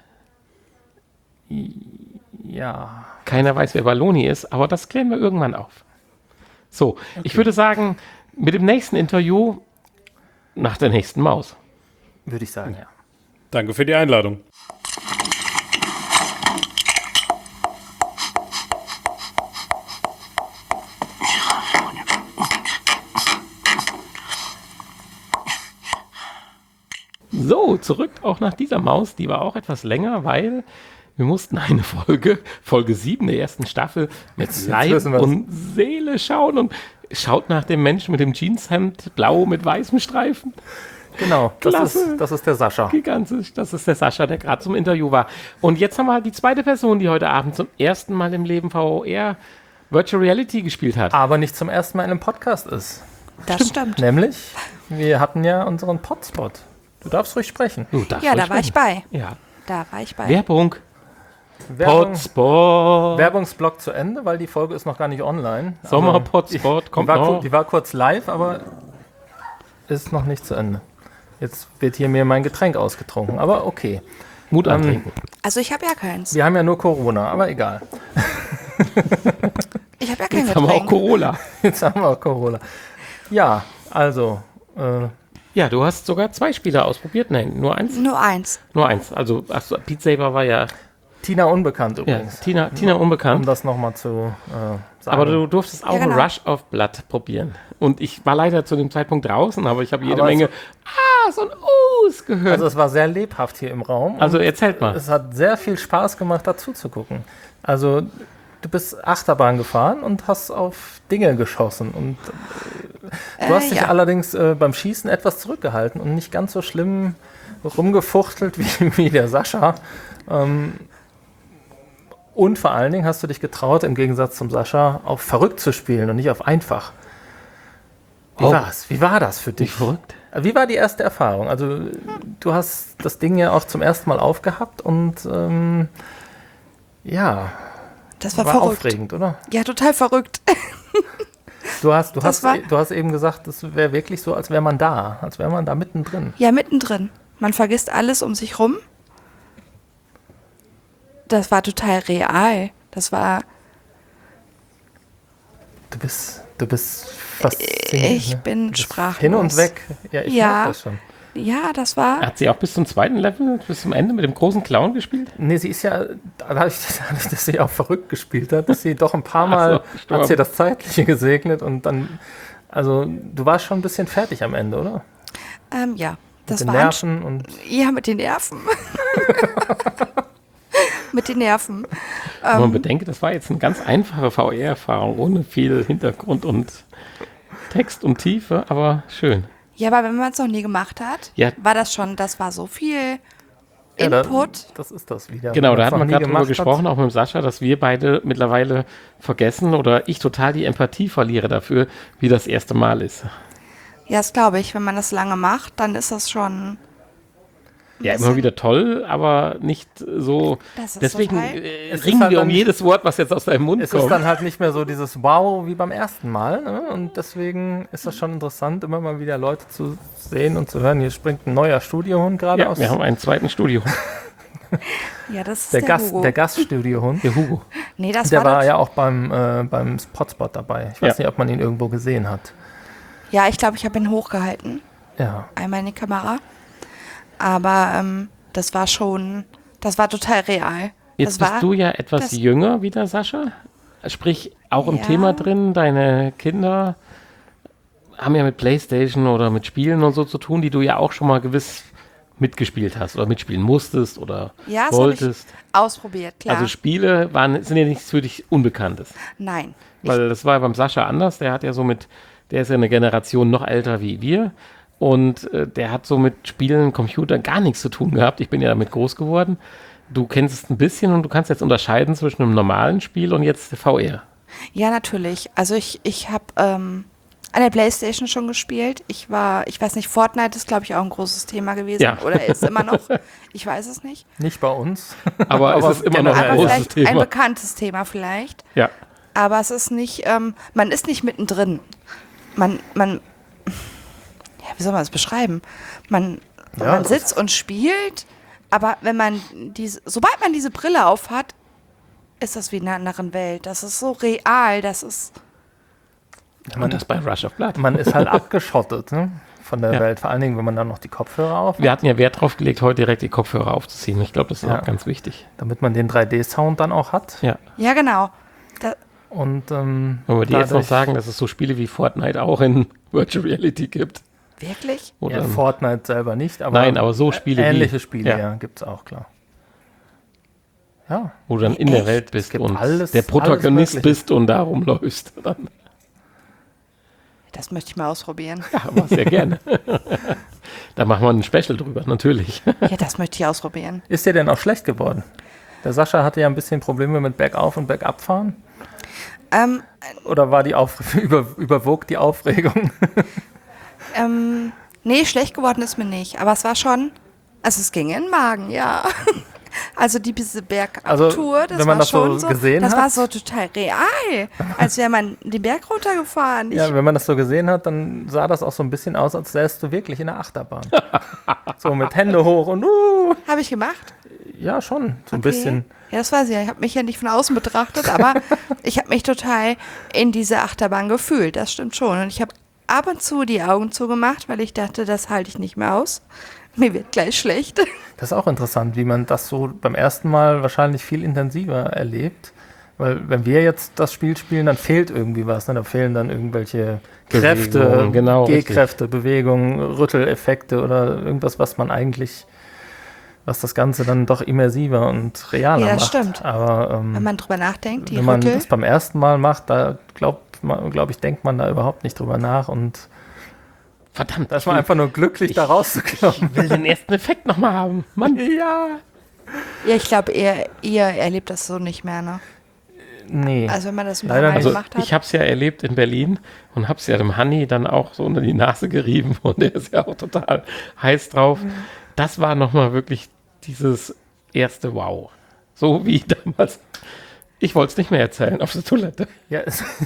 Ja. Keiner weiß, wer Balloni ist, aber das klären wir irgendwann auf. So, ich würde sagen, mit dem nächsten Interview nach der nächsten Maus. Würde ich sagen, ja. Danke für die Einladung. So, zurück auch nach dieser Maus. Die war auch etwas länger, weil wir mussten eine Folge 7 der ersten Staffel mit Leib wissen wir's. und Seele schauen und schaut nach dem Menschen mit dem Jeanshemd, blau mit weißem Streifen. Genau, Klasse. das ist der Sascha. Gigantisch, das ist der Sascha, der gerade zum Interview war. Und jetzt haben wir die zweite Person, die heute Abend zum ersten Mal im Leben VR Virtual Reality gespielt hat. Aber nicht zum ersten Mal in einem Podcast ist. Das stimmt. Nämlich, wir hatten ja unseren Potspot. Du darfst ruhig sprechen. Du darfst Ja, ruhig da war ich sprechen. bei. Ja. Da war ich bei. Werbung. Werbung, Potspot. Werbungsblock zu Ende, weil die Folge ist noch gar nicht online. Sommerpotspot Die kommt war, noch. die war kurz live, aber ist noch nicht zu Ende. Jetzt wird hier mir mein Getränk ausgetrunken, aber okay. Mut antrinken. Also ich habe ja keins. Wir haben ja nur Corona, aber egal. Ich habe ja kein Jetzt haben wir auch Getränk. Corolla. Jetzt haben wir auch Corona. Ja, also, Ja, du hast sogar 2 Spiele ausprobiert. Nein, nur eins. Nur eins. Nur eins. Also, achso, Beat Saber war ja, Tina Unbekannt ja übrigens. Tina Um unbekannt. das nochmal zu sagen. Aber du durftest auch Ja, genau. Rush of Blood probieren. Und ich war leider zu dem Zeitpunkt draußen, aber ich habe jede Aber Menge so ein gehört. Also es war sehr lebhaft hier im Raum. Also und erzählt mal. es hat sehr viel Spaß gemacht, dazu zu gucken. Also du bist Achterbahn gefahren und hast auf Dinge geschossen. Und du hast dich ja. allerdings beim Schießen etwas zurückgehalten und nicht ganz so schlimm rumgefuchtelt wie der Sascha. Und vor allen Dingen hast du dich getraut, im Gegensatz zum Sascha, auf verrückt zu spielen und nicht auf einfach. Wie Oh. war's? Wie war das für dich? Verrückt. Wie war die erste Erfahrung? Also du hast das Ding ja auch zum ersten Mal aufgehabt und ja, Das war war verrückt. aufregend, oder? Ja, total verrückt. Du hast war- eben gesagt, das wäre wirklich so, als wäre man da mittendrin. Ja, mittendrin. Man vergisst alles um sich rum. Das war total real. Das war, Du bist fasziniert. ich ne? bin Du bist sprachlos. hin und weg. Ja, ich Ja. merk das schon. Ja, das war, Hat sie auch bis zum zweiten Level, bis zum Ende mit dem großen Clown gespielt? Nee, sie ist ja, dadurch, dass sie auch verrückt gespielt hat, dass sie doch ein paar Mal, stimmt. hat sie das Zeitliche gesegnet und dann, also du warst schon ein bisschen fertig am Ende, oder? ja. Das Mit den war Nerven und Ja, mit den Nerven. Mit den Nerven. Wenn man bedenkt, das war jetzt eine ganz einfache VR-Erfahrung, ohne viel Hintergrund und Text und Tiefe, aber schön. Ja, aber wenn man es noch nie gemacht hat, Ja. war das war so viel Input. Das ist das wieder. Genau, Wenn da man's hat noch man nie gerade drüber gemacht gesprochen, hat. auch mit Sascha, dass wir beide mittlerweile vergessen oder ich total die Empathie verliere dafür, wie das erste Mal ist. Ja, das glaube ich. Wenn man das lange macht, dann ist das schon. Ja, bisschen- immer wieder toll, aber nicht so. Das ist Deswegen total- Es ist ringen halt wir dann um nicht- jedes Wort, was jetzt aus deinem Mund Es ist kommt. dann halt nicht mehr so dieses Wow wie beim ersten Mal. Ne? Und deswegen ist das schon interessant, immer mal wieder Leute zu sehen und zu hören. Hier springt ein neuer Studiohund gerade Ja, aus. wir haben einen zweiten Studio. Ja, das ist Der der Hugo. Gaststudiohund. Der Hugo. Nee, das Der war das- ja auch beim Hotspot dabei. Ich weiß Ja. nicht, ob man ihn irgendwo gesehen hat. Ja, ich glaube, ich habe ihn hochgehalten. Ja. Einmal in die Kamera. Aber das war total real. Jetzt das war, bist du ja etwas das- jünger wie der Sascha. Sprich, auch im Ja. Thema drin, deine Kinder haben ja mit Playstation oder mit Spielen und so zu tun, die du ja auch schon mal gewiss mitgespielt hast oder mitspielen musstest oder Ja, das habe ich wolltest. ausprobiert, klar. Also Spiele sind ja nichts für dich Unbekanntes. Nein. Weil das war beim Sascha anders. Der hat ja der ist ja eine Generation noch älter wie wir. Und der hat so mit Spielen, Computer gar nichts zu tun gehabt. Ich bin ja damit groß geworden. Du kennst es ein bisschen und du kannst jetzt unterscheiden zwischen einem normalen Spiel und jetzt VR. Ja, natürlich. Also ich habe an der Playstation schon gespielt. Ich weiß nicht, Fortnite ist, glaube ich, auch ein großes Thema gewesen. Ja. Oder ist immer noch. Ich weiß es nicht. Nicht bei uns. Aber es ist immer noch ein generell. Aber großes vielleicht ein Thema. bekanntes Thema vielleicht. Ja. Aber es ist nicht, man ist nicht mittendrin. Ja, wie soll man das beschreiben? Man sitzt und spielt, aber sobald man diese Brille auf hat, ist das wie in einer anderen Welt. Das ist so real, das ist, Und das bei Rush of Blood. Man ist halt abgeschottet, ne? Von der Ja. Welt. Vor allen Dingen, wenn man dann noch die Kopfhörer auf hat, Wir hatten ja Wert drauf gelegt, heute direkt die Kopfhörer aufzuziehen. Ich glaube, das ist Ja. auch ganz wichtig. damit man den 3D-Sound dann auch hat. Ja. ja genau. Und Wollen wir dir jetzt noch dadurch- sagen, dass es so Spiele wie Fortnite auch in Virtual Reality gibt? Wirklich? Oder Ja, Fortnite selber nicht, aber Nein, aber so Spiele ähnliche wie, Spiele, ja. ja, gibt es auch, klar. Ja, wo du dann in der Welt bist gibt und alles- der Protagonist alles Mögliche. bist und da rumläufst. Dann, Das möchte ich mal ausprobieren. ja, aber sehr gerne. Da machen wir ein Special drüber, natürlich. Ja, das möchte ich ausprobieren. ist dir denn auch schlecht geworden? Der Sascha hatte ja ein bisschen Probleme mit Bergauf- und Bergabfahren. Oder war überwog die Aufregung? Nee, schlecht geworden ist mir nicht. Aber es war schon, also es ging in den Magen, ja. Also diese Bergabtour, Also, das wenn man war das so schon so, gesehen das hat? war so total real, als wäre man den Berg runtergefahren. Ja, wenn man das so gesehen hat, dann sah das auch so ein bisschen aus, als säßt du wirklich in der Achterbahn. So mit Hände hoch und Habe ich gemacht. ja, schon, so ein Okay. bisschen. Ja, das weiß ich ja. Ich habe mich ja nicht von außen betrachtet, aber ich habe mich total in diese Achterbahn gefühlt. Das stimmt schon. Und ich habe ab und zu die Augen zugemacht, weil ich dachte, das halte ich nicht mehr aus. Mir wird gleich schlecht. Das ist auch interessant, wie man das so beim ersten Mal wahrscheinlich viel intensiver erlebt. Weil wenn wir jetzt das Spiel spielen, dann fehlt irgendwie was. Ne? Da fehlen dann irgendwelche Kräfte, Bewegungen, genau, G-Kräfte, Bewegungen, Rütteleffekte oder irgendwas, was das Ganze dann doch immersiver und realer Ja, das macht. stimmt. Aber Wenn man drüber nachdenkt, die wenn man Rüttel. das beim ersten Mal macht, da glaube ich, denkt man da überhaupt nicht drüber nach und Verdammt, da ist man einfach nur glücklich, da rauszukommen. ich will den ersten Effekt nochmal haben. Mann. Ja. Ja, ich glaube, ihr erlebt das so nicht mehr, ne? Nee. Also wenn man das ein Leider paar Mal nicht. Also gemacht hat. ich habe es ja erlebt in Berlin und habe es ja dem Hanni dann auch so unter die Nase gerieben und der ist ja auch total heiß drauf. Das war nochmal wirklich dieses erste Wow. So wie damals. Ich wollte es nicht mehr erzählen auf der Toilette. Ja,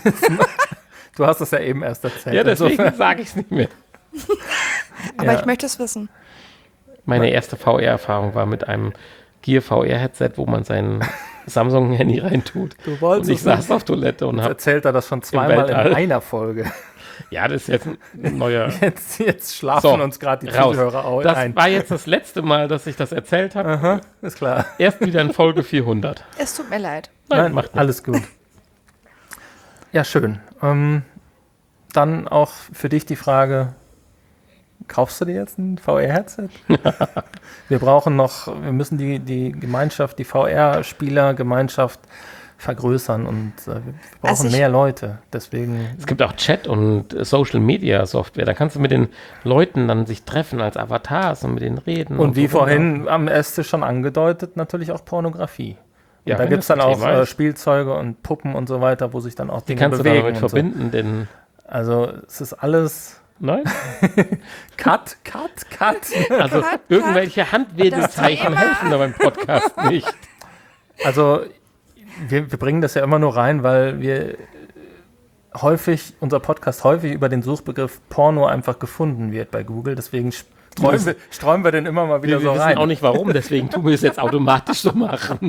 du hast es ja eben erst erzählt. Ja, deswegen Insofern- sage ich es nicht mehr. Aber ja. ich möchte es wissen. Meine erste VR-Erfahrung war mit einem Gear VR-Headset, wo man sein Samsung-Handy reintut. Du wolltest Und ich es saß auf Toilette und Jetzt habe. erzählt er das schon zweimal in Weltall. einer Folge. Ja, das ist jetzt ein neuer. Jetzt schlafen uns gerade die raus. Zuhörer auch Das ein. war jetzt das letzte Mal, dass ich das erzählt habe. Aha, ist klar. Erst wieder in Folge 400. Es tut mir leid. Nein, macht nichts. alles gut. Ja, schön. Dann auch für dich die Frage, kaufst du dir jetzt ein VR-Headset? Wir müssen die Gemeinschaft, die VR-Spieler-Gemeinschaft vergrößern und wir brauchen Also mehr Leute. Deswegen, Es gibt auch Chat und Social Media Software. Da kannst du mit den Leuten dann sich treffen als Avatars und mit denen reden. und wie so vorhin am Esstisch schon angedeutet, natürlich auch Pornografie. Ja, Und da wenn gibt es das dann ein auch Thema ist. Spielzeuge und Puppen und so weiter, wo sich dann auch Die Dinge kannst du dann bewegen damit und so. verbinden, denn. Also es ist alles Nein? Cut. Also Cut, irgendwelche Handwedelzeichen Das Thema. helfen da beim Podcast nicht. Also wir bringen das ja immer nur rein, weil unser Podcast häufig über den Suchbegriff Porno einfach gefunden wird bei Google. Deswegen streuen wir den immer mal wieder Wir so wissen rein. auch nicht warum, deswegen tun wir es jetzt automatisch so machen.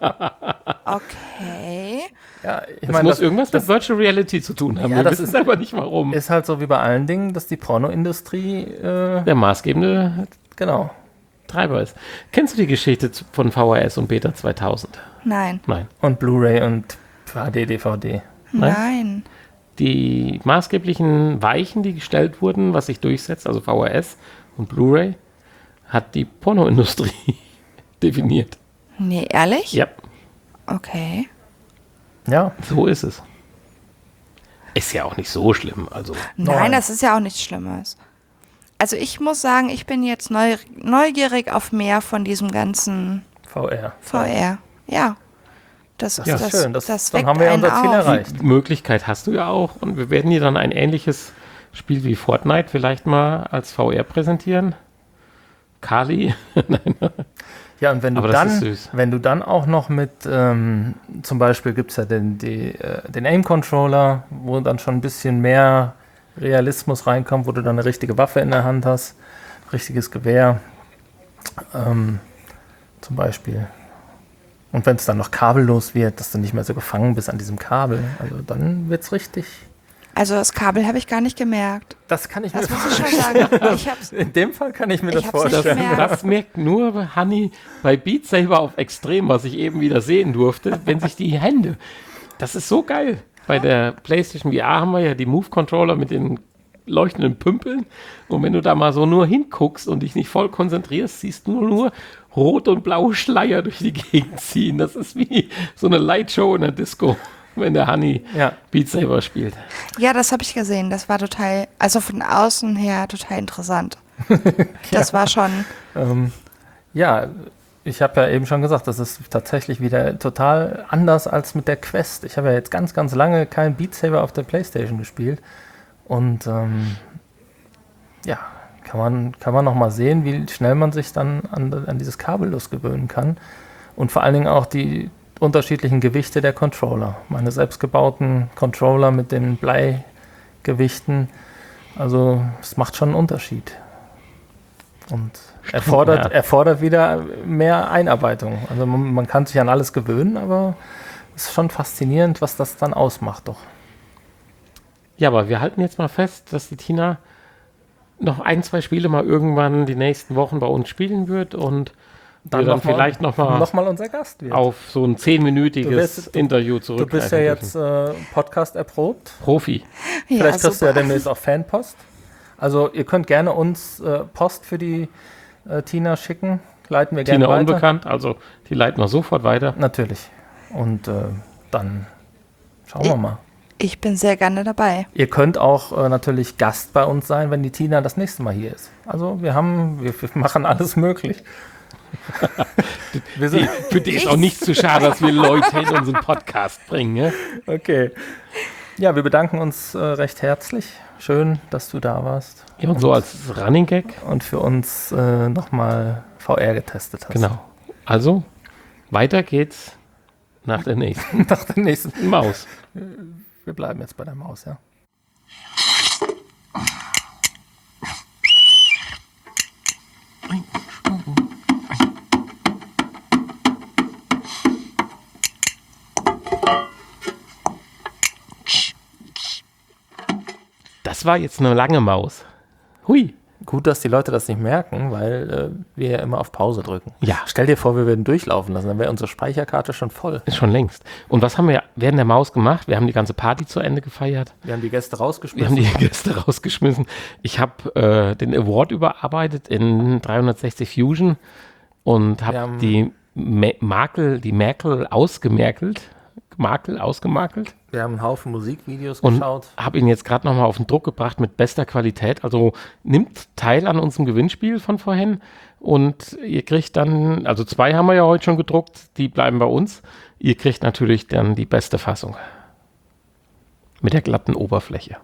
Okay. Ja, ich Das meine, muss irgendwas mit Virtual Reality zu tun haben. Ja, Wir das wissen ist- aber nicht warum. ist halt so wie bei allen Dingen, dass die Pornoindustrie, Der maßgebende genau. Treiber ist. Kennst du die Geschichte von VHS und Beta 2000? Nein. Nein. Und Blu-ray und HD, DVD. Nein. Die maßgeblichen Weichen, die gestellt wurden, was sich durchsetzt, also VHS und Blu-ray, hat die Pornoindustrie definiert. Nee, ehrlich? Ja, Okay. Ja, so ist es. Ist ja auch nicht so schlimm. Also Nein, das ist ja auch nichts Schlimmes. Also ich muss sagen, ich bin jetzt neugierig auf mehr von diesem ganzen VR. VR. Ja. Das Das ist schön. Das, dann weckt haben wir ja einen unser Ziel auf. erreicht. die Möglichkeit hast du ja auch. Und wir werden dir dann ein ähnliches Spiel wie Fortnite vielleicht mal als VR präsentieren. Kali. Ja, und wenn du Aber das ist dann, süß. wenn du dann auch noch mit, zum Beispiel gibt es ja den Aim-Controller, wo dann schon ein bisschen mehr Realismus reinkommt, wo du dann eine richtige Waffe in der Hand hast, richtiges Gewehr, zum Beispiel. Und wenn es dann noch kabellos wird, dass du nicht mehr so gefangen bist an diesem Kabel, also dann wird es richtig. Also das Kabel habe ich gar nicht gemerkt. Das kann ich mir Das muss ich schon sagen. Ich hab's, In dem Fall kann ich mir das Ich hab's nicht vorstellen. gemerkt. Das merkt nur Hanni bei Beat Saber auf Extrem, was ich eben wieder sehen durfte, wenn sich die Hände. Das ist so geil. Bei der PlayStation VR haben wir ja die Move-Controller mit den leuchtenden Pümpeln. Und wenn du da mal so nur hinguckst und dich nicht voll konzentrierst, siehst du nur rot und blaue Schleier durch die Gegend ziehen. Das ist wie so eine Lightshow in der Disco, wenn der Hanni Ja. Beat Saber spielt. ja, das habe ich gesehen. Das war total, also von außen her total interessant. Das war schon, Ja, ich habe ja eben schon gesagt, das ist tatsächlich wieder total anders als mit der Quest. Ich habe ja jetzt ganz, ganz lange kein Beat Saber auf der PlayStation gespielt. Und ja, kann man noch mal sehen, wie schnell man sich dann an dieses Kabellos gewöhnen kann. Und vor allen Dingen auch die unterschiedlichen Gewichte der Controller. Meine selbstgebauten Controller mit den Bleigewichten. Also es macht schon einen Unterschied. Und erfordert wieder mehr Einarbeitung. Also man kann sich an alles gewöhnen, aber es ist schon faszinierend, was das dann ausmacht doch. Ja, aber wir halten jetzt mal fest, dass die Tina noch 1, 2 Spiele mal irgendwann die nächsten Wochen bei uns spielen wird und dann noch mal- vielleicht noch mal unser Gast wird. auf so ein 10-minütiges Interview Du zurückgreifen bist ja jetzt dürfen. Podcast erprobt. Profi. ja, Vielleicht kriegst du ja super. demnächst auch Fanpost. Also ihr könnt gerne uns Post für die Tina schicken. Leiten wir gerne Tina weiter. unbekannt, also die leiten wir sofort weiter. Natürlich. Und dann schauen wir mal. Ich bin sehr gerne dabei. Ihr könnt auch natürlich Gast bei uns sein, wenn die Tina das nächste Mal hier ist. Also wir machen alles möglich. Wir sind, Für die ist auch nicht zu schade, dass wir Leute in unseren Podcast bringen. Ne? okay. Ja, wir bedanken uns recht herzlich. Schön, dass du da warst Ja, und so als Running Gag. und für uns nochmal VR getestet hast. Genau. Also, weiter geht's nach der nächsten Nach der nächsten. Maus. Wir bleiben jetzt bei der Maus, ja. Das war jetzt eine lange Maus. Hui. Gut, dass die Leute das nicht merken, weil wir ja immer auf Pause drücken. Ja. Stell dir vor, wir würden durchlaufen lassen, dann wäre unsere Speicherkarte schon voll. Ist schon längst. Und was haben wir während der Maus gemacht? Wir haben die ganze Party zu Ende gefeiert. Wir haben die Gäste Wir haben rausgeschmissen. die Gäste rausgeschmissen. Ich habe den Award überarbeitet in 360 Fusion und Wir habe haben- die Merkel ausgemerkelt, ausgemakelt. Wir haben einen Haufen Musikvideos Und geschaut. habe ihn jetzt gerade nochmal auf den Druck gebracht mit bester Qualität. Also nimmt teil an unserem Gewinnspiel von vorhin. Und ihr kriegt dann, also 2 haben wir ja heute schon gedruckt, die bleiben bei uns. Ihr kriegt natürlich dann die beste Fassung. Mit der glatten Oberfläche.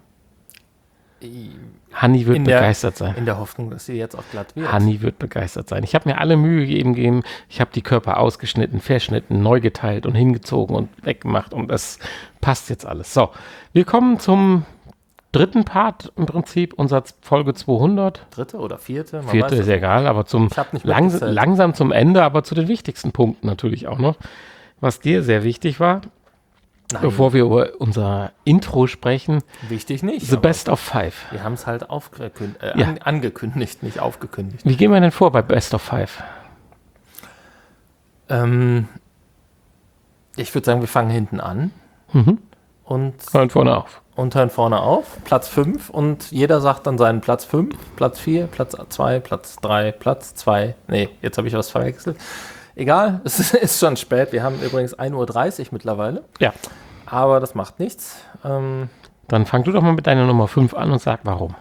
Hanni wird begeistert sein. In der Hoffnung, dass sie jetzt auch glatt wird. Hanni wird begeistert sein. Ich habe mir alle Mühe gegeben. Ich habe die Körper ausgeschnitten, verschnitten, neu geteilt und hingezogen und weggemacht. Und das passt jetzt alles. So, wir kommen zum dritten Part im Prinzip, unserer Folge 200. Dritte oder vierte? Man Vierte weiß ist es egal, aber zum Ich hab nicht mitgezählt. langsam zum Ende, aber zu den wichtigsten Punkten natürlich auch noch. Was dir sehr wichtig war, Nein, bevor wir über unser Intro sprechen, wichtig nicht. The aber Best of Five. Wir haben es halt Ja. angekündigt, nicht aufgekündigt. Wie gehen wir denn vor bei Best of Five? Ich würde sagen, wir fangen hinten an und Hören vorne auf. hören vorne auf. Platz 5 und jeder sagt dann seinen Platz 5, Platz 4, Platz 2, Platz 3, Platz 2. Nee, jetzt habe ich was verwechselt. Egal, es ist schon spät. Wir haben übrigens 1:30 Uhr mittlerweile. Ja, Aber das macht nichts. dann fang du doch mal mit deiner Nummer 5 an und sag warum.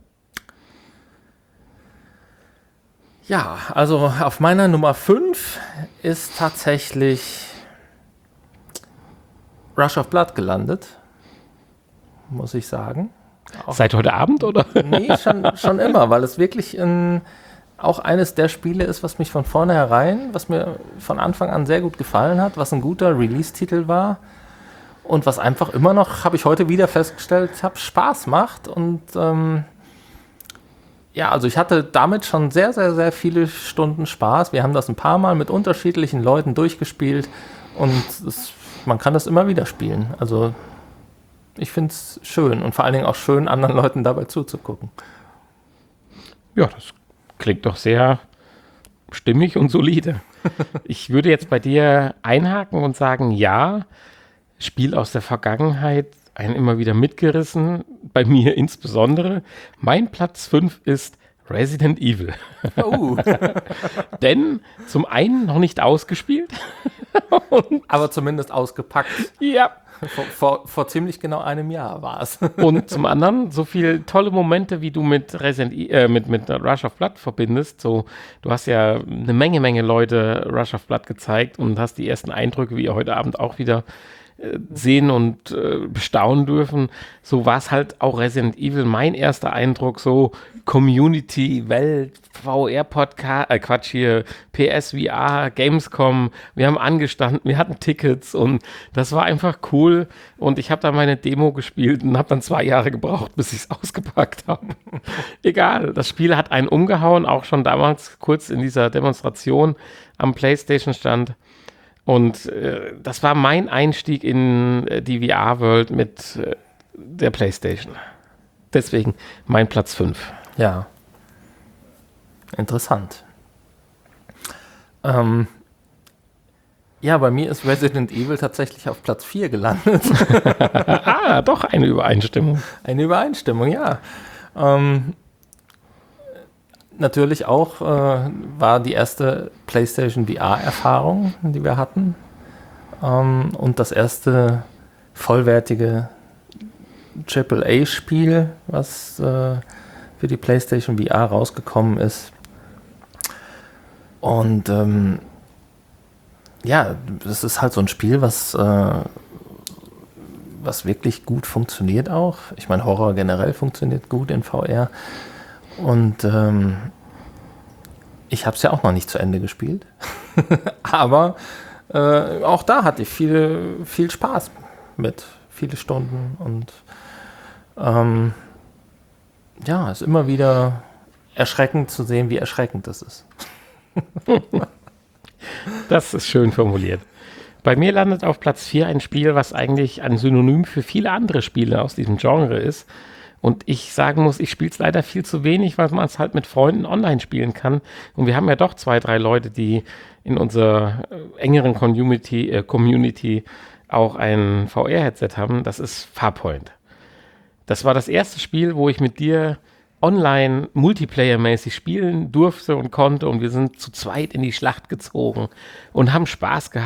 Ja, also auf meiner Nummer 5 ist tatsächlich Rush of Blood gelandet, muss ich sagen. Seit heute Abend, oder? Nee, schon immer, weil es wirklich auch eines der Spiele ist, was mich von vornherein, was mir von Anfang an sehr gut gefallen hat, was ein guter Release-Titel war und was einfach immer noch, habe ich heute wieder festgestellt, Spaß macht. Und ja, also ich hatte damit schon sehr, sehr, sehr viele Stunden Spaß. Wir haben das ein paar Mal mit unterschiedlichen Leuten durchgespielt und man kann das immer wieder spielen. Also ich finde es schön und vor allen Dingen auch schön, anderen Leuten dabei zuzugucken. Ja, das klingt doch sehr stimmig und solide. Ich würde jetzt bei dir einhaken und sagen, ja, Spiel aus der Vergangenheit, einen immer wieder mitgerissen, bei mir insbesondere. Mein Platz 5 ist Resident Evil. Oh. Denn zum einen noch nicht ausgespielt. Aber zumindest ausgepackt. Ja. Vor ziemlich genau einem Jahr war es. Und zum anderen so viele tolle Momente, wie du mit mit Rush of Blood verbindest. So, du hast ja eine Menge Leute Rush of Blood gezeigt und hast die ersten Eindrücke, wie ihr heute Abend auch wieder sehen und bestaunen dürfen. So war es halt auch Resident Evil. Mein erster Eindruck, so Community, Welt, VR-Podcast, PSVR, Gamescom. Wir haben angestanden, wir hatten Tickets und das war einfach cool. Und ich habe da meine Demo gespielt und habe dann 2 Jahre gebraucht, bis ich es ausgepackt habe. Egal, das Spiel hat einen umgehauen, auch schon damals kurz in dieser Demonstration am PlayStation-Stand. Und das war mein Einstieg in die VR-World mit der PlayStation. Deswegen mein Platz 5. Ja. Interessant. Ja, bei mir ist Resident Evil tatsächlich auf Platz 4 gelandet. Ah, doch eine Übereinstimmung. Eine Übereinstimmung, ja. Natürlich auch war die erste PlayStation VR-Erfahrung, die wir hatten. Und das erste vollwertige AAA-Spiel, was für die PlayStation VR rausgekommen ist. Und ja, das ist halt so ein Spiel, was wirklich gut funktioniert auch. Ich meine, Horror generell funktioniert gut in VR. Und ich habe es ja auch noch nicht zu Ende gespielt. Aber auch da hatte ich viel Spaß mit. Viele Stunden. Und ja, es ist immer wieder erschreckend zu sehen, wie erschreckend das ist. Das ist schön formuliert. Bei mir landet auf Platz 4 ein Spiel, was eigentlich ein Synonym für viele andere Spiele aus diesem Genre ist. Und ich sagen muss, ich spiele es leider viel zu wenig, weil man es halt mit Freunden online spielen kann. Und wir haben ja doch 2, 3 Leute, die in unserer engeren Community auch ein VR-Headset haben. Das ist Farpoint. Das war das erste Spiel, wo ich mit dir online Multiplayer-mäßig spielen durfte und konnte. Und wir sind zu zweit in die Schlacht gezogen und haben Spaß gehabt.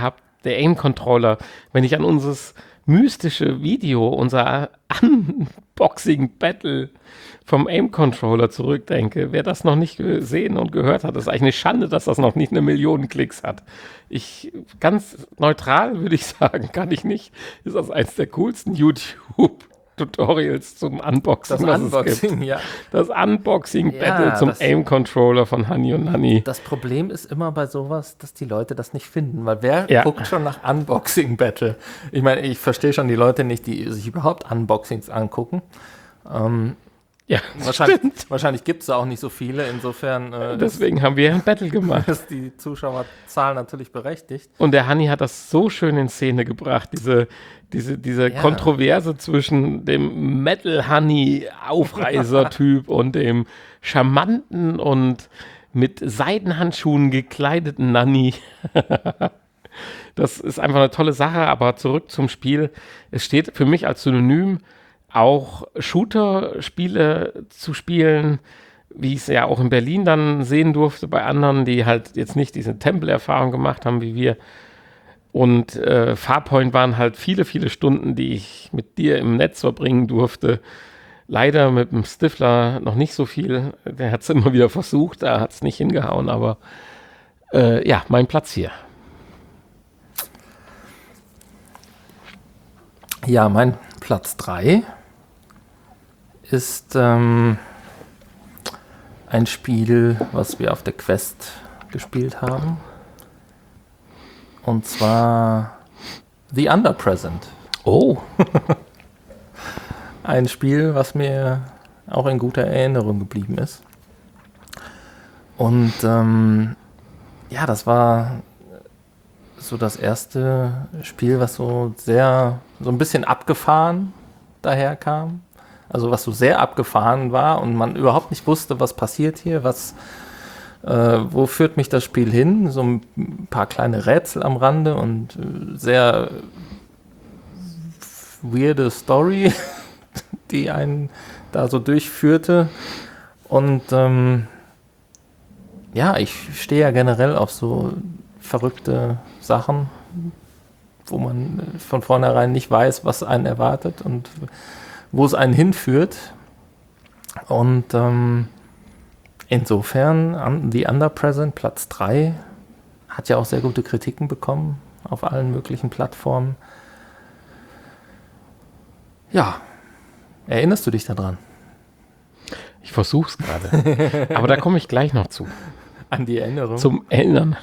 der Aim-Controller, wenn ich an unser mystische Video, unser Unboxing-Battle vom Aim-Controller zurückdenke, wer das noch nicht gesehen und gehört hat, ist eigentlich eine Schande, dass das noch nicht 1 Million Klicks hat. Ganz neutral würde ich sagen, kann ich nicht. Ist das eins der coolsten YouTube-Tutorials zum Unboxing, Das Unboxing, ja. Das Unboxing-Battle Ja, zum das- Aim-Controller von Hani und Nanni. Das Problem ist immer bei sowas, dass die Leute das nicht finden, weil wer Ja. guckt schon nach Unboxing-Battle? Ich meine, ich verstehe schon die Leute nicht, die sich überhaupt Unboxings angucken. Ja, Wahrscheinlich gibt es auch nicht so viele, insofern deswegen haben wir ein Battle gemacht. ist die Zuschauerzahl natürlich berechtigt. Und der Hani hat das so schön in Szene gebracht, diese Ja. Kontroverse zwischen dem Metal-Hani-Aufreißer-Typ und dem charmanten und mit Seidenhandschuhen gekleideten Nanni. Das ist einfach eine tolle Sache, aber zurück zum Spiel. Es steht für mich als Synonym, auch Shooter-Spiele zu spielen, wie ich es ja auch in Berlin dann sehen durfte bei anderen, die halt jetzt nicht diese Tempel-Erfahrung gemacht haben wie wir. Und Farpoint waren halt viele, viele Stunden, die ich mit dir im Netz verbringen durfte. Leider mit dem Stifler noch nicht so viel. Der hat es immer wieder versucht, da hat es nicht hingehauen, aber ja, mein Platz hier. Ja, mein Platz 3 ist ein Spiel, was wir auf der Quest gespielt haben. Und zwar The Underpresent. Oh, Ein Spiel, was mir auch in guter Erinnerung geblieben ist. Und ja, das war so das erste Spiel, was so ein bisschen abgefahren daherkam. Also was so sehr abgefahren war und man überhaupt nicht wusste, was passiert hier, wo führt mich das Spiel hin. So ein paar kleine Rätsel am Rande und sehr weirde Story, die einen da so durchführte. Und ja, ich stehe ja generell auf so verrückte Sachen, wo man von vornherein nicht weiß, was einen erwartet und wo es einen hinführt. Und insofern, The Underpresent, Platz 3, hat ja auch sehr gute Kritiken bekommen auf allen möglichen Plattformen. Ja, erinnerst du dich daran? ich versuch's gerade. Aber da komme ich gleich noch zu. An die Erinnerung? Zum Ändern.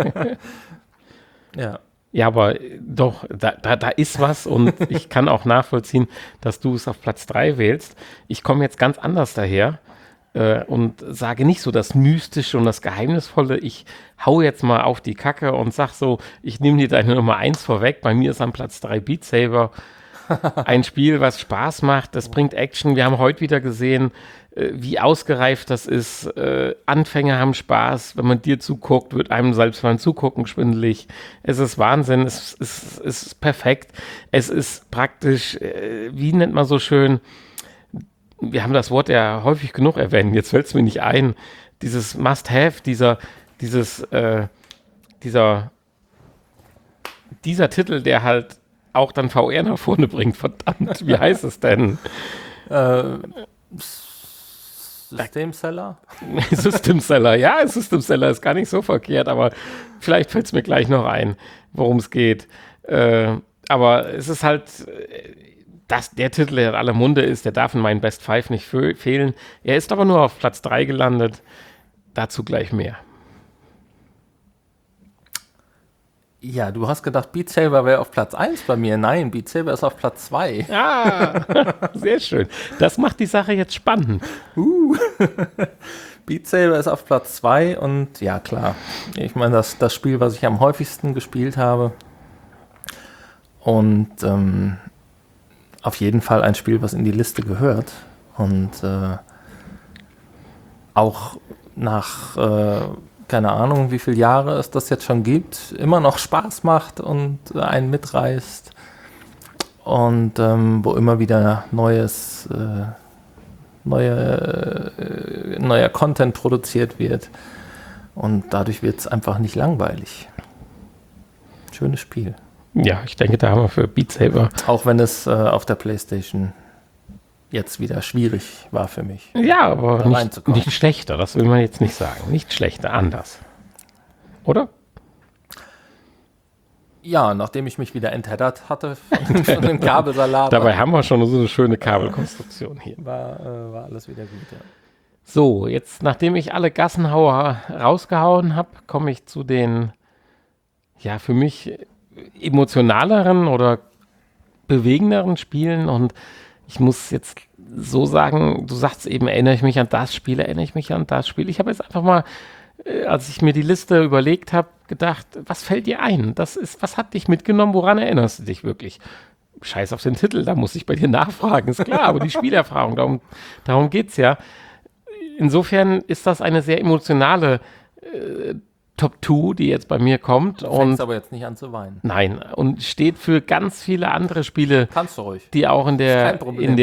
Ja. Ja, aber doch, da ist was und ich kann auch nachvollziehen, dass du es auf Platz 3 wählst. Ich komme jetzt ganz anders daher und sage nicht so das Mystische und das Geheimnisvolle. Ich hau jetzt mal auf die Kacke und sag so, ich nehme dir deine Nummer 1 vorweg. Bei mir ist am Platz 3 Beat Saber. Ein Spiel, was Spaß macht, das bringt Action. Wir haben heute wieder gesehen, wie ausgereift das ist. Anfänger haben Spaß. Wenn man dir zuguckt, wird einem selbst beim Zugucken schwindelig. Es ist Wahnsinn. Es ist perfekt. Es ist praktisch, wie nennt man so schön, wir haben das Wort ja häufig genug erwähnt, jetzt fällt es mir nicht ein, dieses Must-Have, dieser Titel, der halt auch dann VR nach vorne bringt. Verdammt, wie heißt es denn? Systemseller? System Seller, ja, System Seller ist gar nicht so verkehrt, aber vielleicht fällt es mir gleich noch ein, worum es geht. Aber es ist halt, dass der Titel, der in aller Munde ist, der darf in meinen Best Five nicht fehlen. Er ist aber nur auf Platz 3 gelandet. Dazu gleich mehr. Ja, du hast gedacht, Beat Saber wäre auf Platz 1 bei mir. Nein, Beat Saber ist auf Platz 2. Ah, sehr schön. Das macht die Sache jetzt spannend. Beat Saber ist auf Platz 2 und ja, klar. Ich meine, das Spiel, was ich am häufigsten gespielt habe. Und auf jeden Fall ein Spiel, was in die Liste gehört. Und auch nach, keine Ahnung, wie viele Jahre es das jetzt schon gibt, immer noch Spaß macht und einen mitreißt. Und wo immer wieder neuer Content produziert wird. Und dadurch wird es einfach nicht langweilig. Schönes Spiel. Ja, ich denke, da haben wir für Beat Saber. Auch wenn es auf der PlayStation jetzt wieder schwierig war für mich. Ja, aber da reinzukommen. nicht schlechter, das will man jetzt nicht sagen. Nicht schlechter, anders. Oder? Ja, nachdem ich mich wieder entheddert hatte von dem Kabelsalat, Dabei haben wir schon so eine schöne Kabelkonstruktion hier. war alles wieder gut. Ja. So, jetzt, nachdem ich alle Gassenhauer rausgehauen habe, komme ich zu den, ja, für mich emotionaleren oder bewegenderen Spielen. Und ich muss jetzt so sagen, du sagst eben, erinnere ich mich an das Spiel, erinnere ich mich an das Spiel. Ich habe jetzt einfach mal, als ich mir die Liste überlegt habe, gedacht, was fällt dir ein? Was hat dich mitgenommen? Woran erinnerst du dich wirklich? Scheiß auf den Titel, da muss ich bei dir nachfragen, ist klar, aber die Spielerfahrung, darum geht es ja. Insofern ist das eine sehr emotionale Top 2, die jetzt bei mir kommt. Du fängst aber jetzt nicht an zu weinen. Nein, und steht für ganz viele andere Spiele, Kannst du ruhig. die auch in Kein Problem.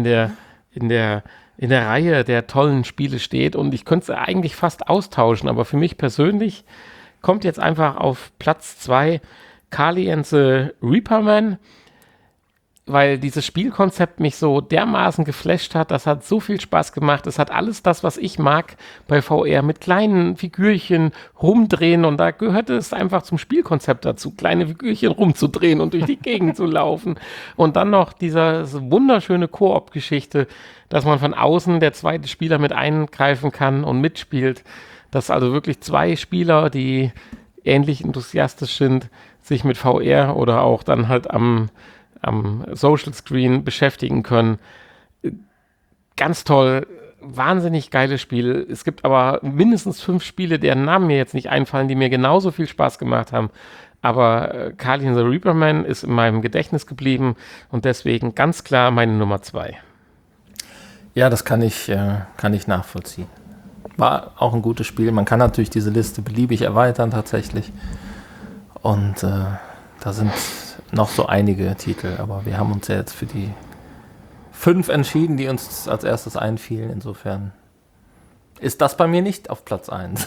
der Reihe der tollen Spiele steht. Und ich könnte es eigentlich fast austauschen, aber für mich persönlich kommt jetzt einfach auf Platz 2 Kali and the Reaperman, weil dieses Spielkonzept mich so dermaßen geflasht hat. Das hat so viel Spaß gemacht. Es hat alles das, was ich mag bei VR, mit kleinen Figürchen rumdrehen. Und da gehörte es einfach zum Spielkonzept dazu, kleine Figürchen rumzudrehen und durch die Gegend zu laufen. Und dann noch diese wunderschöne Koop-Geschichte, dass man von außen der zweite Spieler mit eingreifen kann und mitspielt. Dass also wirklich zwei Spieler, die ähnlich enthusiastisch sind, sich mit VR oder auch dann halt am Social Screen beschäftigen können. Ganz toll, wahnsinnig geiles Spiel. Es gibt aber mindestens 5 Spiele, deren Namen mir jetzt nicht einfallen, die mir genauso viel Spaß gemacht haben. Aber Kali and the Reaperman ist in meinem Gedächtnis geblieben und deswegen ganz klar meine Nummer 2. Ja, das kann ich nachvollziehen. War auch ein gutes Spiel. Man kann natürlich diese Liste beliebig erweitern tatsächlich. Und da sind noch so einige Titel, aber wir haben uns ja jetzt für die 5 entschieden, die uns als erstes einfielen. Insofern ist das bei mir nicht auf Platz 1.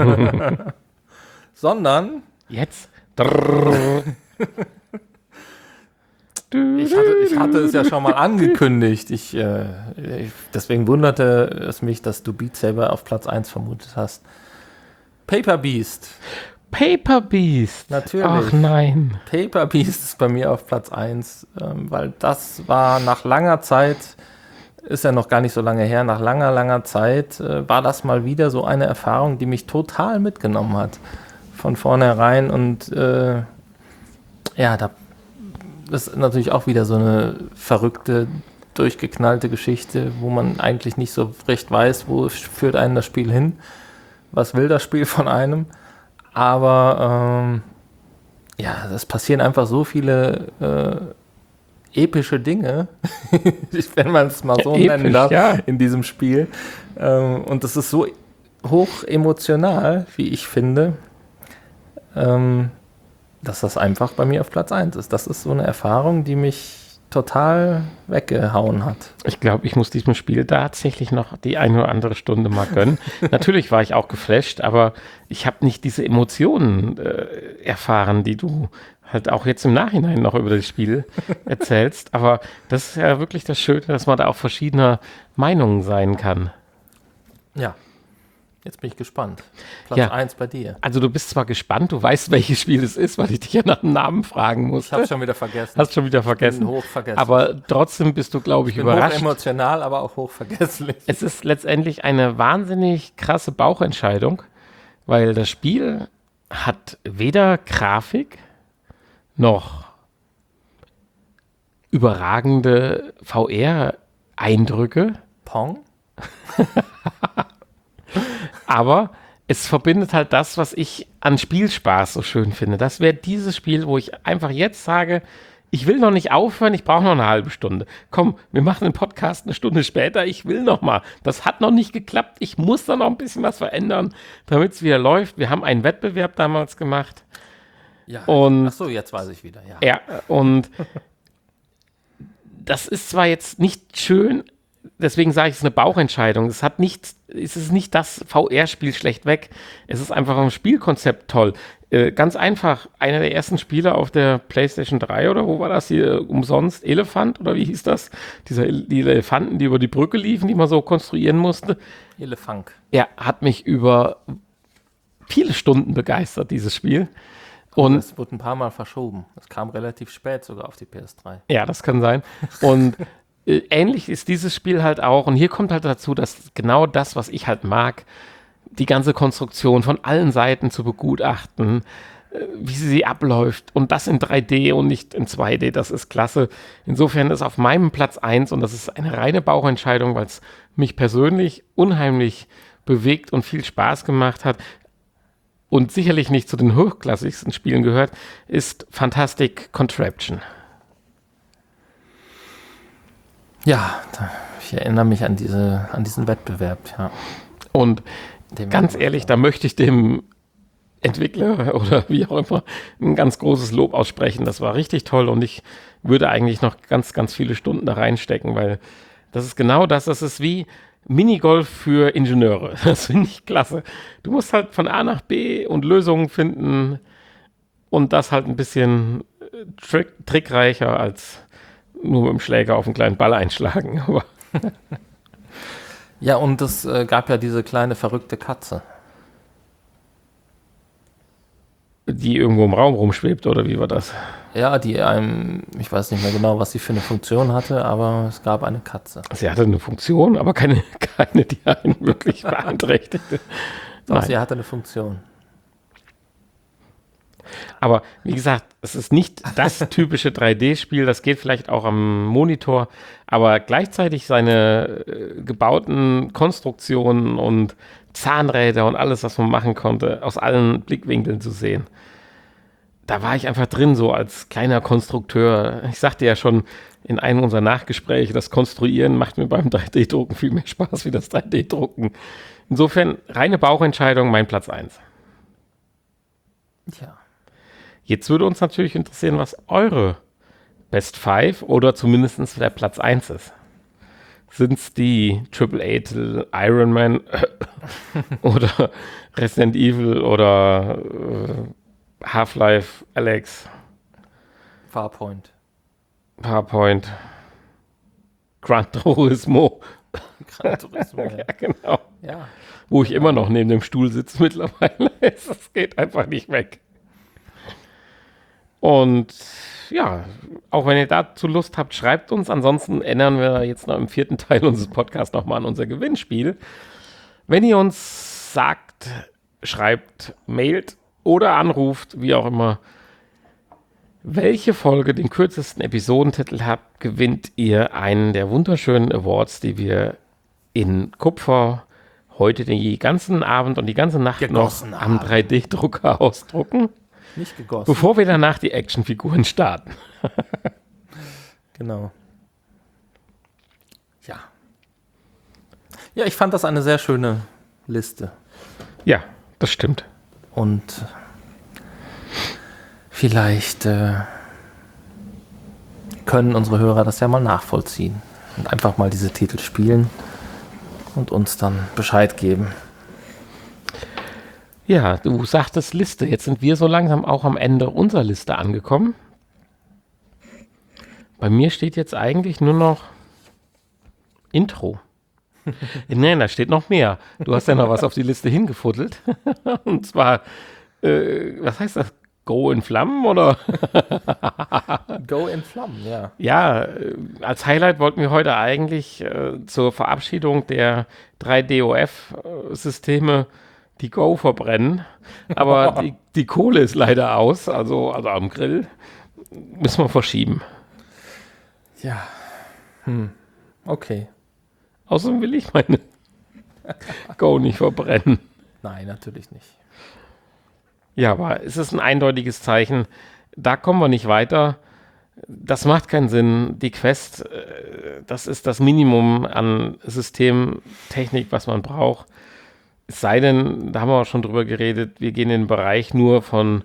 Sondern Jetzt? ich hatte es ja schon mal angekündigt. Deswegen wunderte es mich, dass du Beat Saber auf Platz 1 vermutet hast. Paper Beast. Paper Beast. Natürlich. Ach nein. Paper Beast ist bei mir auf Platz 1, weil das war nach langer Zeit, ist ja noch gar nicht so lange her, nach langer Zeit war das mal wieder so eine Erfahrung, die mich total mitgenommen hat. Von vornherein und das ist natürlich auch wieder so eine verrückte, durchgeknallte Geschichte, wo man eigentlich nicht so recht weiß, wo führt einen das Spiel hin, was will das Spiel von einem. Aber es passieren einfach so viele epische Dinge, wenn man es mal so nennen darf, in diesem Spiel. Und es ist so hoch emotional, wie ich finde, dass das einfach bei mir auf Platz 1 ist. Das ist so eine Erfahrung, die mich total weggehauen hat. Ich glaube, ich muss diesem Spiel tatsächlich noch die eine oder andere Stunde mal gönnen. Natürlich war ich auch geflasht, aber ich habe nicht diese Emotionen erfahren, die du halt auch jetzt im Nachhinein noch über das Spiel erzählst. Aber das ist ja wirklich das Schöne, dass man da auch verschiedener Meinungen sein kann. Ja. Jetzt bin ich gespannt. Platz 1 bei dir. Also du bist zwar gespannt, du weißt, welches Spiel es ist, weil ich dich ja nach dem Namen fragen muss. Ich habe schon wieder vergessen. Hast schon wieder vergessen. Ich bin hochvergessen. Aber trotzdem bist du, glaube ich, überrascht. Hoch emotional, aber auch hochvergesslich. Es ist letztendlich eine wahnsinnig krasse Bauchentscheidung, weil das Spiel hat weder Grafik noch überragende VR-Eindrücke. Pong? Aber es verbindet halt das, was ich an Spielspaß so schön finde. Das wäre dieses Spiel, wo ich einfach jetzt sage, ich will noch nicht aufhören, ich brauche noch eine halbe Stunde. Komm, wir machen den Podcast eine Stunde später, ich will noch mal. Das hat noch nicht geklappt, ich muss da noch ein bisschen was verändern, damit es wieder läuft. Wir haben einen Wettbewerb damals gemacht. Ja. Und Achso, jetzt weiß ich wieder. Ja, und das ist zwar jetzt nicht schön, deswegen sage ich, es ist eine Bauchentscheidung. Es ist nicht das VR-Spiel schlecht weg. Es ist einfach ein Spielkonzept toll. Ganz einfach, einer der ersten Spiele auf der PlayStation 3 oder wo war das hier umsonst? Elefant oder wie hieß das? Die Elefanten, die über die Brücke liefen, die man so konstruieren musste. Elefunk. Ja, hat mich über viele Stunden begeistert, dieses Spiel. Und Es wurde ein paar Mal verschoben. Es kam relativ spät sogar auf die PS3. ja, das kann sein. Und ähnlich ist dieses Spiel halt auch. Und hier kommt halt dazu, dass genau das, was ich halt mag, die ganze Konstruktion von allen Seiten zu begutachten, wie sie abläuft und das in 3D und nicht in 2D, das ist klasse. Insofern ist auf meinem Platz 1 und das ist eine reine Bauchentscheidung, weil es mich persönlich unheimlich bewegt und viel Spaß gemacht hat und sicherlich nicht zu den hochklassigsten Spielen gehört, ist Fantastic Contraption. Ja, ich erinnere mich an diesen Wettbewerb, ja. Und Den ganz wir- ehrlich, da möchte ich dem Entwickler oder wie auch immer ein ganz großes Lob aussprechen. Das war richtig toll und ich würde eigentlich noch ganz, ganz viele Stunden da reinstecken, weil das ist genau das. Das ist wie Minigolf für Ingenieure. Das finde ich klasse. Du musst halt von A nach B und Lösungen finden und das halt ein bisschen trickreicher als nur mit dem Schläger auf einen kleinen Ball einschlagen. Aber Ja, und es gab ja diese kleine verrückte Katze. die irgendwo im Raum rumschwebt oder wie war das? Ja, die ich weiß nicht mehr genau, was sie für eine Funktion hatte, aber es gab eine Katze. Sie hatte eine Funktion, aber keine die einen wirklich beeinträchtigte. Doch, Nein. sie hatte eine Funktion. Aber wie gesagt, es ist nicht das typische 3D-Spiel, das geht vielleicht auch am Monitor, aber gleichzeitig seine gebauten Konstruktionen und Zahnräder und alles, was man machen konnte, aus allen Blickwinkeln zu sehen. Da war ich einfach drin, so als kleiner Konstrukteur. Ich sagte ja schon in einem unserer Nachgespräche, das Konstruieren macht mir beim 3D-Drucken viel mehr Spaß wie das 3D-Drucken. Insofern reine Bauchentscheidung, mein Platz 1. Ja. Jetzt würde uns natürlich interessieren, was eure Best 5 oder zumindest der Platz 1 ist. Sind es die AAA Iron Man oder Resident Evil oder Half-Life Alyx, Farpoint. Farpoint, Gran Turismo, Gran Turismo, ja. ja genau, Ja. wo ich immer noch neben dem Stuhl sitze mittlerweile. Es geht einfach nicht weg. Und ja, auch wenn ihr dazu Lust habt, schreibt uns. Ansonsten erinnern wir jetzt noch im 4. Teil unseres Podcasts nochmal an unser Gewinnspiel. Wenn ihr uns sagt, schreibt, mailt oder anruft, wie auch immer, welche Folge den kürzesten Episodentitel hat, gewinnt ihr einen der wunderschönen Awards, die wir in Kupfer heute den ganzen Abend und die ganze Nacht Gegossen noch am haben. 3D-Drucker ausdrucken, Nicht gegossen. bevor wir danach die Actionfiguren starten. Genau. Ja. Ja, ich fand das eine sehr schöne Liste. Ja, das stimmt. Und vielleicht können unsere Hörer das ja mal nachvollziehen und einfach mal diese Titel spielen und uns dann Bescheid geben. Ja, du sagtest Liste. Jetzt sind wir so langsam auch am Ende unserer Liste angekommen. Bei mir steht jetzt eigentlich nur noch Intro. Nein, da steht noch mehr. Du hast ja noch was auf die Liste hingefuddelt. Und zwar, was heißt das? Go in Flammen oder? Go in Flammen, ja. Ja, als Highlight wollten wir heute eigentlich zur Verabschiedung der 3DOF-Systeme die Go verbrennen. Aber die Kohle ist leider aus, also am Grill. Müssen wir verschieben. Ja. Okay. Außerdem will ich meine Go nicht verbrennen. Nein, natürlich nicht. Ja, aber es ist ein eindeutiges Zeichen. Da kommen wir nicht weiter. Das macht keinen Sinn. Die Quest, das ist das Minimum an Systemtechnik, was man braucht. Es sei denn, da haben wir auch schon drüber geredet, wir gehen in den Bereich nur von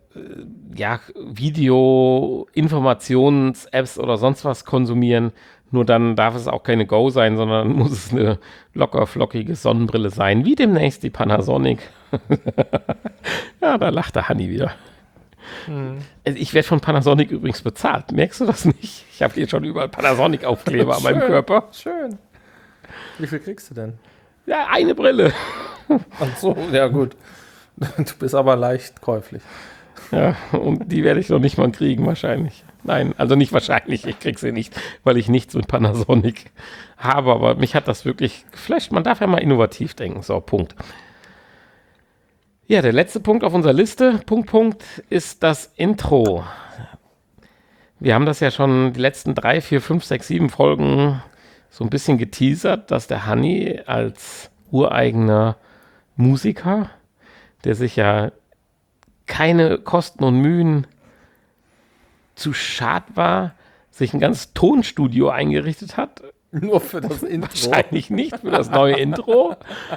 Video, Informations-Apps oder sonst was konsumieren. Nur dann darf es auch keine Go sein, sondern muss es eine locker flockige Sonnenbrille sein, wie demnächst die Panasonic. Ja, da lacht der Hanni wieder. Ich werde von Panasonic übrigens bezahlt. Merkst du das nicht? Ich habe hier schon überall Panasonic-Aufkleber an meinem Körper. Schön. Wie viel kriegst du denn? Ja, eine Brille. Ach so, ja gut. Du bist aber leicht käuflich. Ja, und die werde ich noch nicht mal kriegen wahrscheinlich. Nein, also nicht wahrscheinlich, ich krieg sie nicht, weil ich nichts mit Panasonic habe, aber mich hat das wirklich geflasht. Man darf ja mal innovativ denken, so, Punkt. Ja, der letzte Punkt auf unserer Liste, Punkt, ist das Intro. Wir haben das ja schon die letzten 3, 4, 5, 6, 7 Folgen so ein bisschen geteasert, dass der Hanni als ureigener Musiker, der sich ja keine Kosten und Mühen zu schad war, sich ein ganzes Tonstudio eingerichtet hat. Nur für das Intro. Wahrscheinlich nicht für das neue Intro.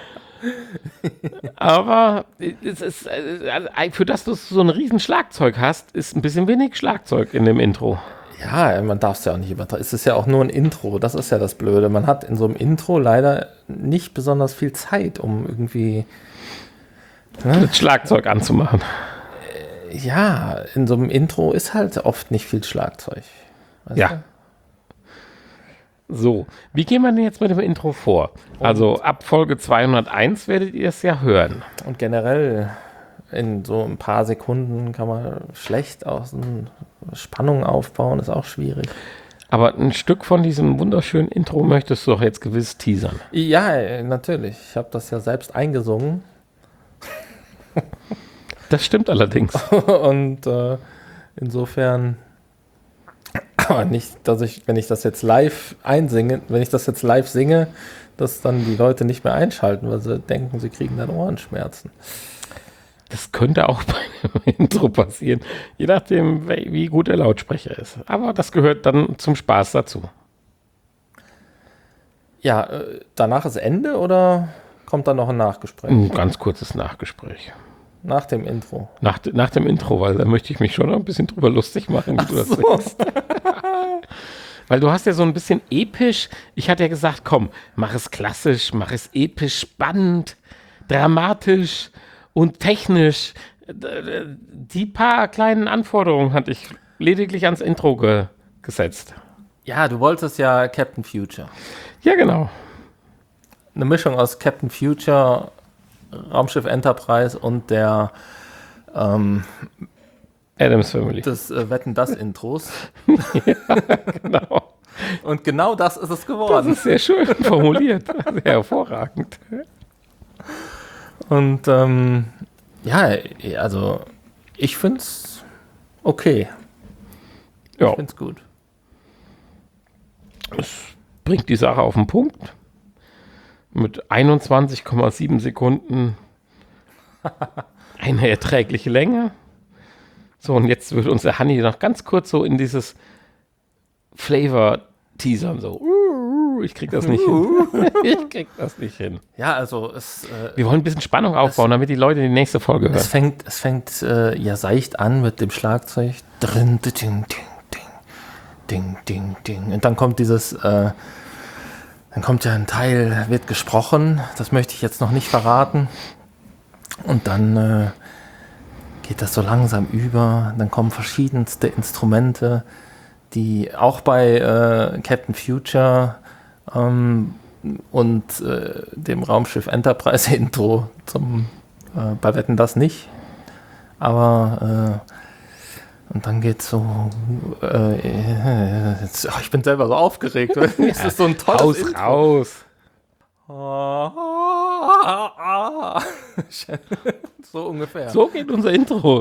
Aber es ist, für das du so ein riesen Schlagzeug hast, ist ein bisschen wenig Schlagzeug in dem Intro. Ja, man darf es ja auch nicht übertreiben. Es ist ja auch nur ein Intro. Das ist ja das Blöde. Man hat in so einem Intro leider nicht besonders viel Zeit, um irgendwie Das Schlagzeug anzumachen. Ja, in so einem Intro ist halt oft nicht viel Schlagzeug. Weißt Ja. So, wie gehen wir denn jetzt mit dem Intro vor? Also ab Folge 201 werdet ihr es ja hören. du? Und generell in so ein paar Sekunden kann man schlecht aus Spannung aufbauen, ist auch schwierig. Aber ein Stück von diesem wunderschönen Intro möchtest du doch jetzt gewiss teasern. Ja, natürlich. Ich habe das ja selbst eingesungen. Das stimmt allerdings. Und insofern, aber nicht, dass wenn ich das jetzt live singe, dass dann die Leute nicht mehr einschalten, weil sie denken, sie kriegen dann Ohrenschmerzen. Das könnte auch bei einem Intro passieren, je nachdem, wie gut der Lautsprecher ist. Aber das gehört dann zum Spaß dazu. Ja, danach ist Ende oder kommt dann noch ein Nachgespräch? Ein ganz kurzes Nachgespräch. Nach dem Intro. Nach dem Intro, weil da möchte ich mich schon noch ein bisschen drüber lustig machen, wie du das singst. Weil du hast ja so ein bisschen episch, ich hatte ja gesagt, komm, mach es klassisch, mach es episch, spannend, dramatisch und technisch. Die paar kleinen Anforderungen hatte ich lediglich ans Intro gesetzt. Ja, du wolltest ja Captain Future. Ja, genau. Eine Mischung aus Captain Future, Raumschiff Enterprise und der Addams Family. des Wetten das Intros. Genau. Und genau das ist es Das geworden. ist sehr schön formuliert. Sehr hervorragend. Und ja, also ich finde es okay. Ja, Ich finde es gut. bringt die Sache auf den Punkt. Mit 21,7 Sekunden eine erträgliche Länge. So, und jetzt wird uns der Hanni noch ganz kurz so in dieses Flavor teasern. So, ich krieg das nicht hin. Ich krieg das nicht hin. Ja, also es Wir wollen ein bisschen Spannung aufbauen, damit die Leute die nächste Folge hören. Es fängt ja seicht an mit dem Schlagzeug. Drin, ding, ding, ding, ding, ding, ding. Und dann kommt dann kommt ja ein Teil, wird gesprochen. Das möchte ich jetzt noch nicht verraten. Und dann geht das so langsam über. Dann kommen verschiedenste Instrumente, die auch bei Captain Future und dem Raumschiff Enterprise Intro bei Wetten das nicht. Aber und dann geht's so ich bin selber so aufgeregt. Es ist so ein tolles Intro. Raus. So ungefähr. So geht unser Intro.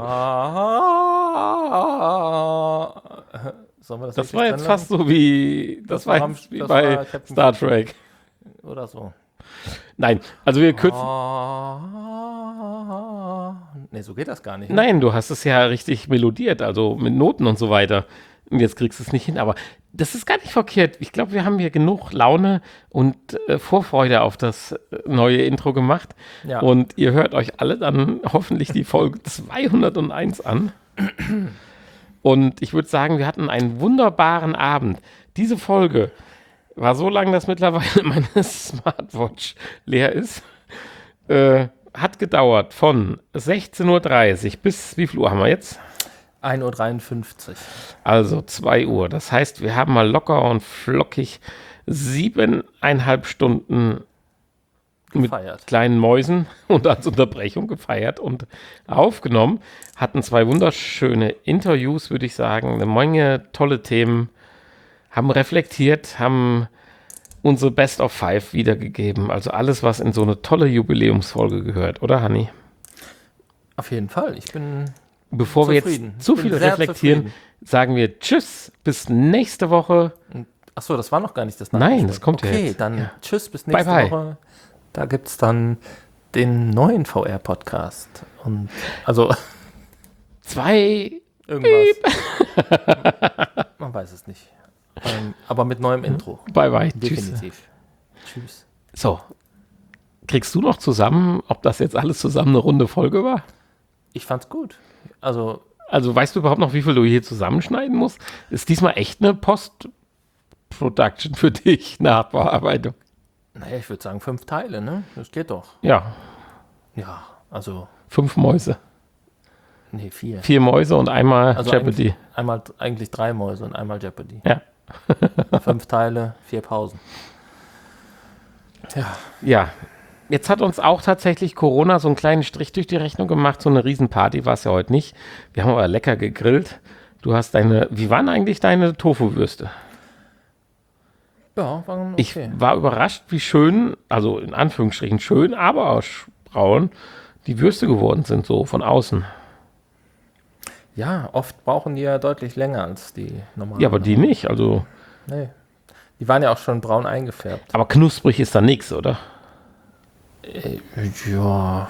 Sollen wir Das richtig war jetzt drin fast so wie, das war jetzt wie das bei war Captain Star Trek. lassen? Oder so. Nein, also wir kürzen. Nee, so geht das gar nicht. Ne? Nein, du hast es ja richtig melodiert, also mit Noten und so weiter. Und jetzt kriegst du es nicht hin, aber das ist gar nicht verkehrt. Ich glaube, wir haben hier genug Laune und Vorfreude auf das neue Intro gemacht. Ja. Und ihr hört euch alle dann hoffentlich die Folge 201 an. Und ich würde sagen, wir hatten einen wunderbaren Abend. Diese Folge War so lang, dass mittlerweile meine Smartwatch leer ist. Hat gedauert von 16:30 Uhr bis, wie viel Uhr haben wir jetzt? 1:53 Uhr. Also 2 Uhr. Das heißt, wir haben mal locker und flockig 7,5 Stunden Gefeiert. mit kleinen Mäusen und als Unterbrechung gefeiert und aufgenommen. Hatten 2 wunderschöne Interviews, würde ich sagen. Eine Menge tolle Themen. Haben reflektiert, haben unsere Best of 5 wiedergegeben. Also alles, was in so eine tolle Jubiläumsfolge gehört, oder Hanni? Auf jeden Fall. Ich bin Bevor wir zufrieden. jetzt zu Ich bin viel sehr reflektieren, zufrieden. sagen wir Tschüss, bis nächste Woche. Achso, das war noch gar nicht das Nein, Nachrichten. das kommt ja Okay, jetzt. dann Ja. tschüss, bis nächste Bye, bye. Woche. Da gibt es dann den neuen VR-Podcast. Und also 2. irgendwas. Man weiß es nicht. Aber mit neuem Intro. Bye bye. Tschüss. Definitiv. Tschüss. So. Kriegst du noch zusammen, ob das jetzt alles zusammen eine runde Folge war? Ich fand's gut. Also, Also weißt du überhaupt noch, wie viel du hier zusammenschneiden musst? Ist diesmal echt eine Post-Production für dich, Nachbearbeitung? naja, ich würde sagen 5 Teile, ne? Das geht doch. Ja, Ja, also, 5 Mäuse. nee, 4. 4 Mäuse und einmal Also Jeopardy. eigentlich 3 Mäuse und einmal Jeopardy. Ja. 5 Teile, 4 Pausen. Ja, Ja, jetzt hat uns auch tatsächlich Corona so einen kleinen Strich durch die Rechnung gemacht. So eine Riesenparty war es ja heute nicht. Wir haben aber lecker gegrillt. Wie waren eigentlich deine Tofu-Würste? ja, war okay. Ich war überrascht, wie schön, also in Anführungsstrichen schön, aber auch braun, die Würste geworden sind, so von außen. Ja, oft brauchen die ja deutlich länger als die normalen. Ja, aber die nicht. Also, Nee. Die waren ja auch schon braun eingefärbt. aber knusprig ist da nichts, oder? Ja.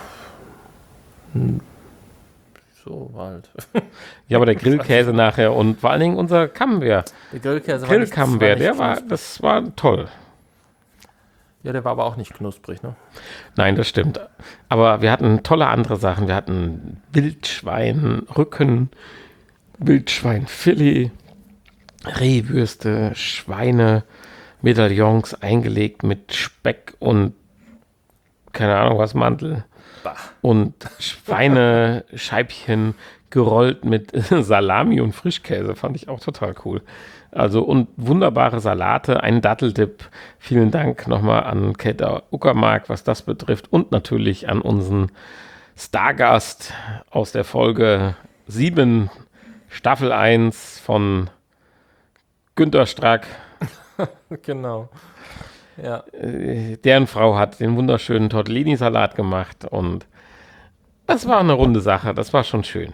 So halt. Ja, aber der Grillkäse nachher und vor allen Dingen unser Camembert. Der Grillkäse Grillcamembert, das war toll. Ja, der war aber auch nicht knusprig, ne? Nein, das stimmt. Aber wir hatten tolle andere Sachen. Wir hatten Wildschweinrücken, Wildschweinfilet, Rehwürste, Schweinemedaillons eingelegt mit Speck und keine Ahnung was, Mantel. Und Schweinescheibchen gerollt mit Salami und Frischkäse. Fand ich auch total cool. Also und wunderbare Salate, einen Datteldip. Vielen Dank nochmal an Käthe Uckermark, was das betrifft. Und natürlich an unseren Stargast aus der Folge 7, Staffel 1 von Günter Strack. Genau. Ja. Deren Frau hat den wunderschönen Tortellini-Salat gemacht. Und das war eine runde Sache. Das war schon schön.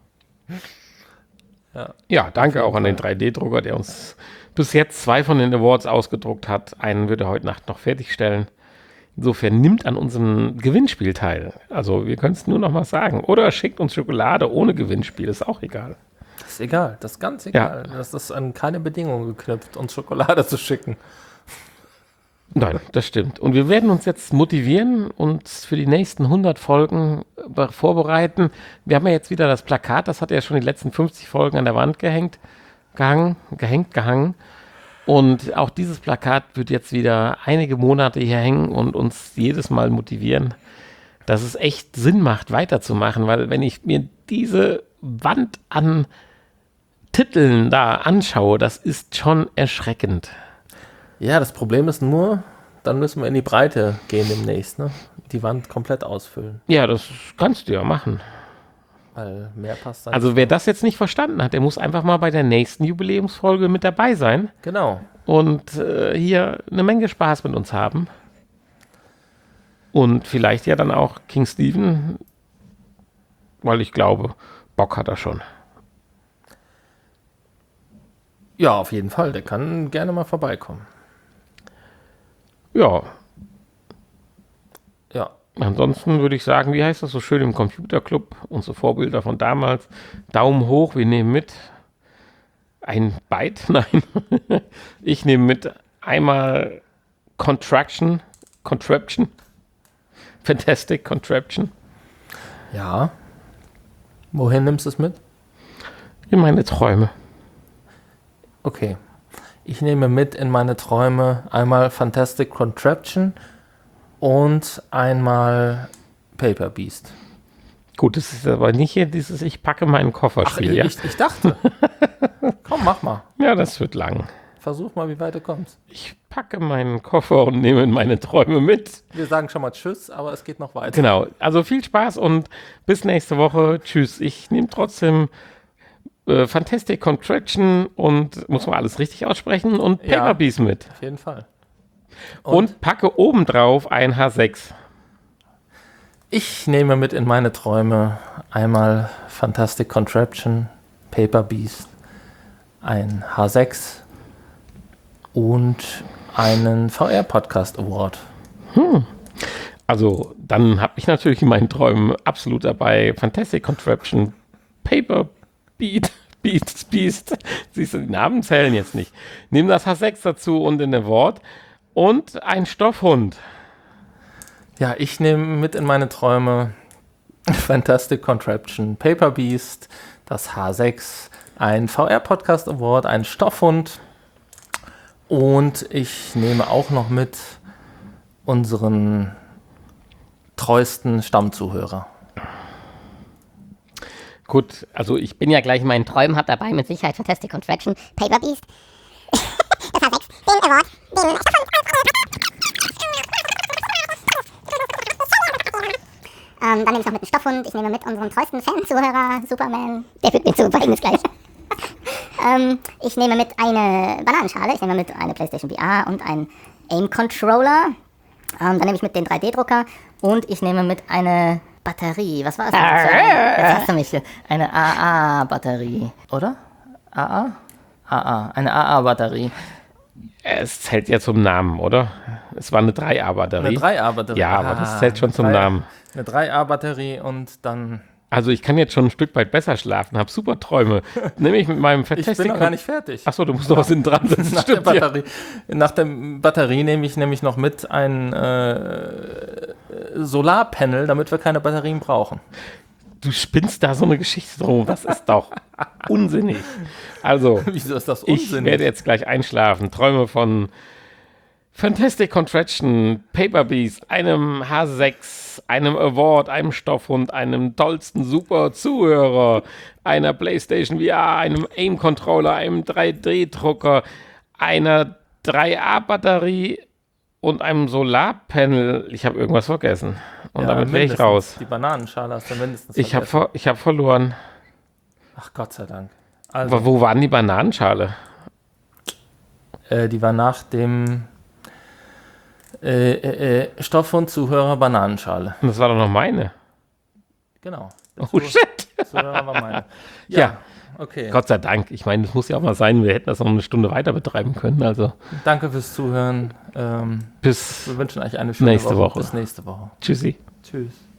Ja. Ja, danke auch an den 3D-Drucker, der uns bis jetzt 2 von den Awards ausgedruckt hat. Einen wird er heute Nacht noch fertigstellen. Insofern nimmt an unserem Gewinnspiel teil. Also wir können es nur noch mal sagen. Oder schickt uns Schokolade ohne Gewinnspiel, ist auch egal. Das ist egal, das ist ganz egal. Das ist an keine Bedingungen geknüpft, uns Schokolade zu schicken. Nein, das stimmt. Und wir werden uns jetzt motivieren und für die nächsten 100 Folgen vorbereiten. Wir haben ja jetzt wieder das Plakat, das hat ja schon die letzten 50 Folgen an der Wand gehangen. Und auch dieses Plakat wird jetzt wieder einige Monate hier hängen und uns jedes Mal motivieren, dass es echt Sinn macht, weiterzumachen. Weil wenn ich mir diese Wand an Titeln da anschaue, das ist schon erschreckend. Ja, das Problem ist nur, dann müssen wir in die Breite gehen demnächst, ne? Die Wand komplett ausfüllen, Ja, das kannst du ja machen. weil mehr passt dann Also wer das jetzt nicht verstanden hat, der muss einfach mal bei der nächsten Jubiläumsfolge mit dabei sein Genau. und hier eine Menge Spaß mit uns haben. Und vielleicht ja dann auch King Steven, weil ich glaube, Bock hat er schon. Ja, auf jeden Fall. Der kann gerne mal vorbeikommen. Ja, Ja. ansonsten würde ich sagen, wie heißt das so schön im Computerclub? Unsere Vorbilder von damals. Daumen hoch, wir nehmen mit. Ein Byte? Nein. Ich nehme mit einmal Contraption. Fantastic Contraption. Ja. Wohin nimmst du es mit? In meine Träume. Okay. Ich nehme mit in meine Träume einmal Fantastic Contraption und einmal Paper Beast. Gut, das ist aber nicht hier dieses Ich packe meinen Koffer-Spiel, ja? Ich dachte. Komm, mach mal. Ja, das wird lang. Versuch mal, wie weit du kommst. Ich packe meinen Koffer und nehme meine Träume mit. Wir sagen schon mal Tschüss, aber es geht noch weiter. Genau, also viel Spaß und bis nächste Woche. Tschüss. Ich nehme trotzdem Fantastic Contraction und muss man alles richtig aussprechen und Ja. Paper Beast mit. Auf jeden Fall. Und packe obendrauf ein H6. Ich nehme mit in meine Träume einmal Fantastic Contraption, Paper Beast, ein H6 und einen VR-Podcast Award. Also, dann habe ich natürlich in meinen Träumen absolut dabei Fantastic Contraption, Paper Beast. Siehst du, die Namen zählen jetzt nicht. Nimm das H6 dazu und in Award und ein Stoffhund. Ja, ich nehme mit in meine Träume Fantastic Contraption, Paper Beast, das H6, ein VR-Podcast Award, einen Stoffhund und ich nehme auch noch mit unseren treuesten Stammzuhörer. Gut, also ich bin ja gleich in meinen Träumen, habe dabei mit Sicherheit Fantastic Contraction, Paper Beast. Das war 6. Den Award. Den dann nehme ich noch mit einem Stoffhund. Ich nehme mit unseren treuesten Fanzuhörer, Superman. Der führt mir zu, folgendes gleich. Ich nehme mit eine Bananenschale. Ich nehme mit eine PlayStation VR und einen Aim-Controller. Dann nehme ich mit den 3D-Drucker. Und ich nehme mit eine Batterie. Was war es denn? Jetzt hast du mich. Eine AA-Batterie. Oder? AA? AA. Eine AA-Batterie. Es zählt ja zum Namen, oder? Es war eine 3A-Batterie. Eine 3A-Batterie. Ja, aber das zählt schon zum Namen. Eine 3A-Batterie und dann... Also ich kann jetzt schon ein Stück weit besser schlafen, habe super Träume. Nämlich mit meinem Ich bin Fantastic... noch gar nicht fertig. Achso, du musst noch was hinten dran setzen. Nach der Stimmt, ja. Batterie. Nach der Batterie nehme ich nämlich noch mit ein Solarpanel, damit wir keine Batterien brauchen. Du spinnst da so eine Geschichte drum. Das ist doch unsinnig. Also, Wieso ist das ich unsinnig? werde jetzt gleich einschlafen. Träume von Fantastic Contraction, Paper Beast, einem H6, einem Award, einem Stoffhund, einem tollsten super Zuhörer, einer PlayStation VR, einem Aim-Controller, einem 3D-Drucker, einer 3A-Batterie und einem Solarpanel. Ich habe irgendwas vergessen. Und Ja, damit wäre ich mindestens. raus. Die Bananenschale hast du mindestens Ich vergessen. hab verloren. Ach Gott sei Dank. Also, Wo waren die Bananenschale? die war nach dem Stoffhund Zuhörer Bananenschale. Das war doch noch meine. Genau. Oh shit. Zuhörer war meine. Ja. Okay. Gott sei Dank. Ich meine, das muss ja auch mal sein. Wir hätten das noch eine Stunde weiter betreiben können. Also Danke fürs Zuhören. bis Wir wünschen euch eine schöne Nächste Woche. Bis nächste Woche. tschüssi. Tschüss.